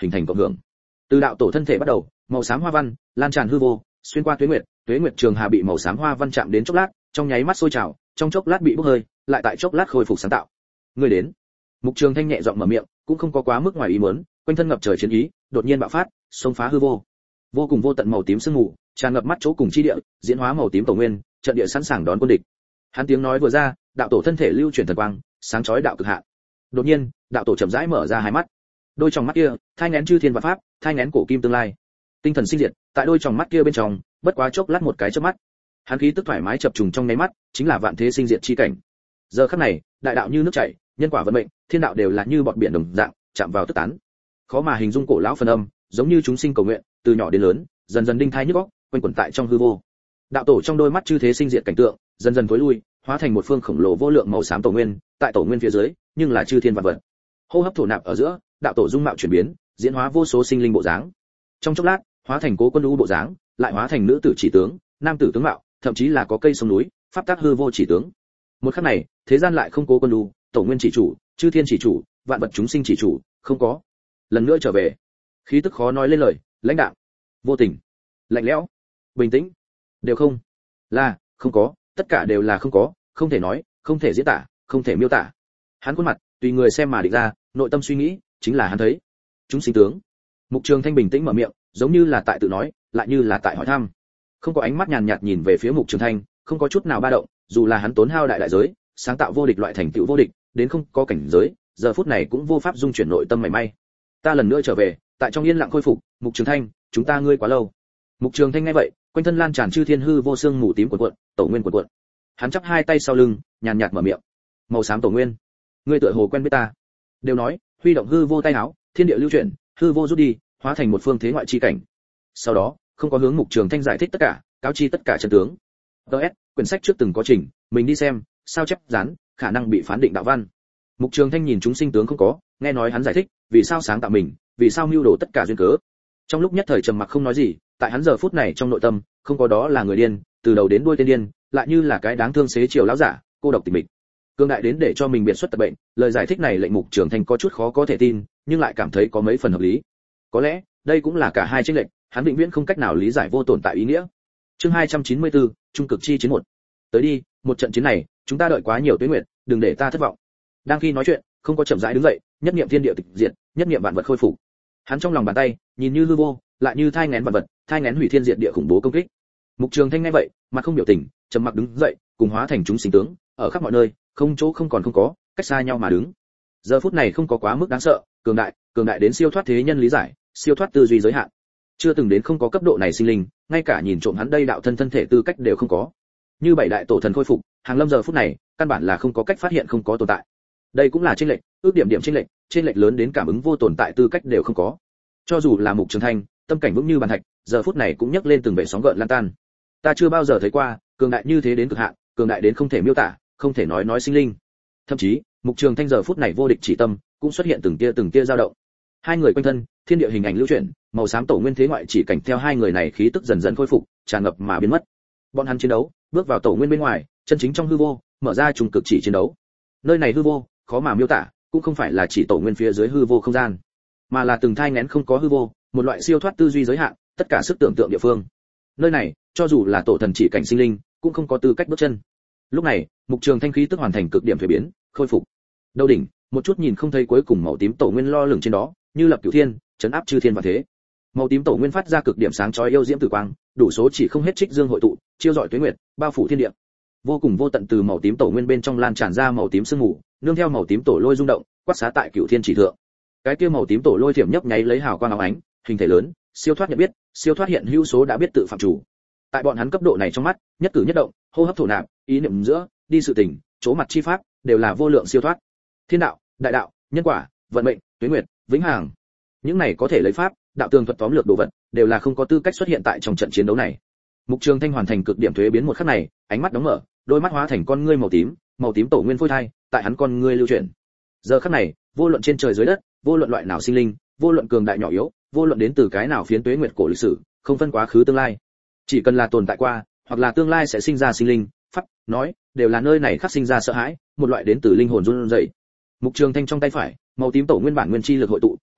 hình thành cộng hưởng. Từ đạo tổ thân thể bắt đầu, màu xám hoa văn lan tràn hư vô, xuyên qua tuế nguyệt, tuế nguyệt trường hà bị màu xám hoa văn chạm đến chốc lát, trong nháy mắt sôi trào, trong chốc lát bị bốc hơi, lại tại chốc lát khôi phục sáng tạo. Người đến. Mục Trường Thanh nhẹ giọng mở miệng, cũng không có quá mức ngoài ý muốn, quanh thân ngập trời chiến ý, đột nhiên bạo phát, xông phá hư vô. Vô cùng vô tận màu tím sương mù, tràn ngập mắt chỗ cùng chi địa, diễn hóa màu tím tổ nguyên, trận địa sẵn sàng đón quân địch. Hắn tiếng nói vừa ra, đạo tổ thân thể lưu chuyển thần quang, sáng chói đạo cực hạn. Đột nhiên, đạo tổ chậm rãi mở ra hai mắt. Đôi tròng mắt kia, thai nghén chư thiên và pháp, thai nghén cổ kim tương lai. Tinh thần sinh diệt, tại đôi tròng mắt kia bên trong, bất quá chốc lát một cái chớp mắt. Hắn khí tức thoải mái chập trùng trong nháy mắt, chính là vạn thế sinh diệt chi cảnh. Giờ khắc này, đại đạo như nước chảy, nhân quả vận mệnh, thiên đạo đều là như bọt biển đồng dạng, chạm vào tức tán. Khó mà hình dung cổ lão phần âm, giống như chúng sinh cầu nguyện, từ nhỏ đến lớn, dần dần đinh thai nhức óc, quanh quẩn tại trong hư vô. Đạo tổ trong đôi mắt chư thế sinh diệt cảnh tượng, dần dần tối lui, hóa thành một phương khổng lồ vô lượng màu xám tổ nguyên, tại tổ nguyên phía dưới, nhưng là chư thiên vạn vật. Hô hấp thổ nạp ở giữa, đạo tổ dung mạo chuyển biến, diễn hóa vô số sinh linh bộ dáng. Trong chốc lát, hóa thành cố quân u bộ dáng, lại hóa thành nữ tử chỉ tướng, nam tử tướng mạo, thậm chí là có cây sông núi, pháp tác hư vô chỉ tướng. Một khắc này, thế gian lại không cố quân u, tổ nguyên chỉ chủ, chư thiên chỉ chủ, vạn vật chúng sinh chỉ chủ, không có. Lần nữa trở về, khí tức khó nói lên lời, lãnh đạm, vô tình, lạnh lẽo, bình tĩnh, đều không. Là, không có, tất cả đều là không có, không thể nói, không thể diễn tả, không thể miêu tả. Hắn khuôn mặt, tùy người xem mà định ra, nội tâm suy nghĩ, chính là hắn thấy. Chúng sinh tướng. Mục Trường Thanh bình tĩnh mở miệng, giống như là tại tự nói, lại như là tại hỏi thăm. Không có ánh mắt nhàn nhạt nhìn về phía Mục Trường Thanh, không có chút nào ba động, dù là hắn tốn hao đại đại giới, sáng tạo vô địch loại thành tựu vô địch, đến không có cảnh giới, giờ phút này cũng vô pháp dung chuyển nội tâm mảy may. Ta lần nữa trở về, tại trong yên lặng khôi phục, Mục Trường Thanh, chúng ta ngươi quá lâu. Mục Trường Thanh nghe vậy, quanh thân lan tràn chư thiên hư vô xương mù tím cuộn cuộn, tổ nguyên cuộn cuộn. Hắn chắp hai tay sau lưng, nhàn nhạt mở miệng. Màu xám tổ nguyên, ngươi tựa hồ quen biết ta. Đều nói, huy động hư vô tay áo, thiên địa lưu chuyển, hư vô rút đi, hóa thành một phương thế ngoại chi cảnh. Sau đó, không có hướng Mục Trường Thanh giải thích tất cả, cáo chi tất cả trận tướng. đê ét, quyển sách trước từng có trình, mình đi xem, sao chép dán, khả năng bị phán định đạo văn. Mục Trường Thanh nhìn chúng sinh tướng không có, nghe nói hắn giải thích, vì sao sáng tạo mình, vì sao mưu đồ tất cả duyên cớ. Trong lúc nhất thời trầm mặc không nói gì, tại hắn giờ phút này trong nội tâm, không có đó là người điên, từ đầu đến đuôi tên điên, lại như là cái đáng thương xế chiều lão giả, cô độc tịch mịch. Cương đại đến để cho mình biệt xuất tật bệnh, lời giải thích này lệnh Mục Trường Thanh có chút khó có thể tin, nhưng lại cảm thấy có mấy phần hợp lý. Có lẽ, đây cũng là cả hai chênh lệch, hắn định viễn không cách nào lý giải vô tồn tại ý nghĩa. Chương hai trăm chín mươi tư, trung cực chi chiến một. Tới đi, một trận chiến này, chúng ta đợi quá nhiều tuế nguyệt, đừng để ta thất vọng. Đang khi nói chuyện, không có chậm rãi đứng dậy, nhất niệm thiên địa tịch diệt, nhất niệm vạn vật khôi phục. Hắn trong lòng bàn tay, nhìn như hư vô, lại như thai nghén vạn vật, thai nghén hủy thiên diệt địa khủng bố công kích. Mục Trường Thanh nghe vậy, mặt không biểu tình, trầm mặc đứng dậy, cùng hóa thành chúng sinh tướng, ở khắp mọi nơi, không chỗ không còn không có, cách xa nhau mà đứng. Giờ phút này không có quá mức đáng sợ, cường đại, cường đại đến siêu thoát thế nhân lý giải, siêu thoát tư duy giới hạn. Chưa từng đến không có cấp độ này sinh linh, ngay cả nhìn trộm hắn đây đạo thân thân thể tư cách đều không có. Như bảy đại tổ thần khôi phục, hàng lâm giờ phút này, căn bản là không có cách phát hiện không có tồn tại. Đây cũng là chênh lệch, ước điểm điểm chênh lệch, chênh lệch lớn đến cảm ứng vô tồn tại tư cách đều không có. Cho dù là Mục Trường Thanh, tâm cảnh vững như bàn thạch, giờ phút này cũng nhấc lên từng bể sóng gợn lan tan. Ta chưa bao giờ thấy qua, cường đại như thế đến cực hạn, cường đại đến không thể miêu tả, không thể nói nói sinh linh. Thậm chí, Mục Trường Thanh giờ phút này vô địch chỉ tâm, cũng xuất hiện từng tia từng tia dao động. Hai người quanh thân, thiên địa hình ảnh lưu chuyển, màu xám tổ nguyên thế ngoại chỉ cảnh theo hai người này khí tức dần dần khôi phục, tràn ngập mà biến mất. Bọn hắn chiến đấu, bước vào tổ nguyên bên ngoài, chân chính trong hư vô, mở ra trùng cực chỉ chiến đấu. Nơi này hư vô, khó mà miêu tả, cũng không phải là chỉ tổ nguyên phía dưới hư vô không gian, mà là từng thai nghén không có hư vô, một loại siêu thoát tư duy giới hạn, tất cả sức tưởng tượng địa phương. Nơi này, cho dù là tổ thần chỉ cảnh sinh linh, cũng không có tư cách bước chân. Lúc này, Mục Trường Thanh khí tức hoàn thành cực điểm thay biến, khôi phục. Đầu đỉnh, một chút nhìn không thấy cuối cùng màu tím tổ nguyên lo lửng trên đó, như lập cửu thiên, chấn áp chư thiên và thế. Màu tím tổ nguyên phát ra cực điểm sáng chói yêu diễm tử quang, đủ số chỉ không hết trích dương hội tụ, chiêu rọi tuế nguyệt, bao phủ thiên địa. Vô cùng vô tận từ màu tím tổ nguyên bên trong lan tràn ra màu tím sương mù, nương theo màu tím tổ lôi rung động, quát xá tại cửu thiên chỉ thượng. Cái kia màu tím tổ lôi thiểm nhấp nháy lấy hào quang óng ánh, hình thể lớn, siêu thoát nhận biết, siêu thoát hiện hữu số đã biết tự phạm chủ. Tại bọn hắn cấp độ này trong mắt, nhất cử nhất động, hô hấp thổ nạp, ý niệm giữa, đi sự tình, chỗ mặt chi pháp, đều là vô lượng siêu thoát. Thiên đạo, đại đạo, nhân quả, vận mệnh, tuế nguyệt, vĩnh hằng. Những này có thể lấy pháp, đạo tường thuật tóm lược đồ vật, đều là không có tư cách xuất hiện tại trong trận chiến đấu này. Mục Trường Thanh hoàn thành cực điểm thuế biến một khắc này, ánh mắt đóng mở, đôi mắt hóa thành con ngươi màu tím, màu tím tổ nguyên phôi thai, tại hắn con ngươi lưu chuyển. Giờ khắc này, vô luận trên trời dưới đất, vô luận loại nào sinh linh, vô luận cường đại nhỏ yếu, vô luận đến từ cái nào phiến tuế nguyệt cổ lịch sử, không phân quá khứ tương lai, chỉ cần là tồn tại qua, hoặc là tương lai sẽ sinh ra sinh linh, pháp, nói, đều là nơi này khắc sinh ra sợ hãi, một loại đến từ linh hồn run rẩy. Mục Trường Thanh trong tay phải, màu tím tổ nguyên bản nguyên chi lực hội tụ,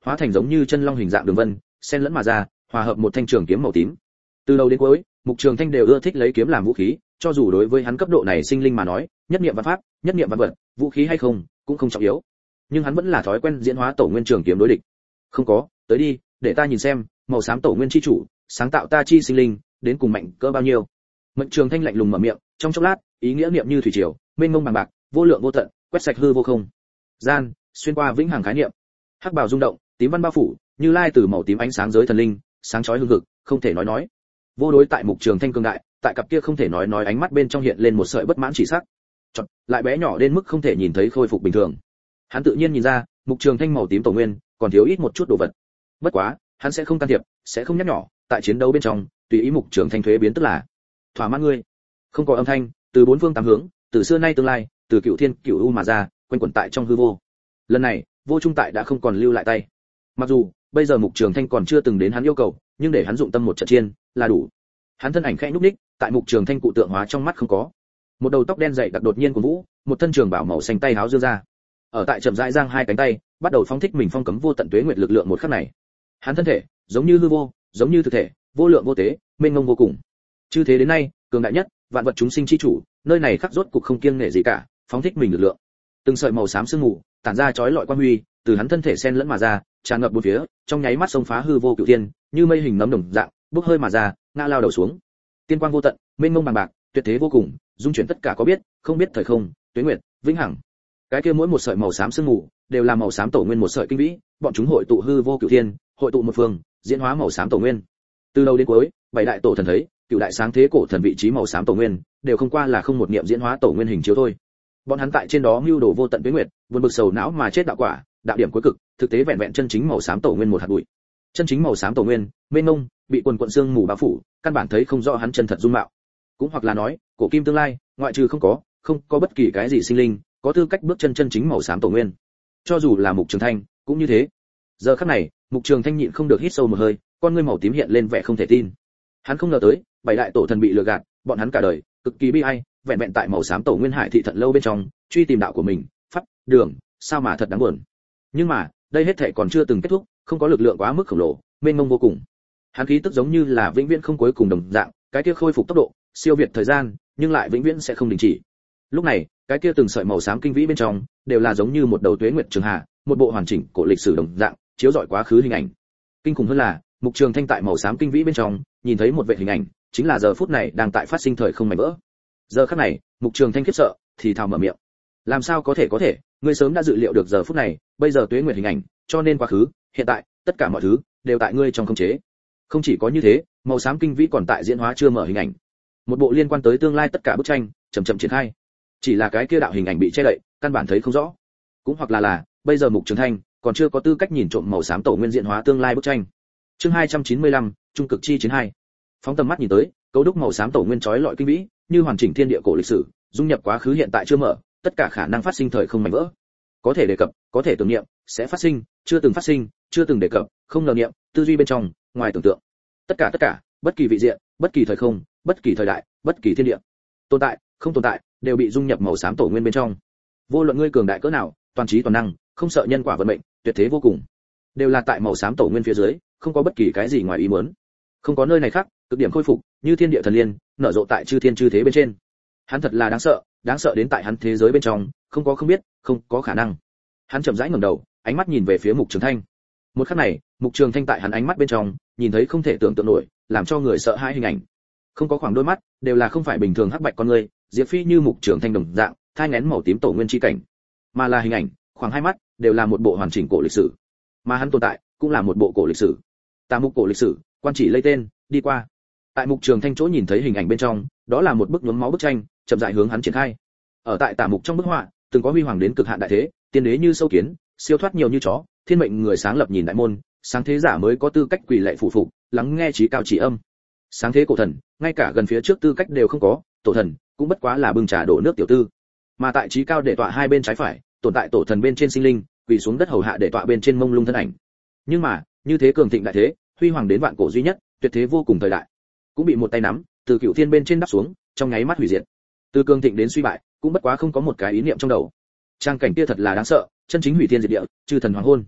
hóa thành giống như chân long hình dạng đường vân, xen lẫn mà ra, hòa hợp một thanh trường kiếm màu tím. Từ đầu đến cuối, Mục Trường Thanh đều ưa thích lấy kiếm làm vũ khí, cho dù đối với hắn cấp độ này sinh linh mà nói, nhất niệm văn pháp, nhất niệm văn vật, vũ khí hay không, cũng không trọng yếu. Nhưng hắn vẫn là thói quen diễn hóa tổ nguyên trường kiếm đối địch. Không có, tới đi, để ta nhìn xem, màu xám tổ nguyên chi chủ, sáng tạo ta chi sinh linh, đến cùng mạnh cỡ bao nhiêu. Mục Trường Thanh lạnh lùng mở miệng, trong chốc lát, ý nghĩa niệm như thủy triều, mênh mông bằng bạc, vô lượng vô tận, quét sạch hư vô không. Gian, xuyên qua vĩnh hằng khái niệm. Hắc bào rung động, tím văn bao phủ, Như Lai từ màu tím ánh sáng giới thần linh, sáng chói hương cực, không thể nói nói. Vô đối tại Mục Trường Thanh cường đại, tại cặp kia không thể nói nói ánh mắt bên trong hiện lên một sợi bất mãn chỉ sắc. Chọn, lại bé nhỏ đến mức không thể nhìn thấy khôi phục bình thường. Hắn tự nhiên nhìn ra, Mục Trường Thanh màu tím tổ nguyên, còn thiếu ít một chút đồ vật. Bất quá, hắn sẽ không can thiệp, sẽ không nhắc nhỏ, tại chiến đấu bên trong, tùy ý Mục Trường Thanh thuế biến tức là thỏa mãn ngươi. Không có âm thanh, từ bốn phương tám hướng, từ xưa nay tương lai, từ cựu thiên cựu u mà ra, quanh quẩn tại trong hư vô. Lần này, Vô Trung tại đã không còn lưu lại tay. Mặc dù bây giờ Mục Trường Thanh còn chưa từng đến hắn yêu cầu, nhưng để hắn dụng tâm một trận chiên là đủ. Hắn thân ảnh khẽ nhúc nhích, tại Mục Trường Thanh cụ tượng hóa trong mắt không có. Một đầu tóc đen dày đặc đột nhiên của vũ, một thân trường bảo màu xanh tay háo giơ ra. Ở tại chậm rãi giang hai cánh tay, bắt đầu phóng thích mình phong cấm vô tận tuế nguyệt lực lượng một khắc này. Hắn thân thể, giống như hư vô, giống như thực thể, vô lượng vô tế, mênh mông vô cùng. Chư thế đến nay, cường đại nhất, vạn vật chúng sinh chi chủ, nơi này khắc rốt cục không kiêng nể gì cả, phóng thích mình lực lượng. Từng sợi màu xám sương mù, tản ra chói lọi quang huy, từ hắn thân thể xen lẫn mà ra, tràn ngập bốn phía, trong nháy mắt xông phá hư vô cửu thiên, như mây hình nấm đồng dạng, bốc hơi mà ra, ngã lao đầu xuống. Tiên quang vô tận, mênh mông bằng bạc, tuyệt thế vô cùng, dung chuyển tất cả có biết, không biết thời không, tuế nguyệt, vĩnh hằng. Cái kia mỗi một sợi màu xám sương mù, đều là màu xám tổ nguyên một sợi kinh vĩ, bọn chúng hội tụ hư vô cửu thiên, hội tụ một phương, diễn hóa màu xám tổ nguyên. Từ đầu đến cuối, bảy đại tổ thần thấy, cửu đại sáng thế cổ thần vị trí màu xám tổ nguyên, đều không qua là không một niệm diễn hóa tổ nguyên hình chiếu thôi. Bọn hắn tại trên đó mưu đồ vô tận tuế nguyệt, buồn bực sầu não mà chết đạo quả, đạo điểm cuối cực, thực tế vẹn vẹn chân chính màu xám tổ nguyên một hạt bụi. Chân chính màu xám tổ nguyên, mênh mông, bị quần quần xương mù bao phủ, căn bản thấy không rõ hắn chân thật dung mạo. Cũng hoặc là nói, cổ kim tương lai, ngoại trừ không có, không có bất kỳ cái gì sinh linh có tư cách bước chân chân chính màu xám tổ nguyên. Cho dù là Mục Trường Thanh, cũng như thế. Giờ khắc này, Mục Trường Thanh nhịn không được hít sâu một hơi, con ngươi màu tím hiện lên vẻ không thể tin. Hắn không ngờ tới, bảy đại tổ thần bị lừa gạt, bọn hắn cả đời cực kỳ bi ai, vẹn vẹn tại màu xám tổ nguyên hải thị thận lâu bên trong, truy tìm đạo của mình, pháp, đường, sao mà thật đáng buồn. Nhưng mà, đây hết thảy còn chưa từng kết thúc, không có lực lượng quá mức khổng lồ, mênh mông vô cùng. Hắn khí tức giống như là vĩnh viễn không cuối cùng đồng dạng, cái kia khôi phục tốc độ, siêu việt thời gian, nhưng lại vĩnh viễn sẽ không đình chỉ. Lúc này, cái kia từng sợi màu xám kinh vĩ bên trong, đều là giống như một đầu tuế nguyệt trường hà, một bộ hoàn chỉnh cổ lịch sử đồng dạng, chiếu rọi quá khứ hình ảnh. Kinh khủng hơn là, Mục Trường Thanh tại màu xám kinh vĩ bên trong, nhìn thấy một vệ hình ảnh, chính là giờ phút này đang tại phát sinh thời không mảnh vỡ. Giờ khắc này, Mục Trường Thanh khiếp sợ, thì thào mở miệng. Làm sao có thể có thể, ngươi sớm đã dự liệu được giờ phút này, bây giờ tuế nguyệt hình ảnh, cho nên quá khứ, hiện tại, tất cả mọi thứ đều tại ngươi trong khống chế. Không chỉ có như thế, màu xám kinh vĩ còn tại diễn hóa chưa mở hình ảnh. Một bộ liên quan tới tương lai tất cả bức tranh, chậm chậm triển khai. Chỉ là cái kia đạo hình ảnh bị che đậy, căn bản thấy không rõ. Cũng hoặc là là, bây giờ Mục Trường Thanh còn chưa có tư cách nhìn trộm màu xám tổ nguyên diễn hóa tương lai bức tranh. Chương hai trăm chín mươi lăm, trung cực chi chiến hai. Phóng tầm mắt nhìn tới, cấu đúc màu xám tổ nguyên chói lọi kinh vĩ, như hoàn chỉnh thiên địa cổ lịch sử, dung nhập quá khứ hiện tại chưa mở, tất cả khả năng phát sinh thời không mảnh vỡ. Có thể đề cập, có thể tưởng niệm, sẽ phát sinh, chưa từng phát sinh, chưa từng đề cập, không ngờ niệm, tư duy bên trong, ngoài tưởng tượng. Tất cả tất cả, bất kỳ vị diện, bất kỳ thời không, bất kỳ thời đại, bất kỳ thiên địa, tồn tại, không tồn tại, đều bị dung nhập màu xám tổ nguyên bên trong. Vô luận ngươi cường đại cỡ nào, toàn trí toàn năng, không sợ nhân quả vận mệnh, tuyệt thế vô cùng, đều là tại màu xám tổ nguyên phía dưới, không có bất kỳ cái gì ngoài ý muốn. Không có nơi này khác, cực điểm khôi phục, như thiên địa thần liên, nở rộ tại chư thiên chư thế bên trên. Hắn thật là đáng sợ, đáng sợ đến tại hắn thế giới bên trong, không có không biết, không có khả năng. Hắn chậm rãi ngẩng đầu, ánh mắt nhìn về phía Mục Trường Thanh. Một khắc này, Mục Trường Thanh tại hắn ánh mắt bên trong, nhìn thấy không thể tưởng tượng nổi, làm cho người sợ hãi hình ảnh. Không có khoảng đôi mắt, đều là không phải bình thường hắc bạch con người, Diệp Phi như Mục Trường Thanh đồng dạng, thai nghén màu tím tổ nguyên chi cảnh, mà là hình ảnh, khoảng hai mắt, đều là một bộ hoàn chỉnh cổ lịch sử. Mà hắn tồn tại, cũng là một bộ cổ lịch sử. Tà mục cổ lịch sử, quan chỉ lấy tên, đi qua. Tại Mục Trường Thanh chỗ nhìn thấy hình ảnh bên trong, đó là một bức nhuốm máu bức tranh, chậm rãi hướng hắn triển khai. Ở tại tà mục trong bức họa, từng có huy hoàng đến cực hạn đại thế, tiên đế như sâu kiến, siêu thoát nhiều như chó, thiên mệnh người sáng lập nhìn đại môn, sáng thế giả mới có tư cách quỳ lạy phụ phục, lắng nghe trí cao chỉ âm. Sáng thế cổ thần, ngay cả gần phía trước tư cách đều không có, tổ thần cũng bất quá là bưng trà đổ nước tiểu tư. Mà tại trí cao để tọa hai bên trái phải, tồn tại tổ thần bên trên sinh linh, quỳ xuống đất hầu hạ để tọa bên trên mông lung thân ảnh. Nhưng mà, như thế cường thịnh đại thế, huy hoàng đến vạn cổ duy nhất, tuyệt thế vô cùng thời đại, cũng bị một tay nắm, từ cựu thiên bên trên đắp xuống, trong nháy mắt hủy diệt. Từ cường thịnh đến suy bại, cũng bất quá không có một cái ý niệm trong đầu. Trang cảnh kia thật là đáng sợ, chân chính hủy thiên diệt địa, chư thần hoàng hôn.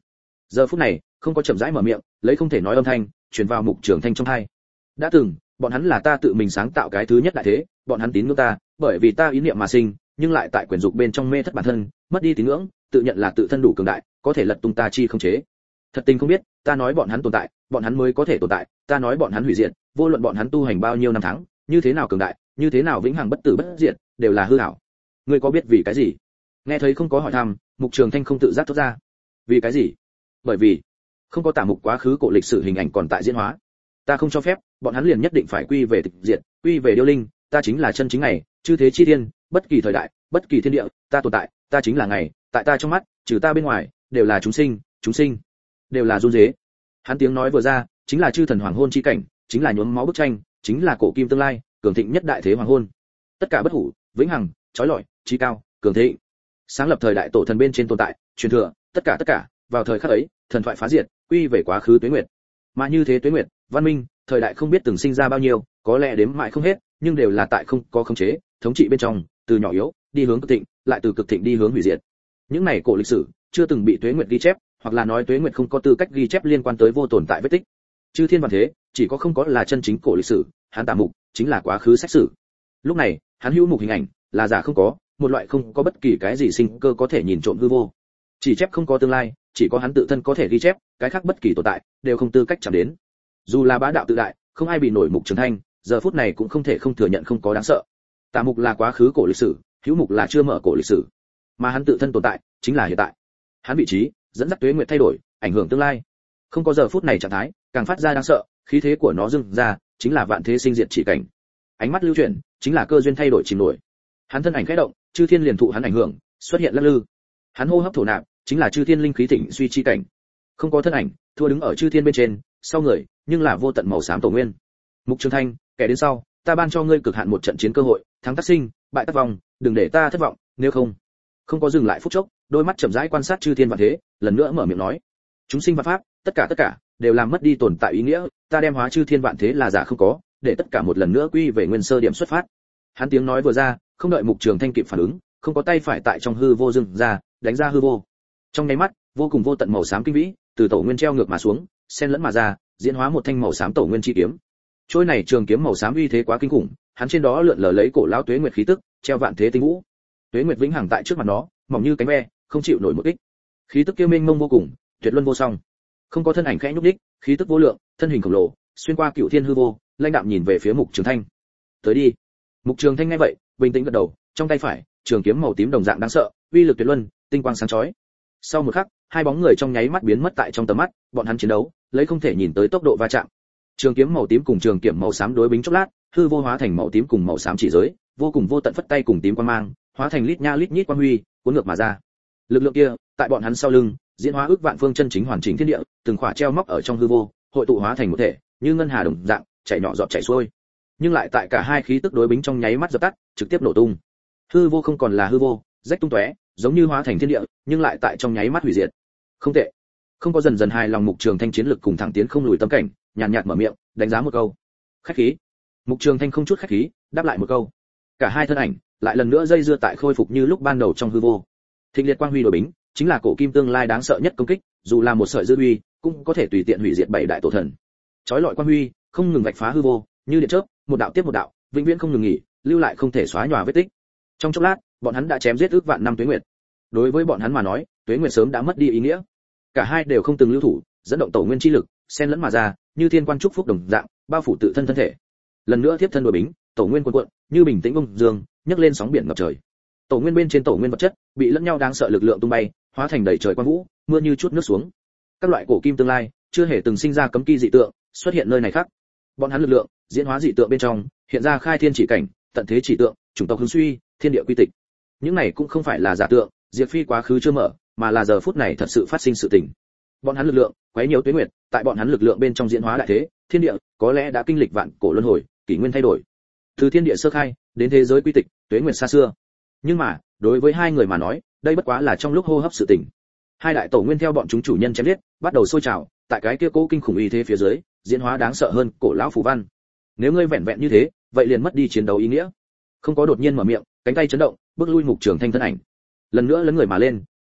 Giờ phút này, không có chậm rãi mở miệng, lấy không thể nói âm thanh, truyền vào Mục Trường Thanh trong tai. Đã từng, bọn hắn là ta tự mình sáng tạo cái thứ nhất đại thế, bọn hắn tín ngưỡng ta, bởi vì ta ý niệm mà sinh, nhưng lại tại quyền dục bên trong mê thất bản thân, mất đi tín ngưỡng, tự nhận là tự thân đủ cường đại, có thể lật tung ta chi không chế. Thật tình không biết, ta nói bọn hắn tồn tại, bọn hắn mới có thể tồn tại, ta nói bọn hắn hủy diệt, vô luận bọn hắn tu hành bao nhiêu năm tháng, như thế nào cường đại, như thế nào vĩnh hằng bất tử bất diệt, đều là hư ảo. Ngươi có biết vì cái gì? Nghe thấy không có hỏi thăm, Mục Trường Thanh không tự giác thốt ra. Vì cái gì? Bởi vì không có tả mục quá khứ cổ lịch sử hình ảnh còn tại diễn hóa. Ta không cho phép, bọn hắn liền nhất định phải quy về tịch diệt, quy về điêu linh, ta chính là chân chính ngày, chư thế chi thiên, bất kỳ thời đại, bất kỳ thiên địa, ta tồn tại, ta chính là ngày, tại ta trong mắt, trừ ta bên ngoài, đều là chúng sinh, chúng sinh đều là run rế. Hắn tiếng nói vừa ra, chính là chư thần hoàng hôn chi cảnh, chính là nhuốm máu bức tranh, chính là cổ kim tương lai, cường thịnh nhất đại thế hoàng hôn. Tất cả bất hủ, vĩnh hằng, chói lọi, chí cao, cường thịnh. Sáng lập thời đại tổ thần bên trên tồn tại, truyền thừa, tất cả tất cả, vào thời khắc ấy, thần thoại phá diệt, quy về quá khứ tuế nguyệt. Mà như thế tuế nguyệt, văn minh, thời đại không biết từng sinh ra bao nhiêu, có lẽ đếm mãi không hết, nhưng đều là tại không có khống chế, thống trị bên trong, từ nhỏ yếu đi hướng cực thịnh, lại từ cực thịnh đi hướng hủy diệt. Những này cổ lịch sử chưa từng bị tuế nguyệt ghi chép, hoặc là nói tuế nguyệt không có tư cách ghi chép liên quan tới vô tồn tại vết tích. Chư thiên vạn thế, chỉ có không có là chân chính cổ lịch sử, hắn tả mục chính là quá khứ sách sử. Lúc này, hắn hữu mục hình ảnh là giả không có, một loại không có bất kỳ cái gì sinh cơ có thể nhìn trộm hư vô. Chỉ chép không có tương lai, chỉ có hắn tự thân có thể ghi chép, cái khác bất kỳ tồn tại đều không tư cách chạm đến. Dù là bá đạo tự đại, không ai bị nổi Mục Trường Thanh, giờ phút này cũng không thể không thừa nhận không có đáng sợ. Tả mục là quá khứ cổ lịch sử, hữu mục là chưa mở cổ lịch sử, mà hắn tự thân tồn tại chính là hiện tại. Hắn vị trí dẫn dắt tuế nguyệt thay đổi, ảnh hưởng tương lai. Không có giờ phút này trạng thái, càng phát ra đáng sợ, khí thế của nó dâng ra, chính là vạn thế sinh diệt chỉ cảnh. Ánh mắt lưu chuyển, chính là cơ duyên thay đổi chìm nổi. Hắn thân ảnh khẽ động, chư thiên liền thụ hắn ảnh hưởng, xuất hiện lắc lư. Hắn hô hấp thổ nạp, chính là chư thiên linh khí thịnh suy chi cảnh. Không có thân ảnh, thua đứng ở chư thiên bên trên, sau người, nhưng là vô tận màu xám tổ nguyên. Mục Trường Thanh, kẻ đến sau, ta ban cho ngươi cực hạn một trận chiến cơ hội, thắng tác sinh, bại tác vong, đừng để ta thất vọng, nếu không. Không có dừng lại phút chốc, đôi mắt chậm rãi quan sát chư thiên vạn thế, lần nữa mở miệng nói: chúng sinh và pháp, tất cả tất cả đều làm mất đi tồn tại ý nghĩa, ta đem hóa chư thiên vạn thế là giả không có, để tất cả một lần nữa quy về nguyên sơ điểm xuất phát. Hắn tiếng nói vừa ra, không đợi Mục Trường Thanh kịp phản ứng, không có tay phải tại trong hư vô dừng ra, đánh ra hư vô. Trong nháy mắt, vô cùng vô tận màu xám kinh vĩ, từ tổ nguyên treo ngược mà xuống, xen lẫn mà ra, diễn hóa một thanh màu xám tổ nguyên chi kiếm. Trôi này trường kiếm màu xám uy thế quá kinh khủng, hắn trên đó lượn lờ lấy cổ lão tuế nguyệt khí tức, treo vạn thế tinh vũ. Tuế nguyệt vĩnh hằng tại trước mặt nó, mỏng như cánh ve, không chịu nổi một kích. Khí tức kia mênh mông vô cùng, tuyệt luân vô song. Không có thân ảnh khẽ nhúc nhích, khí tức vô lượng, thân hình khổng lồ, xuyên qua cựu thiên hư vô, lãnh đạm nhìn về phía Mục Trường Thanh. Tới đi. Mục Trường Thanh nghe vậy, bình tĩnh gật đầu, trong tay phải, trường kiếm màu tím đồng dạng đáng sợ, uy lực tuyệt luân, tinh quang sáng chói. Sau một khắc, hai bóng người trong nháy mắt biến mất tại trong tầm mắt, bọn hắn chiến đấu, lấy không thể nhìn tới tốc độ va chạm. Trường kiếm màu tím cùng trường kiếm màu xám đối bính chốc lát, hư vô hóa thành màu tím cùng màu xám chỉ giới, vô cùng vô tận phất tay cùng tím quang mang, hóa thành lít nha lít nhít quang huy, cuốn ngược mà ra. Lực lượng kia, tại bọn hắn sau lưng, diễn hóa ước vạn phương chân chính hoàn chỉnh thiên địa, từng khỏa treo móc ở trong hư vô, hội tụ hóa thành một thể, như ngân hà đồng dạng, chảy nhỏ giọt chảy xuôi. Nhưng lại tại cả hai khí tức đối bính trong nháy mắt dập tắt, trực tiếp nổ tung. Hư vô không còn là hư vô, rách tung tóe, giống như hóa thành thiên địa, nhưng lại tại trong nháy mắt hủy diệt. Không tệ. Không có dần dần hài lòng Mục Trường Thanh chiến lực cùng thẳng tiến không lùi tâm cảnh, nhàn nhạt mở miệng, đánh giá một câu. Khách khí. Mục Trường Thanh không chút khách khí, đáp lại một câu. Cả hai thân ảnh lại lần nữa dây dưa tại khôi phục như lúc ban đầu trong hư vô. Thịnh liệt quang huy đổi bính, chính là cổ kim tương lai đáng sợ nhất công kích, dù là một sợi dư uy, cũng có thể tùy tiện hủy diệt bảy đại tổ thần. Chói lọi quang huy, không ngừng vạch phá hư vô, như điện chớp, một đạo tiếp một đạo, vĩnh viễn không ngừng nghỉ, lưu lại không thể xóa nhòa vết tích. Trong chốc lát, bọn hắn đã chém giết ước vạn năm tuế nguyệt. Đối với bọn hắn mà nói, tuế nguyệt sớm đã mất đi ý nghĩa. Cả hai đều không từng lưu thủ, dẫn động tổ nguyên chi lực, xen lẫn mà ra, như thiên quan trúc phúc đồng dạng, bao phủ tự thân thân thể. Lần nữa tiếp thân đổi bính, tổ nguyên cuộn cuộn, như bình tĩnh bông dương, nhấc lên sóng biển ngập trời. Tổ nguyên bên trên tổ nguyên vật chất, bị lẫn nhau đáng sợ lực lượng tung bay, hóa thành đầy trời quang vũ, mưa như chút nước xuống. Các loại cổ kim tương lai, chưa hề từng sinh ra cấm kỵ dị tượng, xuất hiện nơi này khác. Bọn hắn lực lượng, diễn hóa dị tượng bên trong, hiện ra khai thiên chỉ cảnh, tận thế chỉ tượng, chủng tộc hướng suy, thiên địa quy tịch. Những này cũng không phải là giả tượng, diệt phi quá khứ chưa mở, mà là giờ phút này thật sự phát sinh sự tình. Bọn hắn lực lượng, quấy nhiều tuế nguyệt, tại bọn hắn lực lượng bên trong diễn hóa đại thế, thiên địa, có lẽ đã kinh lịch vạn cổ luân hồi, kỷ nguyên thay đổi. Từ thiên địa sơ khai, đến thế giới quy tịch, tuế nguyệt xa xưa. Nhưng mà, đối với hai người mà nói, đây bất quá là trong lúc hô hấp sự tình. Hai đại tổ nguyên theo bọn chúng chủ nhân chém giết, bắt đầu sôi trào, tại cái kia cố kinh khủng uy thế phía dưới, diễn hóa đáng sợ hơn cổ lão phù văn. Nếu ngươi vẹn vẹn như thế, vậy liền mất đi chiến đấu ý nghĩa. Không có đột nhiên mở miệng, cánh tay chấn động, bước lui Mục Trường Thanh thân ảnh. Lần nữa lấn người mà lên,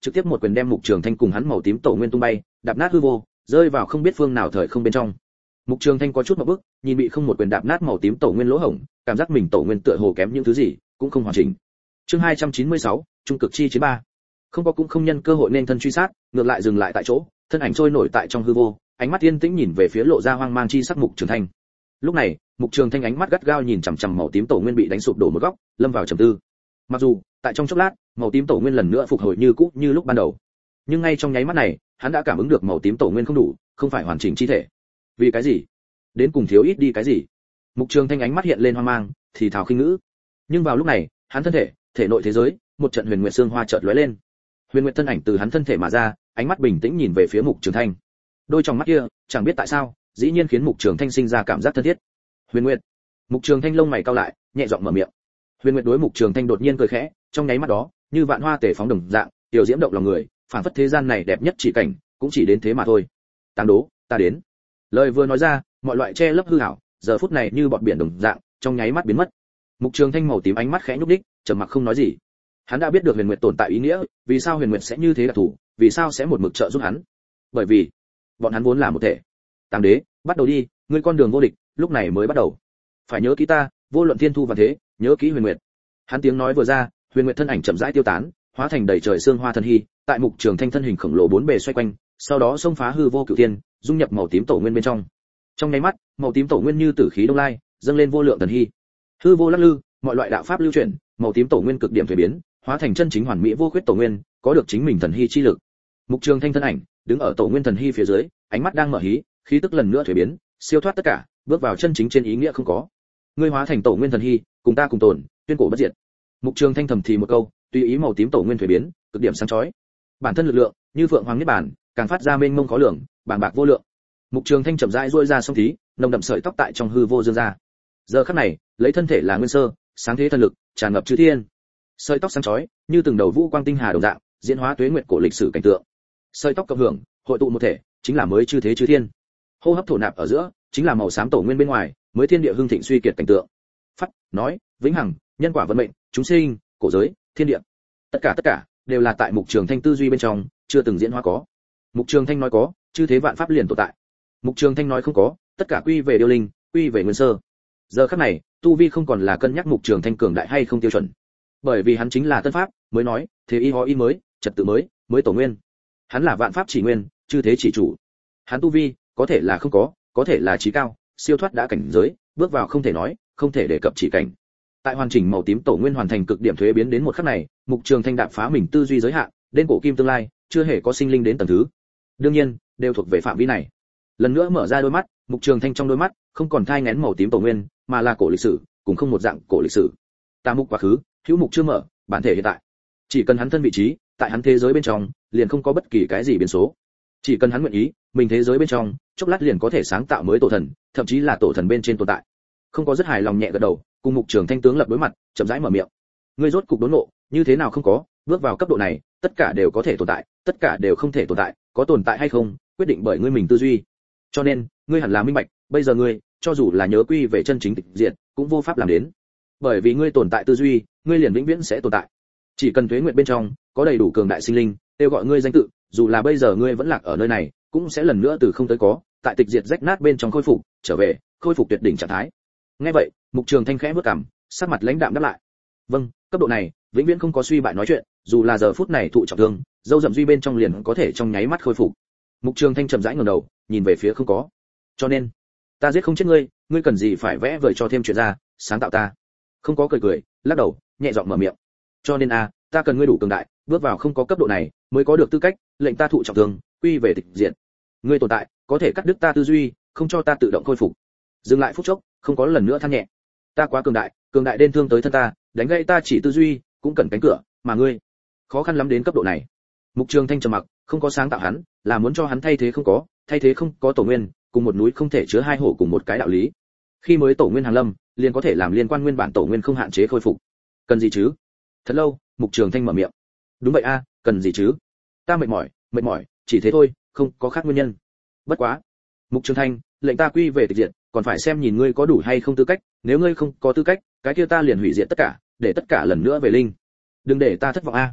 trực tiếp một quyền đem Mục Trường Thanh cùng hắn màu tím tổ nguyên tung bay, đạp nát hư vô, rơi vào không biết phương nào thời không bên trong. Mục Trường Thanh có chút ngộp bức, nhìn bị không một quyền đạp nát màu tím tổ nguyên lỗ hổng, cảm giác mình tổ nguyên tựa hồ kém những thứ gì, cũng không hoàn chỉnh. Chương hai trăm chín mươi sáu, trung cực chi chiến ba. Không có cũng không nhân cơ hội nên thân truy sát, ngược lại dừng lại tại chỗ, thân ảnh trôi nổi tại trong hư vô, ánh mắt yên tĩnh nhìn về phía lộ ra hoang mang chi sắc Mục Trường Thanh. Lúc này, Mục Trường Thanh ánh mắt gắt gao nhìn chằm chằm màu tím tổ nguyên bị đánh sụp đổ một góc, lâm vào trầm tư. Mặc dù, tại trong chốc lát, màu tím tổ nguyên lần nữa phục hồi như cũ như lúc ban đầu. Nhưng ngay trong nháy mắt này, hắn đã cảm ứng được màu tím tổ nguyên không đủ, không phải hoàn chỉnh chi thể. Vì cái gì? Đến cùng thiếu ít đi cái gì? Mục Trường Thanh ánh mắt hiện lên hoang mang, thì thào khinh ngữ. Nhưng vào lúc này, hắn thân thể, thể nội thế giới, một trận huyền nguyệt xương hoa chợt lóe lên. Huyền nguyệt thân ảnh từ hắn thân thể mà ra, ánh mắt bình tĩnh nhìn về phía Mục Trường Thanh. Đôi trong mắt kia, chẳng biết tại sao, dĩ nhiên khiến Mục Trường Thanh sinh ra cảm giác thân thiết. Huyền Nguyệt. Mục Trường Thanh lông mày cau lại, nhẹ giọng mở miệng. Huyền Nguyệt đối Mục Trường Thanh đột nhiên cười khẽ, trong nháy mắt đó, như vạn hoa tề phóng đồng dạng, tiểu diễm động lòng người, phản phất thế gian này đẹp nhất chỉ cảnh, cũng chỉ đến thế mà thôi. Tàng đố, ta đến. Lời vừa nói ra, mọi loại che lấp hư ảo, giờ phút này như bọt biển đồng dạng, trong nháy mắt biến mất. Mục Trường Thanh màu tím ánh mắt khẽ nhúc nhích, trầm mặc không nói gì. Hắn đã biết được Huyền Nguyệt tồn tại ý nghĩa, vì sao Huyền Nguyệt sẽ như thế đặc thù, vì sao sẽ một mực trợ giúp hắn. Bởi vì, bọn hắn vốn là một thể. Tàng đế, bắt đầu đi, ngươi con đường vô địch, lúc này mới bắt đầu. Phải nhớ kỹ ta, vô luận thiên thu và thế, nhớ kỹ Huyền Nguyệt. Hắn tiếng nói vừa ra, Huyền Nguyệt thân ảnh chậm rãi tiêu tán, hóa thành đầy trời xương hoa thần hy, tại Mục Trường Thanh thân hình khổng lồ bốn bề xoay quanh, sau đó xông phá hư vô cửu thiên, dung nhập màu tím tổ nguyên bên trong. Trong nháy mắt, màu tím tổ nguyên như tử khí đông lai, dâng lên vô lượng thần hy. Hư vô lắc lư, mọi loại đạo pháp lưu chuyển, màu tím tổ nguyên cực điểm thay biến, hóa thành chân chính hoàn mỹ vô khuyết tổ nguyên, có được chính mình thần hy chi lực. Mục Trường Thanh thân ảnh, đứng ở tổ nguyên thần hy phía dưới, ánh mắt đang mở hí, khí tức lần nữa thay biến, siêu thoát tất cả, bước vào chân chính trên ý nghĩa không có. Ngươi hóa thành tổ nguyên thần hy, cùng ta cùng tồn, tuyên cổ bất diệt. Mục Trường Thanh thầm thì một câu, tùy ý màu tím tổ nguyên thay biến, cực điểm sáng chói. Bản thân lực lượng, như phượng hoàng niết bàn, càng phát ra mênh mông khó lường, bàng bạc vô lượng. Mục Trường Thanh chậm rãi duỗi ra song thí, nồng đậm sợi tóc tại trong hư vô dương ra. Giờ khắc này, lấy thân thể là nguyên sơ, sáng thế thần lực, tràn ngập chư thiên. Sợi tóc sáng chói, như từng đầu vũ quang tinh hà đồng dạng, diễn hóa tuế nguyệt cổ lịch sử cảnh tượng. Sợi tóc cộng hưởng, hội tụ một thể, chính là mới chư thế chư thiên. Hô hấp thổ nạp ở giữa, chính là màu xám tổ nguyên bên ngoài, mới thiên địa hưng thịnh suy kiệt cảnh tượng. Phát, nói, vĩnh hằng, nhân quả vận mệnh, chúng sinh, cổ giới, thiên địa. Tất cả tất cả đều là tại Mục Trường Thanh tư duy bên trong, chưa từng diễn hóa có. Mục Trường Thanh nói có, chư thế vạn pháp liền tồn tại. Mục Trường Thanh nói không có, tất cả quy về điều linh, quy về nguyên sơ. Giờ khắc này, tu vi không còn là cân nhắc Mục Trường Thanh cường đại hay không tiêu chuẩn, bởi vì hắn chính là tân pháp, mới nói, thế y hóa y mới, trật tự mới, mới tổ nguyên. Hắn là vạn pháp chỉ nguyên, chư thế chỉ chủ. Hắn tu vi, có thể là không có, có thể là trí cao, siêu thoát đã cảnh giới, bước vào không thể nói, không thể đề cập chỉ cảnh. Tại hoàn chỉnh màu tím tổ nguyên hoàn thành cực điểm thuế biến đến một khắc này, Mục Trường Thanh đạp phá mình tư duy giới hạn, đến cổ kim tương lai, chưa hề có sinh linh đến tầng thứ. Đương nhiên, đều thuộc về phạm vi này. Lần nữa mở ra đôi mắt, Mục Trường Thanh trong đôi mắt không còn thai nghén màu tím tổ nguyên, mà là cổ lịch sử, cũng không một dạng cổ lịch sử. Ta mục quá khứ, hữu mục chưa mở, bản thể hiện tại. Chỉ cần hắn thân vị trí, tại hắn thế giới bên trong, liền không có bất kỳ cái gì biến số. Chỉ cần hắn nguyện ý, mình thế giới bên trong, chốc lát liền có thể sáng tạo mới tổ thần, thậm chí là tổ thần bên trên tồn tại. Không có rất hài lòng nhẹ gật đầu, cùng Mục Trường Thanh tướng lập đối mặt, chậm rãi mở miệng. Ngươi rốt cục đốn ngộ, như thế nào không có, bước vào cấp độ này, tất cả đều có thể tồn tại, tất cả đều không thể tồn tại, có tồn tại hay không, quyết định bởi ngươi mình tư duy. Cho nên, ngươi hẳn là minh bạch, bây giờ ngươi, cho dù là nhớ quy về chân chính tịch diệt, cũng vô pháp làm đến. Bởi vì ngươi tồn tại tư duy, ngươi liền vĩnh viễn sẽ tồn tại. Chỉ cần tuế nguyệt bên trong có đầy đủ cường đại sinh linh, kêu gọi ngươi danh tự, dù là bây giờ ngươi vẫn lạc ở nơi này, cũng sẽ lần nữa từ không tới có, tại tịch diệt rách nát bên trong khôi phục, trở về, khôi phục tuyệt đỉnh trạng thái. Nghe vậy, Mục Trường Thanh khẽ bước cằm, sắc mặt lãnh đạm đáp lại. Vâng, cấp độ này, vĩnh viễn không có suy bại nói chuyện, dù là giờ phút này thụ trọng thương, dâu dậm duy bên trong liền có thể trong nháy mắt khôi phục. Mục Trường Thanh chậm rãi ngẩng đầu, nhìn về phía không có. Cho nên, ta giết không chết ngươi, ngươi cần gì phải vẽ vời cho thêm chuyện ra, sáng tạo ta. Không có cười cười, lắc đầu, nhẹ giọng mở miệng. Cho nên a, ta cần ngươi đủ cường đại, bước vào không có cấp độ này, mới có được tư cách lệnh ta thụ trọng thương, quy về tịch diệt. Ngươi tồn tại, có thể cắt đứt ta tư duy, không cho ta tự động khôi phục. Dừng lại phút chốc, không có lần nữa than nhẹ. Ta quá cường đại, cường đại đến thương tới thân ta, đánh gãy ta chỉ tư duy, cũng cần cánh cửa, mà ngươi, khó khăn lắm đến cấp độ này. Mục Trường Thanh trầm mặc, không có sáng tạo hắn, là muốn cho hắn thay thế không có, thay thế không có tổ nguyên, cùng một núi không thể chứa hai hổ cùng một cái đạo lý. Khi mới tổ nguyên hàng lâm, liền có thể làm liên quan nguyên bản tổ nguyên không hạn chế khôi phục. Cần gì chứ? Thật lâu, Mục Trường Thanh mở miệng. Đúng vậy a, cần gì chứ? Ta mệt mỏi, mệt mỏi, chỉ thế thôi, không có khác nguyên nhân. Bất quá, Mục Trường Thanh, lệnh ta quy về tịch diệt, còn phải xem nhìn ngươi có đủ hay không tư cách, nếu ngươi không có tư cách, cái kia ta liền hủy diệt tất cả, để tất cả lần nữa về linh. Đừng để ta thất vọng a.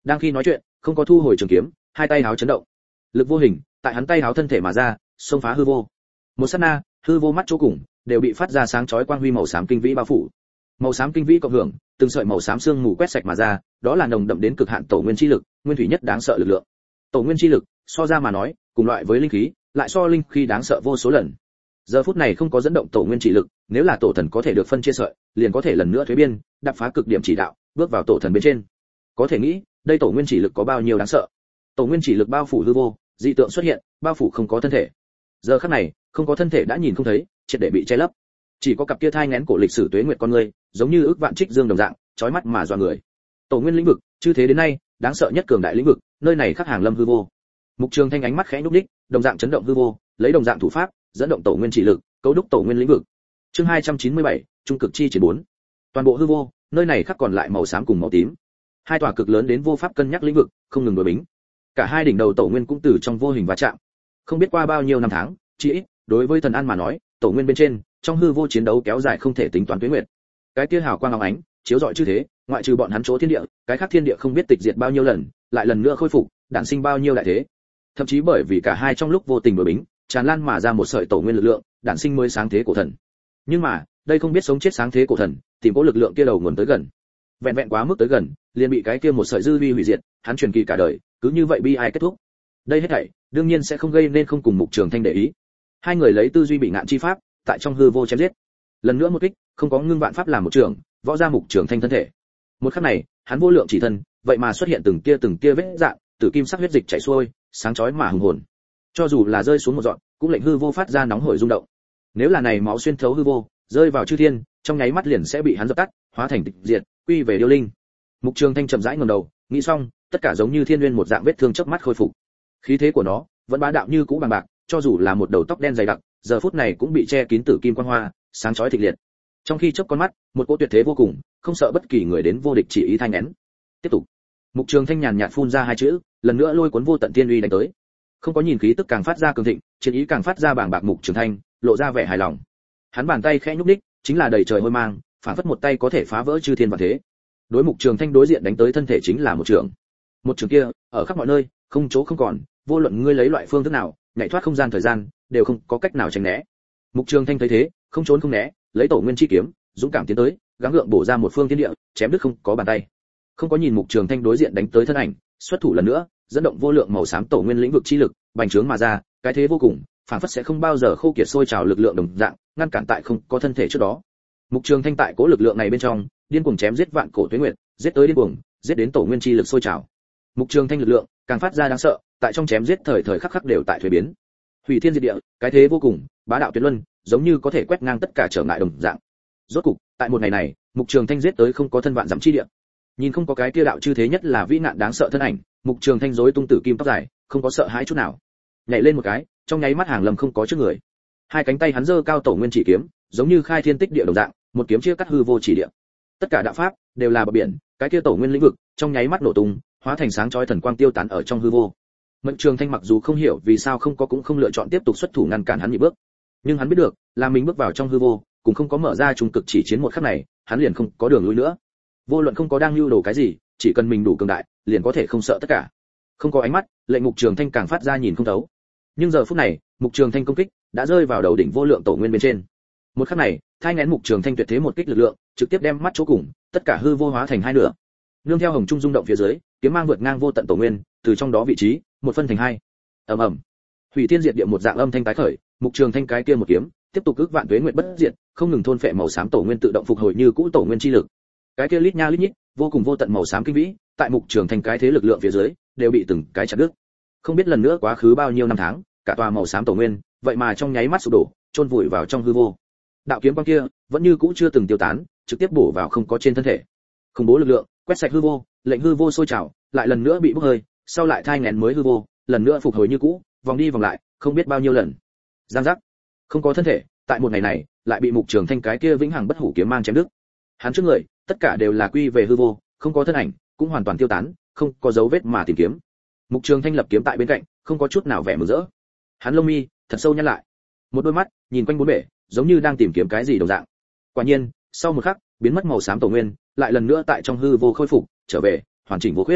Đang khi nói chuyện, không có thu hồi trường kiếm, hai tay háo chấn động. Lực vô hình, tại hắn tay háo thân thể mà ra, xông phá hư vô. Một sát na, hư vô mắt chỗ cùng đều bị phát ra sáng chói quang huy màu xám kinh vĩ bao phủ. Màu xám kinh vĩ cộng hưởng, từng sợi màu xám sương mù quét sạch mà ra, đó là nồng đậm đến cực hạn tổ nguyên chi lực, nguyên thủy nhất đáng sợ lực lượng. Tổ nguyên chi lực, so ra mà nói, cùng loại với linh khí, lại so linh khí đáng sợ vô số lần. Giờ phút này không có dẫn động tổ nguyên chỉ lực, nếu là tổ thần có thể được phân chia sợi, liền có thể lần nữa thuế biên, đạp phá cực điểm chỉ đạo, bước vào tổ thần bên trên. Có thể nghĩ, đây tổ nguyên chỉ lực có bao nhiêu đáng sợ. Tổ nguyên chỉ lực bao phủ hư vô, dị tượng xuất hiện, bao phủ không có thân thể. Giờ khắc này, không có thân thể đã nhìn không thấy, triệt để bị che lấp. Chỉ có cặp kia thai nghén cổ lịch sử tuế nguyệt con người, giống như ước vạn trích dương đồng dạng, chói mắt mà dọa người. Tổ nguyên lĩnh vực, chư thế đến nay, đáng sợ nhất cường đại lĩnh vực, nơi này khắc hàng lâm hư vô. Mục Trường Thanh ánh mắt khẽ nhúc nhích, đồng dạng chấn động hư vô, lấy đồng dạng thủ pháp, dẫn động tổ nguyên chỉ lực, cấu đúc tổ nguyên lĩnh vực. Chương hai trăm chín mươi bảy, trung cực chi triển bốn. Toàn bộ hư vô, nơi này khắc còn lại màu xám cùng màu tím. Hai tòa cực lớn đến vô pháp cân nhắc lĩnh vực, không ngừng đối bính. Cả hai đỉnh đầu tổ nguyên cũng từ trong vô hình va chạm. Không biết qua bao nhiêu năm tháng, chỉ ít, đối với thần an mà nói, tổ nguyên bên trên, trong hư vô chiến đấu kéo dài không thể tính toán tuế nguyệt. Cái kia hào quang óng ánh, chiếu rọi chư thế, ngoại trừ bọn hắn chỗ thiên địa, cái khác thiên địa không biết tịch diệt bao nhiêu lần, lại lần nữa khôi phục, đản sinh bao nhiêu đại thế. Thậm chí bởi vì cả hai trong lúc vô tình đối bính, tràn lan mà ra một sợi tổ nguyên lực lượng, đản sinh mới sáng thế cổ thần. Nhưng mà, đây không biết sống chết sáng thế cổ thần, tìm cố lực lượng kia đầu nguồn tới gần. Vẹn vẹn quá mức tới gần, liền bị cái kia một sợi dư vi hủy diệt, hắn truyền kỳ cả đời, cứ như vậy bi ai kết thúc. Đây hết thảy, đương nhiên sẽ không gây nên không cùng Mục Trường Thanh để ý. Hai người lấy tư duy bị ngạn chi pháp, tại trong hư vô chém giết. Lần nữa một kích, không có ngưng vạn pháp làm một trường, võ ra Mục Trường Thanh thân thể. Một khắc này, hắn vô lượng chỉ thân, vậy mà xuất hiện từng tia từng tia vết rạn, tử kim sắc huyết dịch chảy xuôi, sáng chói mà hùng hồn. Cho dù là rơi xuống một giọt, cũng lệnh hư vô phát ra nóng hổi rung động. Nếu là này máu xuyên thấu hư vô, rơi vào chư thiên, trong nháy mắt liền sẽ bị hắn dập tắt, hóa thành tịch diệt, quy về điêu linh. Mục Trường Thanh chậm rãi ngẩng đầu, nghĩ xong, tất cả giống như thiên nguyên một dạng vết thương chớp mắt khôi phục. Khí thế của nó vẫn bá đạo như cũ bằng bạc, cho dù là một đầu tóc đen dày đặc, giờ phút này cũng bị che kín tử kim quang hoa, sáng chói thịnh liệt. Trong khi chớp con mắt, một cỗ tuyệt thế vô cùng, không sợ bất kỳ người đến vô địch chỉ ý thanh nén. Tiếp tục. Mục Trường Thanh nhàn nhạt phun ra hai chữ, lần nữa lôi cuốn vô tận tiên uy đánh tới. Không có nhìn khí tức càng phát ra cường thịnh, chiến ý càng phát ra bàng bạc. Mục Trường Thanh lộ ra vẻ hài lòng. Hắn bàn tay khẽ nhúc nhích, chính là đầy trời hôi mang, phản phất một tay có thể phá vỡ chư thiên vạn thế. Đối Mục Trường Thanh đối diện đánh tới thân thể chính là một trường. Một trường kia, ở khắp mọi nơi, không chỗ không còn, vô luận ngươi lấy loại phương thức nào, nhảy thoát không gian thời gian, đều không có cách nào tránh né. Mục Trường Thanh thấy thế, không trốn không né, lấy tổ nguyên chi kiếm, dũng cảm tiến tới, gắng gượng bổ ra một phương thiên địa, chém đứt không có bàn tay. Không có nhìn Mục Trường Thanh đối diện đánh tới thân ảnh, xuất thủ lần nữa, dẫn động vô lượng màu xám tổ nguyên lĩnh vực chi lực, bành trướng mà ra, cái thế vô cùng, phản phất sẽ không bao giờ khô kiệt sôi trào lực lượng đồng dạng, ngăn cản tại không có thân thể trước đó. Mục Trường Thanh tại cố lực lượng này bên trong, điên cuồng chém giết vạn cổ tuế nguyệt, giết tới điên cuồng, giết đến tổ nguyên chi lực sôi trào. Mục Trường Thanh lực lượng càng phát ra đáng sợ, tại trong chém giết thời thời khắc khắc đều tại thuế biến. Hủy thiên diệt địa, cái thế vô cùng, bá đạo tuyệt luân, giống như có thể quét ngang tất cả trở ngại đồng dạng. Rốt cục, tại một ngày này, Mục Trường Thanh giết tới không có thân vạn dặm chi địa. Nhìn không có cái kia đạo chư thế nhất là vĩ nạn đáng sợ thân ảnh, Mục Trường Thanh rối tung tử kim tóc dài, không có sợ hãi chút nào. Nhảy lên một cái, trong nháy mắt hàng lầm không có trước người. Hai cánh tay hắn giơ cao tổ nguyên chỉ kiếm, giống như khai thiên tích địa đồng dạng, một kiếm chia cắt hư vô chỉ địa. Tất cả đạo pháp đều là bờ biển, cái kia tổ nguyên lĩnh vực, trong nháy mắt nổ tung, hóa thành sáng chói thần quang tiêu tán ở trong hư vô. Mục Trường Thanh mặc dù không hiểu vì sao không có cũng không lựa chọn tiếp tục xuất thủ ngăn cản hắn nhị bước, nhưng hắn biết được, là mình bước vào trong hư vô, cũng không có mở ra trung cực chỉ chiến một khắc này, hắn liền không có đường lui nữa. Vô luận không có đang lưu đồ cái gì, chỉ cần mình đủ cường đại, liền có thể không sợ tất cả. Không có ánh mắt, lệnh Mục Trường Thanh càng phát ra nhìn không thấu. Nhưng giờ phút này, Mục Trường Thanh công kích đã rơi vào đầu đỉnh vô lượng tổ nguyên bên trên. Một khắc này, thai nghén Mục Trường Thanh tuyệt thế một kích lực lượng, trực tiếp đem mắt chỗ cùng, tất cả hư vô hóa thành hai nửa. Nương theo hồng trung rung động phía dưới, kiếm mang vượt ngang vô tận tổ nguyên, từ trong đó vị trí, một phân thành hai. Ầm ầm. Hủy thiên diệt địa một dạng âm thanh tái khởi, Mục Trường Thanh cái kia một kiếm, tiếp tục ức vạn tuế nguyệt bất diệt, không ngừng thôn phệ màu xám tổ nguyên tự động phục hồi như cũ tổ nguyên chi lực. Cái kia lít nha lít nhít, vô cùng vô tận màu xám kinh vĩ, tại Mục Trường Thanh cái thế lực lượng phía dưới, đều bị từng cái chặt đứt. Không biết lần nữa quá khứ bao nhiêu năm tháng, cả tòa màu xám tổ nguyên, vậy mà trong nháy mắt sụp đổ, chôn vùi vào trong hư vô. Đạo kiếm quang kia, vẫn như cũ chưa từng tiêu tán, trực tiếp bổ vào không có trên thân thể. Khủng bố lực lượng, quét sạch hư vô, lệnh hư vô sôi trào, lại lần nữa bị bốc hơi, sau lại thai nghén mới hư vô, lần nữa phục hồi như cũ, vòng đi vòng lại, không biết bao nhiêu lần. Giang giác, không có thân thể, tại một ngày này, lại bị Mục Trường Thanh cái kia vĩnh hằng bất hủ kiếm mang chém đứt. Hắn trước người, tất cả đều là quy về hư vô, không có thân ảnh, cũng hoàn toàn tiêu tán, không có dấu vết mà tìm kiếm. Mục Trường Thanh lập kiếm tại bên cạnh, không có chút nào vẻ mừng rỡ. Hắn lông mi thật sâu nhăn lại, một đôi mắt nhìn quanh bốn bể, giống như đang tìm kiếm cái gì đồng dạng. Quả nhiên, sau một khắc, biến mất màu xám tổ nguyên, lại lần nữa tại trong hư vô khôi phục, trở về, hoàn chỉnh vô khuyết.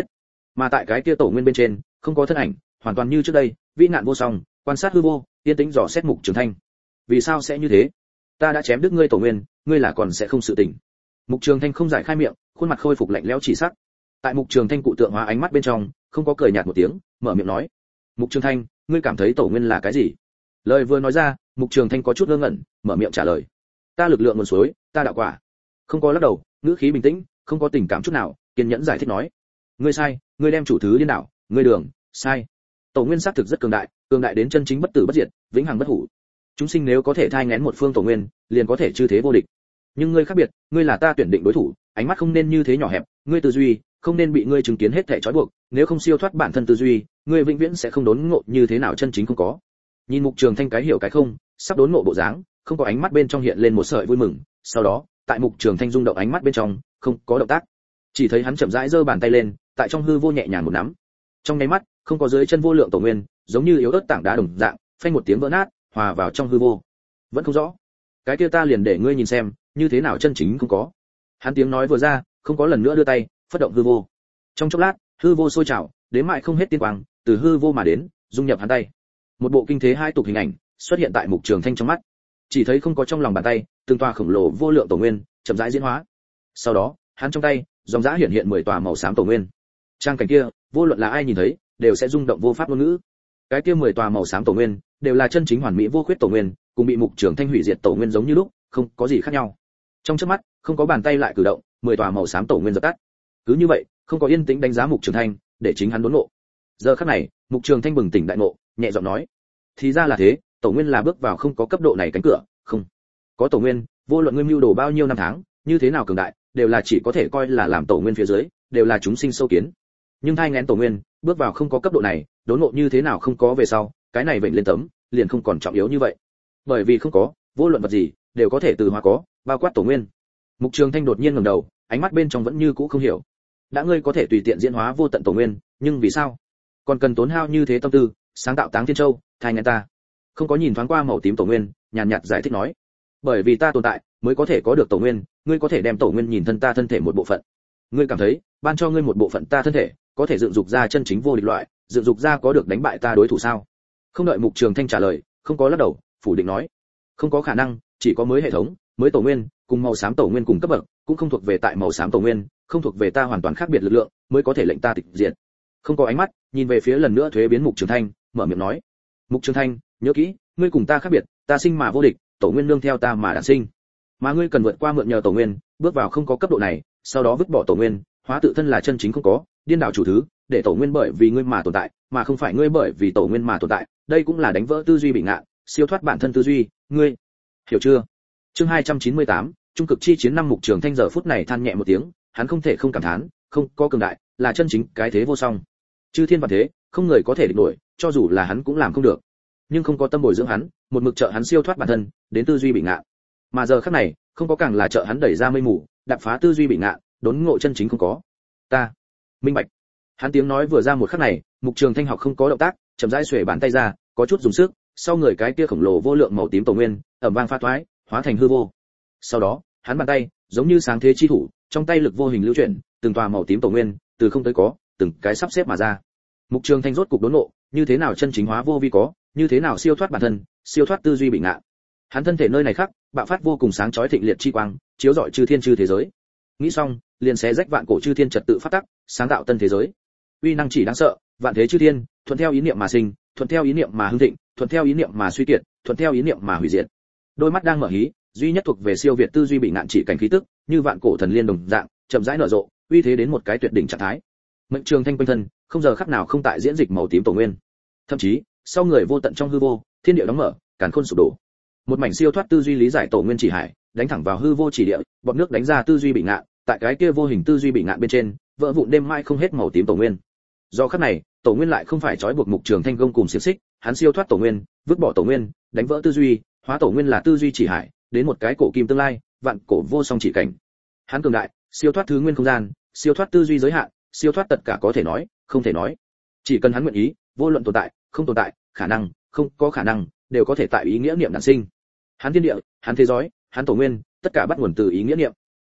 Mà tại cái kia tổ nguyên bên trên, không có thân ảnh, hoàn toàn như trước đây, vĩ nạn vô song, quan sát hư vô, yên tĩnh dò xét Mục Trường Thanh. Vì sao sẽ như thế? Ta đã chém đứt ngươi tổ nguyên, ngươi là còn sẽ không sự tỉnh. Mục Trường Thanh không giải khai miệng, khuôn mặt khôi phục lạnh lẽo chỉ sắc. Tại Mục Trường Thanh cụ tượng hóa ánh mắt bên trong, không có cười nhạt một tiếng, mở miệng nói: "Mục Trường Thanh, ngươi cảm thấy tổ nguyên là cái gì?" Lời vừa nói ra, Mục Trường Thanh có chút ngơ ngẩn, mở miệng trả lời: "Ta lực lượng nguồn suối, ta đạo quả." Không có lắc đầu, ngữ khí bình tĩnh, không có tình cảm chút nào, kiên nhẫn giải thích nói: "Ngươi sai, ngươi đem chủ thứ điên đảo, ngươi đường, sai. Tổ nguyên xác thực rất cường đại, cường đại đến chân chính bất tử bất diệt, vĩnh hằng bất hủ. Chúng sinh nếu có thể thai nghén một phương tổ nguyên, liền có thể chư thế vô địch. Nhưng ngươi khác biệt, ngươi là ta tuyển định đối thủ, ánh mắt không nên như thế nhỏ hẹp, ngươi tư duy không nên bị ngươi chứng kiến hết thảy trói buộc, nếu không siêu thoát bản thân tư duy, ngươi vĩnh viễn sẽ không đốn ngộ như thế nào chân chính không có." Nhìn Mục Trường Thanh cái hiểu cái không, sắp đốn ngộ bộ dáng, không có ánh mắt bên trong hiện lên một sợi vui mừng, sau đó, tại Mục Trường Thanh rung động ánh mắt bên trong, không có động tác. Chỉ thấy hắn chậm rãi giơ bàn tay lên, tại trong hư vô nhẹ nhàng một nắm. Trong nháy mắt, không có dưới chân vô lượng tổ nguyên, giống như yếu ớt tảng đá đồng dạng, phanh một tiếng vỡ nát, hòa vào trong hư vô. Vẫn không rõ. Cái kia ta liền để ngươi nhìn xem, như thế nào chân chính không có. Hắn tiếng nói vừa ra, không có lần nữa đưa tay, phất động hư vô. Trong chốc lát, hư vô sôi trào, đến mãi không hết tiên quang, từ hư vô mà đến, dung nhập hắn tay. Một bộ kinh thế hai tục hình ảnh xuất hiện tại Mục Trường Thanh trong mắt. Chỉ thấy không có trong lòng bàn tay, từng tòa khổng lồ vô lượng tổ nguyên, chậm rãi diễn hóa. Sau đó, hắn trong tay, dòng dã hiện hiện mười tòa màu xám tổ nguyên. Trang cảnh kia, vô luận là ai nhìn thấy, đều sẽ rung động vô pháp ngôn ngữ. Cái kia mười tòa màu xám tổ nguyên, đều là chân chính hoàn mỹ vô khuyết tổ nguyên, cùng bị Mục Trường Thanh hủy diệt tổ nguyên giống như lúc, không có gì khác nhau. Trong chớp mắt, không có bàn tay lại cử động, mười tòa màu xám tổ nguyên dập tắt. Cứ như vậy, không có yên tĩnh đánh giá Mục Trường Thanh, để chính hắn đốn ngộ. Giờ khắc này, Mục Trường Thanh bừng tỉnh đại ngộ, nhẹ giọng nói: "Thì ra là thế, tổ nguyên là bước vào không có cấp độ này cánh cửa, không. Có tổ nguyên, vô luận ngươi mưu đồ bao nhiêu năm tháng, như thế nào cường đại, đều là chỉ có thể coi là làm tổ nguyên phía dưới, đều là chúng sinh sâu kiến. Nhưng thai nghén tổ nguyên, bước vào không có cấp độ này, đốn ngộ như thế nào không có về sau, cái này vệnh lên tấm, liền không còn trọng yếu như vậy. Bởi vì không có, vô luận vật gì, đều có thể từ hóa có, bao quát tổ nguyên." Mục Trường Thanh đột nhiên ngẩng đầu, ánh mắt bên trong vẫn như cũ không hiểu. Đã ngươi có thể tùy tiện diễn hóa vô tận tổ nguyên, nhưng vì sao còn cần tốn hao như thế tâm tư, sáng tạo Táng Thiên Châu, thai nghén ta? Không có nhìn thoáng qua màu tím tổ nguyên, nhàn nhạt giải thích nói: "Bởi vì ta tồn tại, mới có thể có được tổ nguyên, ngươi có thể đem tổ nguyên nhìn thân ta thân thể một bộ phận. Ngươi cảm thấy, ban cho ngươi một bộ phận ta thân thể, có thể dựng dục ra chân chính vô địch loại, dựng dục ra có được đánh bại ta đối thủ sao?" Không đợi Mục Trường Thanh trả lời, không có lắc đầu, phủ định nói: "Không có khả năng, chỉ có mới hệ thống, mới tổ nguyên, cùng màu xám tổ nguyên cùng cấp bậc, cũng không thuộc về tại màu xám tổ nguyên, không thuộc về ta hoàn toàn khác biệt lực lượng, mới có thể lệnh ta tịch diệt." Không có ánh mắt, nhìn về phía lần nữa thuế biến Mục Trường Thanh, mở miệng nói: "Mục Trường Thanh, nhớ kỹ, ngươi cùng ta khác biệt, ta sinh mà vô địch, tổ nguyên nương theo ta mà đản sinh. Mà ngươi cần vượt qua mượn nhờ tổ nguyên, bước vào không có cấp độ này, sau đó vứt bỏ tổ nguyên, hóa tự thân là chân chính không có, điên đảo chủ thứ, để tổ nguyên bởi vì ngươi mà tồn tại, mà không phải ngươi bởi vì tổ nguyên mà tồn tại, đây cũng là đánh vỡ tư duy bị ngạn, siêu thoát bản thân tư duy, ngươi hiểu chưa?" Chương hai trăm chín mươi tám, trung cực chi chiến năm. Mục Trường Thanh giờ phút này than nhẹ một tiếng, hắn không thể không cảm thán, không có cường đại, là chân chính cái thế vô song. Chư thiên vạn thế, không người có thể địch nổi, cho dù là hắn cũng làm không được. Nhưng không có tâm bồi dưỡng hắn, một mực trợ hắn siêu thoát bản thân, đến tư duy bị ngạn. Mà giờ khắc này, không có càng là trợ hắn đẩy ra mây mù, đạp phá tư duy bị ngạn, đốn ngộ chân chính không có. Ta minh bạch. Hắn tiếng nói vừa ra một khắc này, Mục Trường Thanh học không có động tác, chậm rãi xuề bàn tay ra, có chút dùng sức, sau người cái kia khổng lồ vô lượng màu tím tổ nguyên, ầm vang pha toái, hóa thành hư vô. Sau đó, hắn bàn tay, giống như sáng thế chi thủ, trong tay lực vô hình lưu chuyển, từng tòa màu tím tổ nguyên, từ không tới có, từng cái sắp xếp mà ra. Mục Trường Thanh rốt cục đốn ngộ, như thế nào chân chính hóa vô vi có, như thế nào siêu thoát bản thân, siêu thoát tư duy bị ngạn. Hắn thân thể nơi này khác, bạo phát vô cùng sáng chói thịnh liệt chi quang, chiếu rọi chư thiên chư thế giới. Nghĩ xong, liền xé rách vạn cổ chư thiên trật tự phát tắc, sáng tạo tân thế giới. Uy năng chỉ đáng sợ, vạn thế chư thiên, thuận theo ý niệm mà sinh, thuận theo ý niệm mà hưng thịnh, thuận theo ý niệm mà suy kiệt, thuận theo ý niệm mà hủy diệt. Đôi mắt đang mở hí, duy nhất thuộc về siêu việt tư duy bị ngạn chỉ cảnh khí tức, như vạn cổ thần liên đồng dạng, chậm rãi nở rộ, uy thế đến một cái tuyệt đỉnh trạng thái. Mệnh Trường Thanh quanh thân, không giờ khắc nào không tại diễn dịch màu tím tổ nguyên. Thậm chí, sau người vô tận trong hư vô, thiên địa đóng mở, càn khôn sụp đổ. Một mảnh siêu thoát tư duy lý giải tổ nguyên chỉ hải, đánh thẳng vào hư vô chỉ địa, bọt nước đánh ra tư duy bị ngạn, tại cái kia vô hình tư duy bị ngạn bên trên, vỡ vụn đêm mai không hết màu tím tổ nguyên. Do khắc này, tổ nguyên lại không phải trói buộc Mục Trường Thanh gông cùng xiềng xích, hắn siêu thoát tổ nguyên, vứt bỏ tổ nguyên, đánh vỡ tư duy, hóa tổ nguyên là tư duy chỉ hải, đến một cái cổ kim tương lai, vạn cổ vô song chỉ cảnh. Hắn cường đại, siêu thoát thứ nguyên không gian, siêu thoát tư duy giới hạn, siêu thoát tất cả có thể nói, không thể nói. Chỉ cần hắn nguyện ý, vô luận tồn tại, không tồn tại, khả năng, không có khả năng, đều có thể tại ý nghĩa niệm đản sinh. Hắn thiên địa, hắn thế giới, hắn tổ nguyên, tất cả bắt nguồn từ ý nghĩa niệm.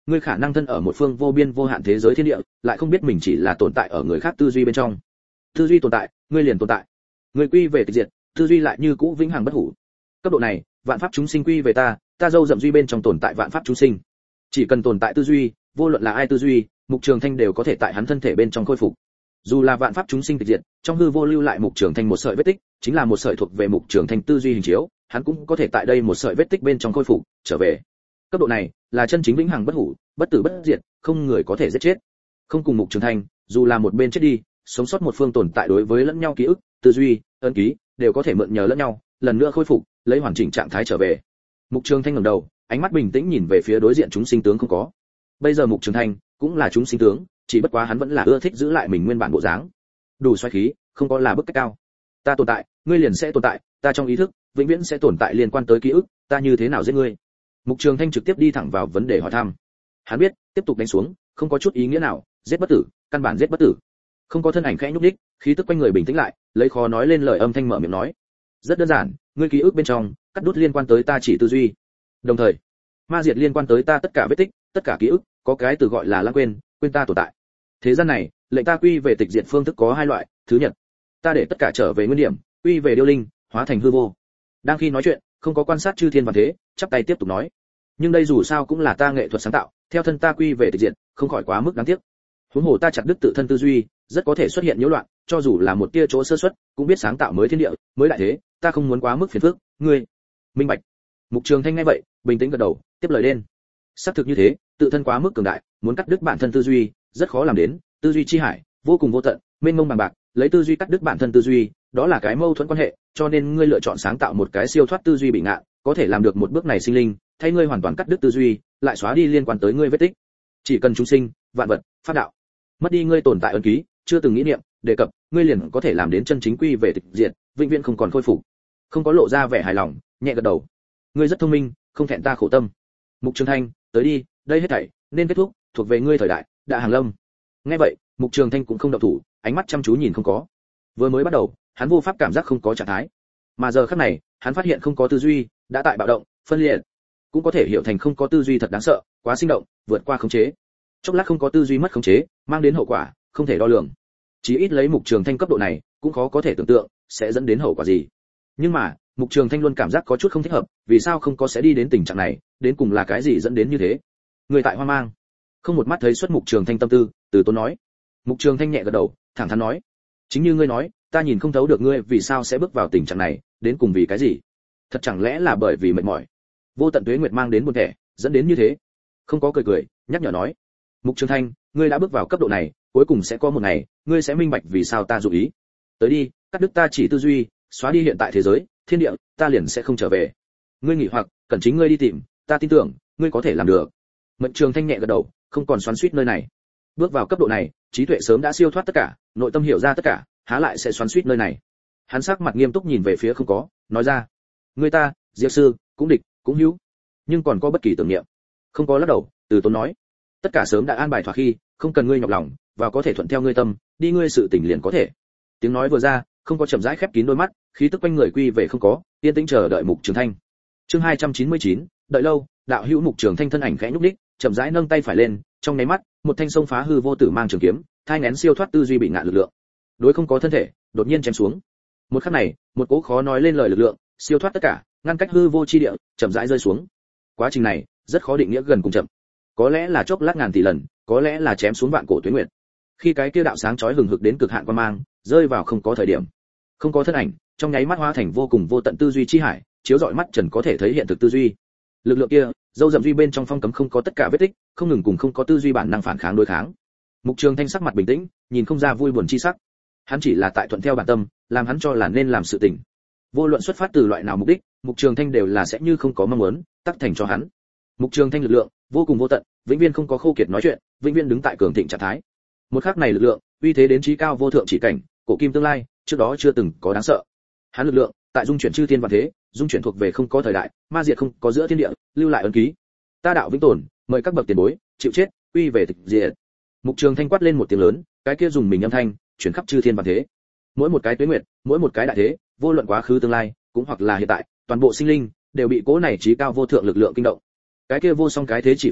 ngươi khả năng thân ở một phương vô biên vô hạn thế giới thiên địa, lại không biết mình chỉ là tồn tại ở người khác tư duy bên trong. Tư duy tồn tại, ngươi liền tồn tại. Ngươi quy về tịch diệt, tư duy lại như cũ vĩnh hằng bất hủ. Cấp độ này, vạn pháp chúng sinh quy về ta, ta dâu dậm duy bên trong tồn tại vạn pháp chúng sinh. Chỉ cần tồn tại tư duy, vô luận là ai tư duy, Mục Trường Thanh đều có thể tại hắn thân thể bên trong khôi phục. Dù là vạn pháp chúng sinh tịch diệt, trong hư vô lưu lại Mục Trường Thanh một sợi vết tích, chính là một sợi thuộc về Mục Trường Thanh tư duy hình chiếu, hắn cũng có thể tại đây một sợi vết tích bên trong khôi phục, trở về. Cấp độ này là chân chính vĩnh hằng bất hủ, bất tử bất diệt, không người có thể giết chết. Không cùng Mục Trường Thanh, dù là một bên chết đi, sống sót một phương tồn tại đối với lẫn nhau ký ức, tư duy, ấn ký đều có thể mượn nhờ lẫn nhau, lần nữa khôi phục, lấy hoàn chỉnh trạng thái trở về. Mục Trường Thanh ngẩng đầu, ánh mắt bình tĩnh nhìn về phía đối diện chúng sinh tướng không có. Bây giờ Mục Trường Thanh cũng là chúng sinh tướng, chỉ bất quá hắn vẫn là ưa thích giữ lại mình nguyên bản bộ dáng. Đủ xoáy khí, không có là bức cách cao. Ta tồn tại, ngươi liền sẽ tồn tại, ta trong ý thức vĩnh viễn sẽ tồn tại liên quan tới ký ức, ta như thế nào giết ngươi? Mục Trường Thanh trực tiếp đi thẳng vào vấn đề hỏi thăm. Hắn biết, tiếp tục đánh xuống, không có chút ý nghĩa nào, giết bất tử, căn bản giết bất tử. Không có thân ảnh khẽ nhúc nhích, khí tức quanh người bình tĩnh lại, lấy khó nói lên lời âm thanh mở miệng nói. Rất đơn giản, ngươi ký ức bên trong, cắt đứt liên quan tới ta chỉ tư duy. Đồng thời, ma diệt liên quan tới ta tất cả vết tích, tất cả ký ức, có cái từ gọi là lãng quên, quên ta tồn tại. Thế gian này, lệnh ta quy về tịch diệt phương thức có hai loại, thứ nhất, ta để tất cả trở về nguyên điểm, quy về điêu linh, hóa thành hư vô. Đang khi nói chuyện, không có quan sát chư thiên và thế, chắp tay tiếp tục nói. Nhưng đây dù sao cũng là ta nghệ thuật sáng tạo, theo thân ta quy về tịch diệt, không khỏi quá mức đáng tiếc. Huống hồ ta chặt đứt tự thân tư duy, rất có thể xuất hiện nhiễu loạn, cho dù là một tia chỗ sơ suất, cũng biết sáng tạo mới thiên địa, mới đại thế, ta không muốn quá mức phiền phức, ngươi minh bạch. Mục Trường Thanh nghe vậy, bình tĩnh gật đầu, tiếp lời lên. Xác thực như thế, tự thân quá mức cường đại, muốn cắt đứt bản thân tư duy, rất khó làm đến, tư duy chi hải, vô cùng vô tận, mênh mông bằng bạc, lấy tư duy cắt đứt bản thân tư duy, đó là cái mâu thuẫn quan hệ, cho nên ngươi lựa chọn sáng tạo một cái siêu thoát tư duy bị ngạn, có thể làm được một bước này sinh linh, thay ngươi hoàn toàn cắt đứt tư duy, lại xóa đi liên quan tới ngươi vết tích. Chỉ cần chúng sinh, vạn vật, pháp đạo, mất đi ngươi tồn tại ấn ký, chưa từng nghĩ niệm, đề cập, ngươi liền có thể làm đến chân chính quy về tịch diệt, vĩnh viễn không còn khôi phục. Không có lộ ra vẻ hài lòng, nhẹ gật đầu. Ngươi rất thông minh, không thẹn ta khổ tâm. Mục Trường Thanh, tới đi, đây hết thảy nên kết thúc, thuộc về ngươi thời đại, đã hàng lâm. Nghe vậy, Mục Trường Thanh cũng không động thủ, ánh mắt chăm chú nhìn không có. Vừa mới bắt đầu, hắn vô pháp cảm giác không có trạng thái, mà giờ khắc này, hắn phát hiện không có tư duy, đã tại bạo động, phân liệt, cũng có thể hiểu thành không có tư duy thật đáng sợ, quá sinh động, vượt qua khống chế. Chốc lát không có tư duy mất khống chế, mang đến hậu quả không thể đo lường. Chỉ ít lấy Mục Trường Thanh cấp độ này, cũng khó có thể tưởng tượng sẽ dẫn đến hậu quả gì. Nhưng mà, Mục Trường Thanh luôn cảm giác có chút không thích hợp, vì sao không có sẽ đi đến tình trạng này, đến cùng là cái gì dẫn đến như thế? Người tại hoang mang. Không một mắt thấy xuất Mục Trường Thanh tâm tư, Từ Tốn nói. Mục Trường Thanh nhẹ gật đầu, thẳng thắn nói, chính như ngươi nói, ta nhìn không thấu được ngươi vì sao sẽ bước vào tình trạng này, đến cùng vì cái gì? Thật chẳng lẽ là bởi vì mệt mỏi? Vô tận tuế nguyệt mang đến buồn thẻ, dẫn đến như thế. Không có cười cười, nhắc nhở nói, Mục Trường Thanh, ngươi đã bước vào cấp độ này, cuối cùng sẽ có một ngày, ngươi sẽ minh bạch vì sao ta dụ ý. Tới đi, cắt đứt ta chỉ tư duy, xóa đi hiện tại thế giới, thiên địa, ta liền sẽ không trở về. Ngươi nghỉ hoặc, cần chính ngươi đi tìm, ta tin tưởng, ngươi có thể làm được. Mục Trường Thanh nhẹ gật đầu, không còn xoắn xuýt nơi này. Bước vào cấp độ này, trí tuệ sớm đã siêu thoát tất cả, nội tâm hiểu ra tất cả, há lại sẽ xoắn xuýt nơi này. Hắn sắc mặt nghiêm túc nhìn về phía không có, nói ra, ngươi ta, Diệp sư, cũng địch, cũng hữu, nhưng còn có bất kỳ tưởng niệm. Không có lắc đầu, Từ Tốn nói, tất cả sớm đã an bài thỏa khi, không cần ngươi nhọc lòng, và có thể thuận theo ngươi tâm, đi ngươi sự tình liền có thể. Tiếng nói vừa ra, không có chậm rãi khép kín đôi mắt, khí tức quanh người quy về không có, yên tĩnh chờ đợi Mục Trường Thanh. Chương hai trăm chín mươi chín, đợi lâu, đạo hữu Mục Trường Thanh thân ảnh khẽ nhúc nhích, chậm rãi nâng tay phải lên, trong nháy mắt, một thanh sông phá hư vô tử mang trường kiếm, thai nghén siêu thoát tư duy bị ngạn lực lượng. Đối không có thân thể, đột nhiên chém xuống. Một khắc này, một cỗ khó nói lên lời lực lượng, siêu thoát tất cả, ngăn cách hư vô chi địa, chậm rãi rơi xuống. Quá trình này, rất khó định nghĩa gần cùng chậm. Có lẽ là chốc lát ngàn tỷ lần, có lẽ là chém xuống vạn cổ tuế nguyệt. Khi cái kia đạo sáng chói hừng hực đến cực hạn quan mang, rơi vào không có thời điểm, không có thân ảnh, trong nháy mắt hóa thành vô cùng vô tận tư duy chi hải, chiếu rọi mắt trần có thể thấy hiện thực tư duy. Lực lượng kia, dâu dậm duy bên trong phong cấm không có tất cả vết tích, không ngừng cùng không có tư duy bản năng phản kháng đối kháng. Mục Trường Thanh sắc mặt bình tĩnh, nhìn không ra vui buồn chi sắc. Hắn chỉ là tại thuận theo bản tâm, làm hắn cho là nên làm sự tình. Vô luận xuất phát từ loại nào mục đích, Mục Trường Thanh đều là sẽ như không có mong muốn, tác thành cho hắn. Mục Trường Thanh lực lượng vô cùng vô tận, vĩnh viễn không có khô kiệt nói chuyện, vĩnh viễn đứng tại cường thịnh trạng thái. Một khắc này lực lượng, uy thế đến chí cao vô thượng chỉ cảnh, cổ kim tương lai, trước đó chưa từng có đáng sợ. Hắn lực lượng, tại dung chuyển chư thiên vạn thế, dung chuyển thuộc về không có thời đại, ma diệt không có giữa thiên địa, lưu lại ấn ký. Ta đạo vĩnh tồn, mời các bậc tiền bối, chịu chết, uy về tịch diệt. Mục Trường Thanh quát lên một tiếng lớn, cái kia dùng mình âm thanh, chuyển khắp chư thiên vạn thế. Mỗi một cái tuế nguyệt, mỗi một cái đại thế, vô luận quá khứ tương lai, cũng hoặc là hiện tại, toàn bộ sinh linh đều bị cố này chí cao vô thượng lực lượng kinh động. Cái kia vô song cái thế chỉ pháp,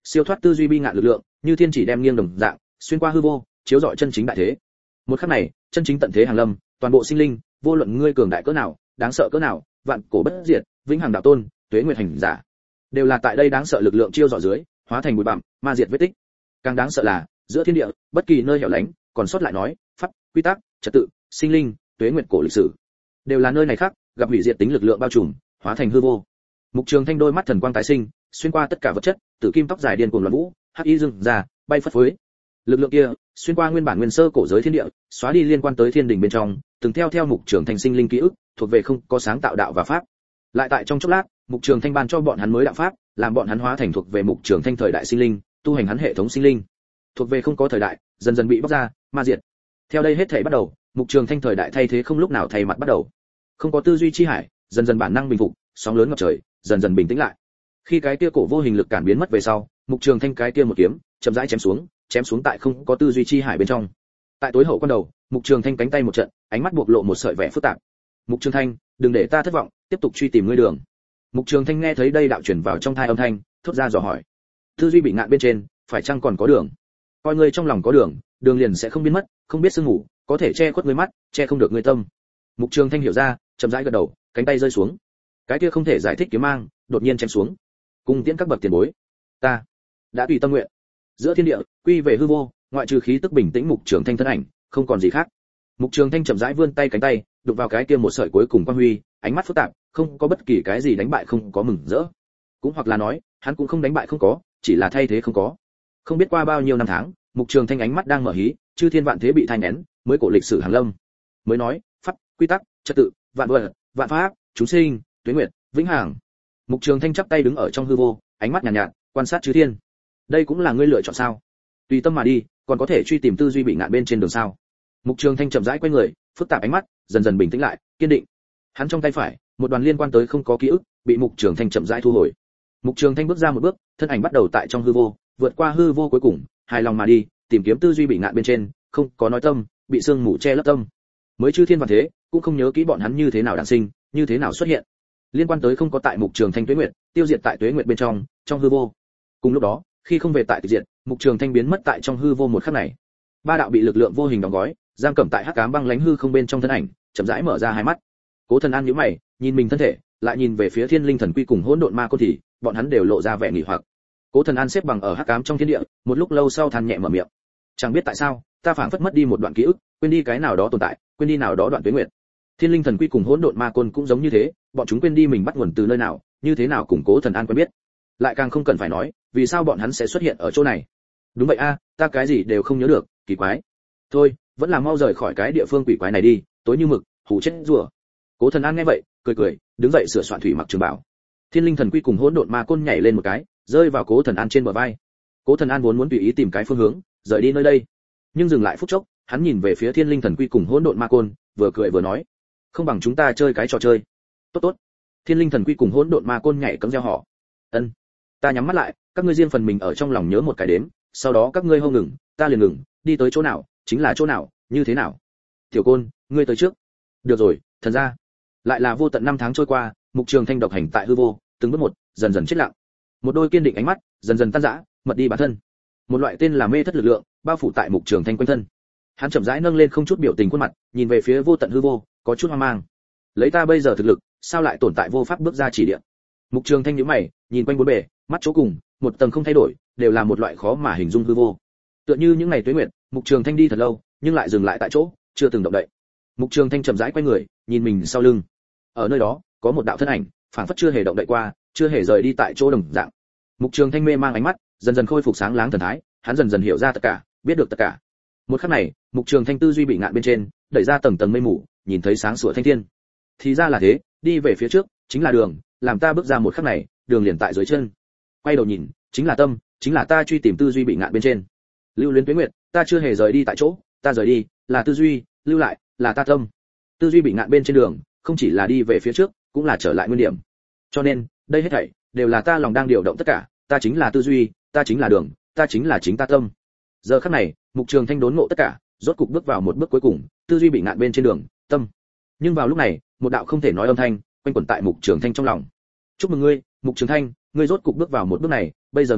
siêu thoát tư duy bi ngạn lực lượng, như thiên chỉ đem nghiêng đồng dạng, xuyên qua hư vô, chiếu rọi chân chính đại thế. Một khắc này, chân chính tận thế hàng lâm, toàn bộ sinh linh, vô luận ngươi cường đại cỡ nào, đáng sợ cỡ nào, vạn cổ bất diệt, vĩnh hằng đạo tôn, tuế nguyệt hành giả, đều là tại đây đáng sợ lực lượng chiêu dọi dưới, hóa thành bụi bặm, ma diệt vết tích. Càng đáng sợ là, giữa thiên địa, bất kỳ nơi hẻo lánh, còn sót lại nói, pháp, quy tắc, trật tự, sinh linh, tuế nguyệt cổ lịch sử, đều là nơi này khác, gặp hủy diệt tính lực lượng bao trùm, hóa thành hư vô. Mục Trường Thanh đôi mắt thần quang tái sinh, xuyên qua tất cả vật chất, tử kim tóc dài điên cuồng loạn vũ, hắc y dưng ra, bay phất phới. Lực lượng kia, xuyên qua nguyên bản nguyên sơ cổ giới thiên địa, xóa đi liên quan tới thiên đình bên trong, từng theo theo Mục Trường Thanh sinh linh ký ức, thuộc về không có sáng tạo đạo và pháp. Lại tại trong chốc lát, Mục Trường Thanh ban cho bọn hắn mới đạo pháp, làm bọn hắn hóa thành thuộc về Mục Trường Thanh thời đại sinh linh, tu hành hắn hệ thống sinh linh. Thuộc về không có thời đại, dần dần bị bóc ra, ma diệt. Theo đây hết thảy bắt đầu, Mục Trường Thanh thời đại thay thế không lúc nào thay mặt bắt đầu. Không có tư duy chi hải, dần dần bản năng bình phục, sóng lớn ngập trời, dần dần bình tĩnh lại. Khi cái kia cổ vô hình lực cản biến mất về sau, Mục Trường Thanh cái kia một kiếm, chậm rãi chém xuống, chém xuống tại không có tư duy chi hải bên trong. Tại tối hậu quan đầu, Mục Trường Thanh cánh tay một trận, ánh mắt buộc lộ một sợi vẻ phức tạp. Mục Trường Thanh, đừng để ta thất vọng, tiếp tục truy tìm ngươi đường. Mục Trường Thanh nghe thấy đây đạo truyền vào trong tai âm thanh, thốt ra dò hỏi. Tư duy bị ngạn bên trên, phải chăng còn có đường? Coi ngươi trong lòng có đường, đường liền sẽ không biến mất, không biết sương ngủ, có thể che khuất ngươi mắt, che không được ngươi tâm. Mục Trường Thanh hiểu ra, chậm rãi gật đầu, cánh tay rơi xuống. Cái kia không thể giải thích kiếm mang, đột nhiên chém xuống. Cùng tiễn các bậc tiền bối, ta đã tùy tâm nguyện. Giữa thiên địa, quy về hư vô, ngoại trừ khí tức bình tĩnh Mục Trường Thanh thân ảnh, không còn gì khác. Mục Trường Thanh chậm rãi vươn tay cánh tay, đụng vào cái kia một sợi cuối cùng quang huy, ánh mắt phức tạp, không có bất kỳ cái gì đánh bại không có mừng rỡ. Cũng hoặc là nói, hắn cũng không đánh bại không có, chỉ là thay thế không có. Không biết qua bao nhiêu năm tháng, Mục Trường Thanh ánh mắt đang mở hí, chư thiên vạn thế bị thay nén, mới cổ lịch sử hàng lâm. Mới nói, pháp, quy tắc, trật tự, vạn vật, vạn pháp, chúng sinh, tuế nguyệt, vĩnh hằng. Mục Trường Thanh chắp tay đứng ở trong hư vô, ánh mắt nhàn nhạt, nhạt, quan sát chư thiên. Đây cũng là ngươi lựa chọn sao? Tùy tâm mà đi, còn có thể truy tìm tư duy bị ngạn bên trên đường sao? Mục Trường Thanh chậm rãi quay người, phức tạp ánh mắt dần dần bình tĩnh lại, kiên định. Hắn trong tay phải, một đoàn liên quan tới không có ký ức, bị Mục Trường Thanh chậm rãi thu hồi. Mục Trường Thanh bước ra một bước, thân ảnh bắt đầu tại trong hư vô, vượt qua hư vô cuối cùng, hài lòng mà đi, tìm kiếm tư duy bị ngạn bên trên, không có nói tâm, bị sương mù che lấp tâm. Mới chư thiên vạn thế, cũng không nhớ kỹ bọn hắn như thế nào đản sinh, như thế nào xuất hiện. Liên quan tới không có tại Mục Trường Thanh tuế nguyệt, tiêu diệt tại tuế nguyệt bên trong, trong hư vô. Cùng lúc đó, khi không về tại tịch diệt, Mục Trường Thanh biến mất tại trong hư vô một khắc này. Ba đạo bị lực lượng vô hình đóng gói, giam cầm tại hắc ám băng lãnh hư không bên trong thân ảnh, chậm rãi mở ra hai mắt. Cố Thần An nhíu mày, nhìn mình thân thể, lại nhìn về phía Thiên Linh Thần Quy cùng Hỗn Độn Ma Côn thì, bọn hắn đều lộ ra vẻ nghỉ hoặc. Cố Thần An xếp bằng ở hắc ám trong thiên địa, một lúc lâu sau than nhẹ mở miệng. Chẳng biết tại sao, ta phảng phất mất đi một đoạn ký ức, quên đi cái nào đó tồn tại, quên đi nào đó đoạn tuế nguyệt. Thiên Linh Thần Quy cùng Hỗn Độn Ma Côn cũng giống như thế, bọn chúng quên đi mình bắt nguồn từ nơi nào, như thế nào cùng Cố Thần An quen biết. Lại càng không cần phải nói, vì sao bọn hắn sẽ xuất hiện ở chỗ này. Đúng vậy a, ta cái gì đều không nhớ được, kỳ quái. Thôi, vẫn là mau rời khỏi cái địa phương quỷ quái này đi, tối như mực, hù chết rùa. Cố Thần An nghe vậy, cười cười, đứng dậy sửa soạn thủy mặc trường bảo. Thiên Linh Thần Quy cùng Hỗn Độn Ma Côn nhảy lên một cái, rơi vào Cố Thần An trên bờ vai. Cố Thần An vốn muốn tùy ý tìm cái phương hướng, rời đi nơi đây, nhưng dừng lại phút chốc, hắn nhìn về phía Thiên Linh Thần Quy cùng Hỗn Độn Ma Côn, vừa cười vừa nói, không bằng chúng ta chơi cái trò chơi. Tốt tốt. Thiên Linh Thần Quy cùng Hỗn Độn Ma Côn nhảy cẫng reo hò. Ân. Ta nhắm mắt lại, các ngươi riêng phần mình ở trong lòng nhớ một cái đếm, sau đó các ngươi hô ngừng, ta liền ngừng, đi tới chỗ nào, chính là chỗ nào, như thế nào. Tiểu Côn, ngươi tới trước. Được rồi, thần ra. Lại là vô tận năm tháng trôi qua, Mục Trường Thanh độc hành tại hư vô, từng bước một, dần dần chết lặng. Một đôi kiên định ánh mắt, dần dần tan rã, mật đi bản thân. Một loại tên là mê thất lực lượng, bao phủ tại Mục Trường Thanh quanh thân. Hắn chậm rãi nâng lên không chút biểu tình khuôn mặt, nhìn về phía vô tận hư vô, có chút hoang mang. Lấy ta bây giờ thực lực, sao lại tồn tại vô pháp bước ra chỉ địa? Mục Trường Thanh nhíu mày, nhìn quanh bốn bề, mắt chỗ cùng, một tầng không thay đổi, đều là một loại khó mà hình dung hư vô. Tựa như những ngày tuế nguyệt, Mục Trường Thanh đi thật lâu, nhưng lại dừng lại tại chỗ, chưa từng động đậy. Mục Trường Thanh chậm rãi quay người, nhìn mình sau lưng. Ở nơi đó, có một đạo thân ảnh, phảng phất chưa hề động đậy qua, chưa hề rời đi tại chỗ đồng dạng. Mục Trường Thanh mê mang ánh mắt, dần dần khôi phục sáng láng thần thái, hắn dần dần hiểu ra tất cả, biết được tất cả. Một khắc này, Mục Trường Thanh tư duy bị ngạn bên trên, đẩy ra tầng tầng mây mù, nhìn thấy sáng sủa thanh thiên. Thì ra là thế, đi về phía trước, chính là đường, làm ta bước ra một khắc này, đường liền tại dưới chân. Quay đầu nhìn, chính là tâm, chính là ta truy tìm tư duy bị ngạn bên trên. Lưu luyến tuế nguyệt, ta chưa hề rời đi tại chỗ, ta rời đi, là tư duy, lưu lại, là ta tâm. Tư duy bị ngạn bên trên đường, không chỉ là đi về phía trước, cũng là trở lại nguyên điểm. Cho nên, đây hết thảy đều là ta lòng đang điều động tất cả, ta chính là tư duy, ta chính là đường, ta chính là chính ta tâm. Giờ khắc này, Mục Trường Thanh đốn ngộ tất cả, rốt cục bước vào một bước cuối cùng, tư duy bị ngạn bên trên đường, tâm. Nhưng vào lúc này, một đạo không thể nói âm thanh quanh quẩn tại Mục Trường Thanh trong lòng. Chúc mừng ngươi, Mục Trường Thanh, ngươi rốt cục bước vào một bước này, bây giờ ngươi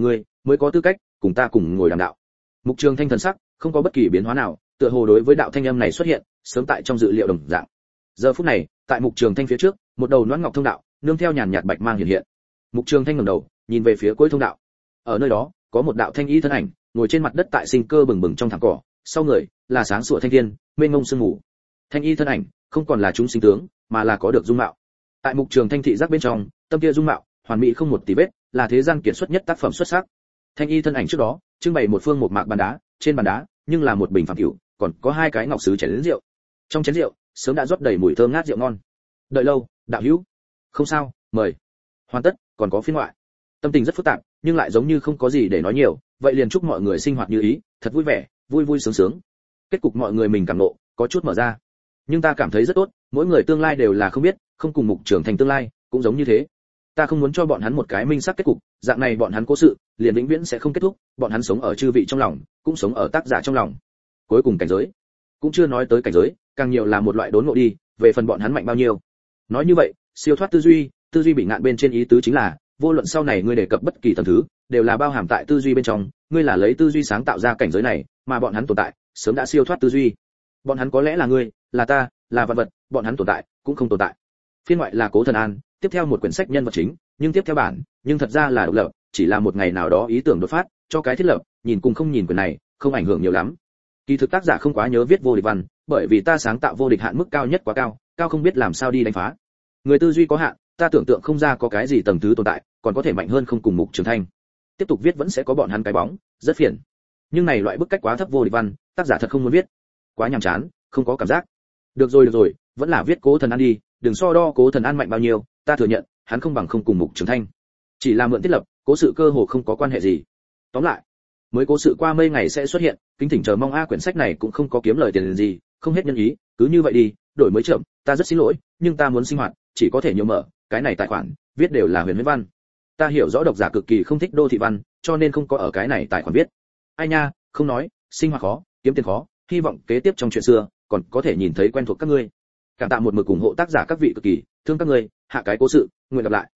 mới có tư cách cùng ta cùng ngồi đàm đạo. Mục Trường Thanh thần sắc không có bất kỳ biến hóa nào, tựa hồ đối với đạo thanh âm này xuất hiện sớm tại trong dự liệu đồng dạng. Giờ phút này, tại Mục Trường Thanh phía trước, một đầu loan ngọc thông đạo, nương theo nhàn nhạt bạch mang hiện hiện. Mục Trường Thanh ngẩng đầu, nhìn về phía cuối thông đạo. Ở nơi đó, có một đạo thanh y thân ảnh, ngồi trên mặt đất tại sinh cơ bừng bừng trong thảm cỏ, sau người là sáng sủa thanh thiên, mênh mông sương mù. Thanh y thân ảnh không còn là chúng sinh tướng, mà là có được dung mạo. Tại Mục Trường Thanh thị giác bên trong, tâm kia dung mạo, hoàn mỹ không một tì vết, là thế gian kiệt xuất nhất tác phẩm xuất sắc. Thanh y thân ảnh trước đó, trưng bày một phương một mạc bàn đá, trên bàn đá, nhưng là một bình phàm cửu, còn có hai cái ngọc sứ chén rượu. Trong chén rượu, sớm đã rót đầy mùi thơm ngát rượu ngon. Đợi lâu, đạo hữu. Không sao, mời. Hoàn tất, còn có phiên ngoại. Tâm tình rất phức tạp, nhưng lại giống như không có gì để nói nhiều, vậy liền chúc mọi người sinh hoạt như ý, thật vui vẻ, vui vui sướng sướng. Kết cục mọi người mình cảm nộ, có chút mở ra. Nhưng ta cảm thấy rất tốt, mỗi người tương lai đều là không biết, không cùng Mục Trường Thành tương lai, cũng giống như thế. Ta không muốn cho bọn hắn một cái minh xác kết cục, dạng này bọn hắn cố sự, liền vĩnh viễn sẽ không kết thúc, bọn hắn sống ở chư vị trong lòng, cũng sống ở tác giả trong lòng. Cuối cùng cảnh giới, cũng chưa nói tới cảnh giới, càng nhiều là một loại đốn ngộ đi, về phần bọn hắn mạnh bao nhiêu. Nói như vậy, siêu thoát tư duy, tư duy bị ngạn bên trên ý tứ chính là, vô luận sau này ngươi đề cập bất kỳ tầng thứ, đều là bao hàm tại tư duy bên trong, ngươi là lấy tư duy sáng tạo ra cảnh giới này, mà bọn hắn tồn tại, sớm đã siêu thoát tư duy. Bọn hắn có lẽ là ngươi, là ta, là vật vật, bọn hắn tồn tại, cũng không tồn tại. Phiên ngoại là Cố Thần An, tiếp theo một quyển sách nhân vật chính, nhưng tiếp theo bản, nhưng thật ra là độc lập, chỉ là một ngày nào đó ý tưởng đột phát, cho cái thiết lập, nhìn cùng không nhìn quyển này, không ảnh hưởng nhiều lắm. Kỳ thực tác giả không quá nhớ viết vô địch văn, bởi vì ta sáng tạo vô địch hạn mức cao nhất quá cao, cao không biết làm sao đi đánh phá. Người tư duy có hạn, ta tưởng tượng không ra có cái gì tầng thứ tồn tại, còn có thể mạnh hơn không cùng Mục Trường Thanh. Tiếp tục viết vẫn sẽ có bọn hắn cái bóng, rất phiền. Nhưng này loại bức cách quá thấp vô địch văn, tác giả thật không muốn viết. Quá nhàm chán, không có cảm giác. Được rồi được rồi, vẫn là viết Cố Thần An đi, đừng so đo Cố Thần An mạnh bao nhiêu, ta thừa nhận, hắn không bằng không cùng Mục Trường Thanh. Chỉ là mượn thiết lập, cố sự cơ hồ không có quan hệ gì. Tóm lại, mới cố sự qua mấy ngày sẽ xuất hiện, kính thỉnh chờ mong a quyển sách này cũng không có kiếm lời tiền gì, không hết nhân ý, cứ như vậy đi, đổi mới chậm, ta rất xin lỗi, nhưng ta muốn sinh hoạt, chỉ có thể nhiều mở, cái này tài khoản, viết đều là huyền huyễn văn. Ta hiểu rõ độc giả cực kỳ không thích đô thị văn, cho nên không có ở cái này tài khoản viết. Ai nha, không nói, sinh hoạt khó, kiếm tiền khó, hy vọng kế tiếp trong chuyện xưa, còn có thể nhìn thấy quen thuộc các ngươi. Cảm tạ một mực ủng hộ tác giả các vị cực kỳ, thương các ngươi, hạ cái cố sự, nguyện gặp lại.